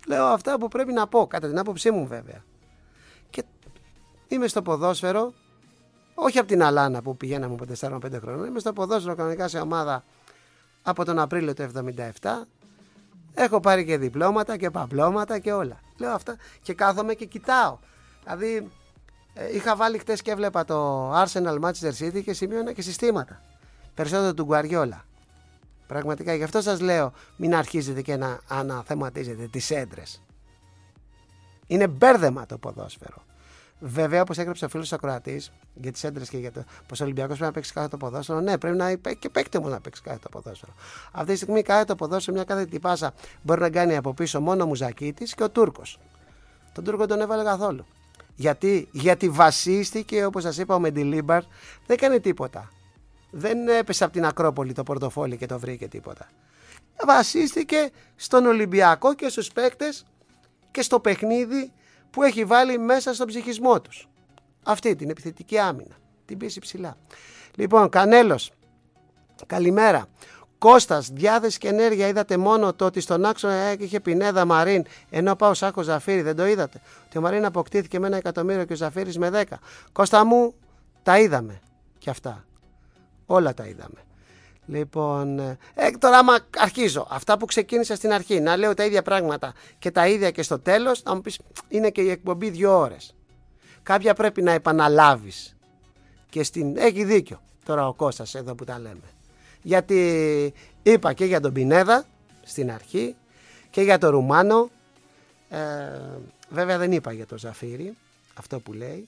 Speaker 4: Λέω αυτά που πρέπει να πω, κατά την άποψή μου βέβαια. Και είμαι στο ποδόσφαιρο, όχι από την Αλάνα που πηγαίναμε από 4-5 χρόνια, είμαι στο ποδόσφαιρο κανονικά σε ομάδα από τον Απρίλιο του 1977. Έχω πάρει και διπλώματα και παπλώματα και όλα. Λέω αυτά και κάθομαι και κοιτάω. Δηλαδή είχα βάλει χτες και έβλεπα το Arsenal Manchester City και σημείωνα και συστήματα. Περισσότερο του Γκουαριόλα. Πραγματικά, γι' αυτό σας λέω μην αρχίζετε και να αναθεματίζετε τις έντρες. Είναι μπέρδεμα το ποδόσφαιρο. Βέβαια, όπως έγραψε ο φίλος ακροατής για τις έντρες και για το πως ο Ολυμπιακός πρέπει να παίξει κάθε το ποδόσφαιρο, ναι, πρέπει να και παίκτε μου να παίξει κάθε το ποδόσφαιρο. Αυτή τη στιγμή κάθε το ποδόσφαιρο, μια κάθε τυπάσα μπορεί να κάνει από πίσω μόνο ο Μουζακίτης και ο Τούρκος. Τον Τούρκο τον έβαλε καθόλου. Γιατί βασίστηκε, όπως σας είπα, ο Μεντιλίμπαρ δεν έκανε τίποτα. Δεν έπεσε από την Ακρόπολη το πορτοφόλι και το βρήκε τίποτα. Βασίστηκε στον Ολυμπιακό και στους παίκτες και στο παιχνίδι που έχει βάλει μέσα στον ψυχισμό τους. Αυτή την επιθετική άμυνα. Την πίεση ψηλά. Λοιπόν, Κανέλος, καλημέρα. Κώστας, διάθεση και ενέργεια. Είδατε μόνο το ότι στον άξονα είχε Πινέδα Μαρίν, ενώ πάω Σάκο Ζαφύρι. Δεν το είδατε? Ότι ο Μαρίν αποκτήθηκε με 1 εκατομμύριο και ο Ζαφύρης με 10. Κώστα μου, τα είδαμε κι αυτά. Όλα τα είδαμε. Λοιπόν, τώρα άμα αρχίζω αυτά που ξεκίνησα στην αρχή να λέω τα ίδια πράγματα και τα ίδια και στο τέλος, να μου πεις είναι και η εκπομπή 2 ώρες. Κάποια πρέπει να επαναλάβεις. Και έχει δίκιο τώρα ο Κώστας εδώ που τα λέμε. Γιατί είπα και για τον Πινέδα στην αρχή και για τον Ρουμάνο. Βέβαια δεν είπα για τον Ζαφύρι, αυτό που λέει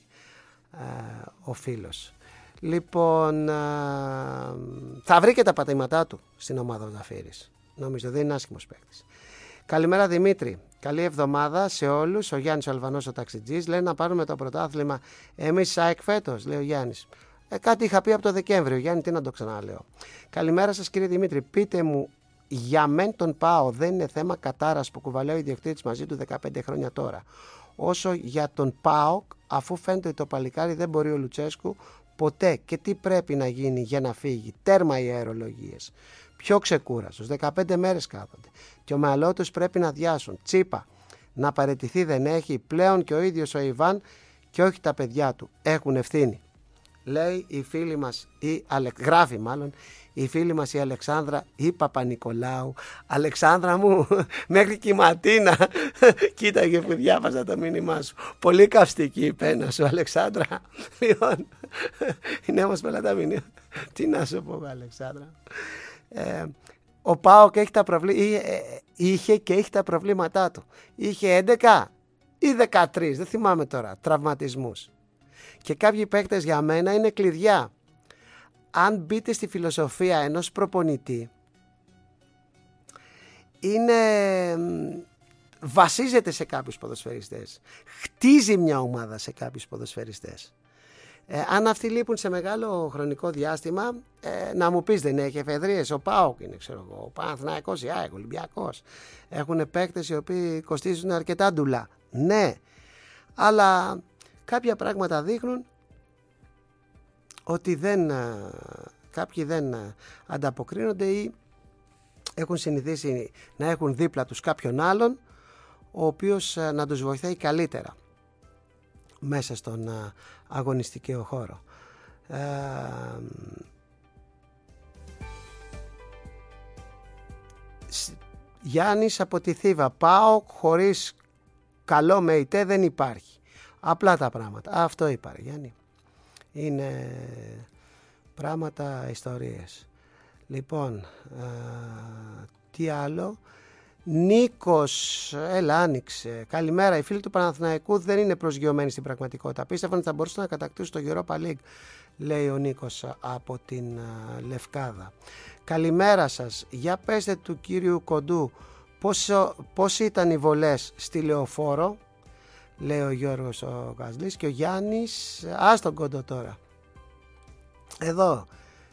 Speaker 4: ο φίλος. Λοιπόν, θα βρει και τα πατήματά του στην ομάδα ο Ζαφύρης. Νομίζω δεν είναι άσχημος παίκτης. Καλημέρα Δημήτρη. Καλή εβδομάδα σε όλους. Ο Γιάννης ο Αλβανός ο ταξιτζής. Λέει να πάρουμε το πρωτάθλημα εμείς ΣΑΕΚ φέτος, λέει ο Γιάννης. Κάτι είχα πει από το Δεκέμβριο. Γιάννη, τι να το ξαναλέω. Καλημέρα σας κύριε Δημήτρη. Πείτε μου, για μεν τον ΠΑΟ δεν είναι θέμα κατάρας που κουβαλάει ο ιδιοκτήτης μαζί του 15 χρόνια τώρα. Όσο για τον ΠΑΟΚ, αφού φαίνεται ότι το παλικάρι δεν μπορεί ο Λουτσέσκου ποτέ και τι πρέπει να γίνει για να φύγει. Τέρμα οι αερολογίες. Πιο ξεκούραστος. 15 μέρες κάθονται. Και ο μυαλό τους πρέπει να διάσουν. Τσίπα. Να παραιτηθεί δεν έχει. Πλέον και ο ίδιος ο Ιβάν και όχι τα παιδιά του έχουν ευθύνη. Λέει η φίλη μας, γράφει μάλλον, η φίλη μας η Αλεξάνδρα ή Παπα-Νικολάου. Αλεξάνδρα μου, μέχρι και η Ματίνα κοίταγε που διάβαζα το μήνυμά σου. Πολύ καυστική η πένα σου, Αλεξάνδρα. Λοιπόν, είναι όμως πολλά τα μήνυμα. Τι να σου πω, Αλεξάνδρα. Ο ΠΑΟΚ είχε και έχει τα προβλήματά του. Είχε 11 ή 13, δεν θυμάμαι τώρα, τραυματισμούς. Και κάποιοι παίκτες για μένα είναι κλειδιά. Αν μπείτε στη φιλοσοφία ενός προπονητή, βασίζεται σε κάποιους ποδοσφαιριστές. Χτίζει μια ομάδα σε κάποιους ποδοσφαιριστές. Αν αυτοί λείπουν σε μεγάλο χρονικό διάστημα, να μου πεις δεν έχει εφεδρίες. Ο ΠΑΟΚ είναι, ξέρω εγώ, ο Παναθηναϊκός, η ΑΕΚ, ο Ολυμπιακός. Έχουν παίκτες οι οποίοι κοστίζουν αρκετά ντουλά. Ναι, αλλά κάποια πράγματα δείχνουν ότι κάποιοι δεν ανταποκρίνονται ή έχουν συνηθίσει να έχουν δίπλα τους κάποιον άλλον ο οποίος να τους βοηθάει καλύτερα μέσα στον αγωνιστικό χώρο. Γιάννης από τη Θήβα. ΠΑΟΚ χωρίς καλό ΜΕΙΤΕ δεν υπάρχει. Απλά τα πράγματα. Αυτό είπα, Γιάννη. Είναι πράγματα, ιστορίες. Λοιπόν, τι άλλο. Νίκος, έλα άνοιξε. Καλημέρα. Οι φίλοι του Παναθηναϊκού δεν είναι προσγειωμένοι στην πραγματικότητα. Πίστευαν ότι θα μπορούσαν να κατακτήσουν το Europa League, λέει ο Νίκος από την Λευκάδα. Καλημέρα σας. Για πέστε του κύριου Κοντού πώς ήταν οι βολές στη Λεωφόρο, λέει ο Γιώργος ο Κασλής. Και ο Γιάννης, τον Κοντό τώρα. Εδώ.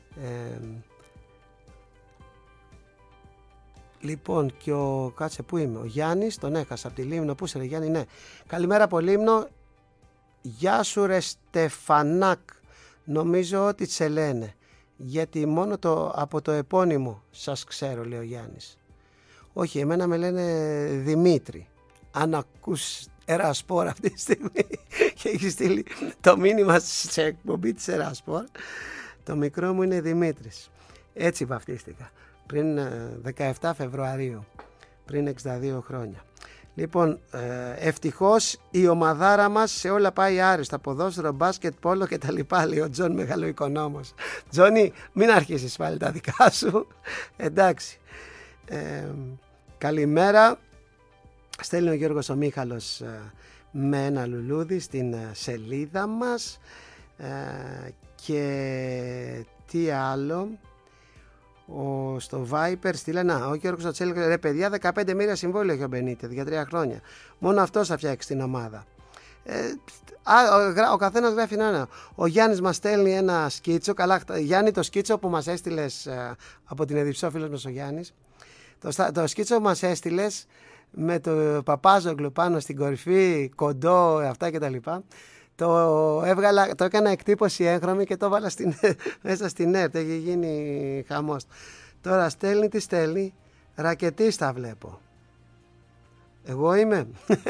Speaker 4: Λοιπόν, και κάτσε που είμαι. Ο Γιάννης, τον έχασα από τη Λίμνο. Πού είσαι, ρε Γιάννη, ναι. Καλημέρα από Λίμνο. Γεια σου, ρε Στεφανάκ. Νομίζω ότι σε λένε. Γιατί μόνο από το επώνυμο σας ξέρω, λέει ο Γιάννης. Όχι, εμένα με λένε Δημήτρη. αν ακούς Ερασπορ αυτή τη στιγμή και έχει στείλει το μήνυμα σε εκπομπή της Ερασπορ, το μικρό μου είναι Δημήτρης. Έτσι βαφτίστηκα πριν 17 Φεβρουαρίου, πριν 62 χρόνια. Λοιπόν, ευτυχώς η ομαδάρα μας σε όλα πάει άριστα, ποδόσφαιρο, μπάσκετ, πόλο και τα λοιπά, λέει ο Τζον Μεγαλοοικονόμος. Τζόνι, μην αρχίσεις πάλι τα δικά σου. Εντάξει. Καλημέρα. Στέλνει ο Γιώργος ο Μίχαλος με ένα λουλούδι στην σελίδα μας. Και τι άλλο... στο Viper στείλε, ο Γιώργος Ατσέλη, ρε παιδιά, 15 μοίρια συμβόλαιο έχει ο Μπενίτεθ για 3 χρόνια. Μόνο αυτός θα φτιάξει την ομάδα. Ο καθένας γράφει ένα. Ο Γιάννης μας στέλνει ένα σκίτσο. Καλά, Γιάννη, το σκίτσο που μας έστειλες από την Εδιψό, φίλος μας ο Γιάννης, το σκίτσο που μας έστειλες με το Παπάζογλου πάνω στην κορυφή, κοντό, αυτά κτλ. Το έκανα εκτύπωση έγχρωμη και το έβαλα μέσα στην ΕΡΤ. Έχει γίνει χαμός. Τώρα στέλνει, τι στέλνει? Ρακετίστα βλέπω. Εγώ είμαι.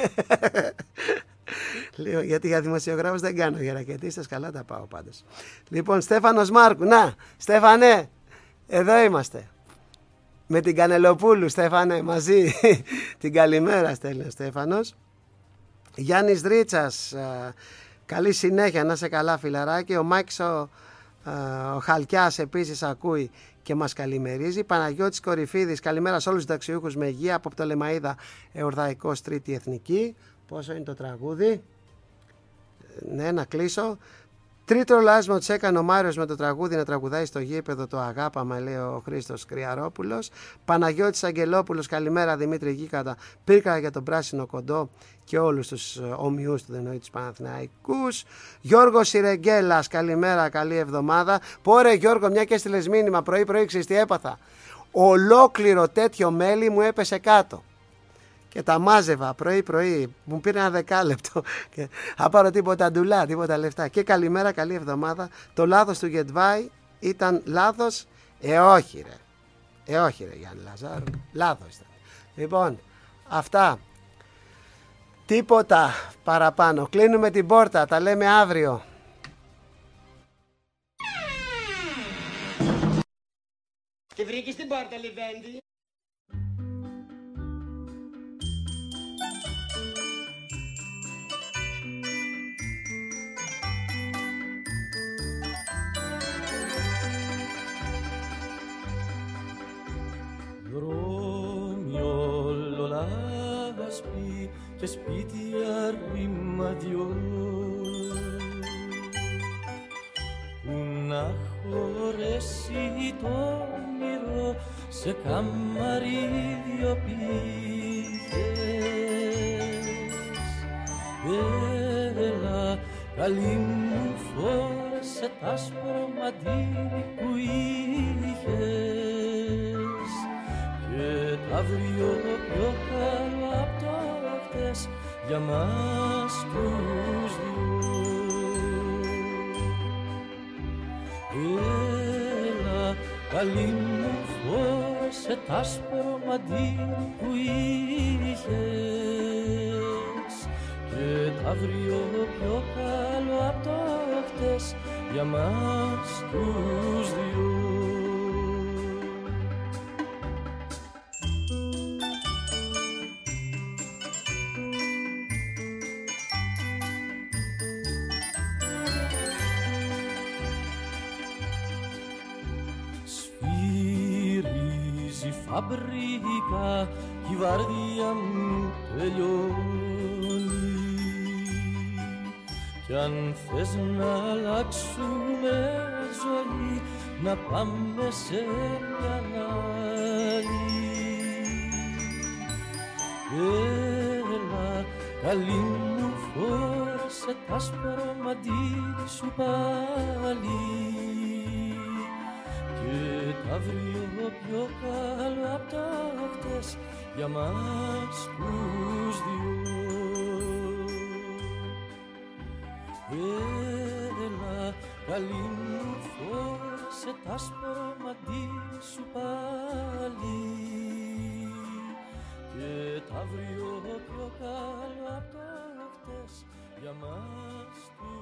Speaker 4: Λέω, γιατί για δημοσιογράφος δεν κάνω, για ρακετίστας καλά τα πάω πάντως. Λοιπόν, Στέφανος Μάρκου. Να, Στέφανε, εδώ είμαστε. Με την Κανελοπούλου, Στέφανε, μαζί. Την καλημέρα στέλνει ο Στέφανος. Γιάννης Ρίτσας, καλή συνέχεια, να είσαι καλά φιλαράκι. Ο Μάκης ο Χαλκιάς επίσης ακούει και μας καλημερίζει. Παναγιώτης Κορυφίδης, καλημέρα σε όλους τους ταξιούχους με υγεία από Πτολεμαΐδα Εορδαϊκός Τρίτη Εθνική. Πόσο είναι το τραγούδι? Ναι, να κλείσω. Τρίτο λάσμα τους έκανε ο Μάριος με το τραγούδι να τραγουδάει στο γήπεδο, το αγάπαμε, λέει ο Χρήστος Κρυαρόπουλος. Παναγιώτης Αγγελόπουλος, καλημέρα Δημήτρη Γίκατα, πήρκα για τον πράσινο κοντό και όλους τους ομοιούς του, δεν εννοεί τους Παναθηναϊκούς. Γιώργος Σιρεγγέλας, καλημέρα, καλή εβδομάδα. Πόρε Γιώργο, μια και έστειλες μήνυμα πρωί-πρωί, ξέρεις τι έπαθα? Ολόκληρο τέτοιο μέλι μου έπεσε κάτω. Και τα μάζευα πρωί-πρωί, μου πήρε ένα δεκάλεπτο. Θα πάρω τίποτα ντουλά, τίποτα λεφτά. Και καλημέρα, καλή εβδομάδα. Το λάθος του Γετβάη ήταν λάθος? Όχι ρε Γιάννη Λαζάρου, λάθος ήταν. Λοιπόν, αυτά. Τίποτα παραπάνω. Κλείνουμε την πόρτα, τα λέμε αύριο.
Speaker 8: Και βρήκες την πόρτα, Λιβέντη?
Speaker 6: Δρόμοι όλο λάσπη και σπίτια ρημαδιό που να χωρέσει το όνειρο σε καμαρίδιο πήγες. Έλα, καλή μου, φόρεσε τ' άσπρο μαντίλι που είχες και τ' αύριο πιο καλό απ' το χτες για μας τους δυο. Έλα, καλή μου, φόρεσε τ' άσπρο μαντίλι που είχες και τ' αύριο πιο καλό απ' το χτες για μας τους δυο. Φαμπρίκα κι η βάρδια μου τελειώνει κι αν θες να αλλάξουμε ζωή να πάμε σε μια άλλη. Έλα, καλή μου, φόρεσε τ' άσπρο μαντίλι σου πάλι και τ' αύριο πιο καλό απ' τα χτες για μας τους δυο. Έλα, καλή μου, φόρεσε τ' άσπρο μαντίλι σου πάλι και τ' αύριο πιο καλό μας τους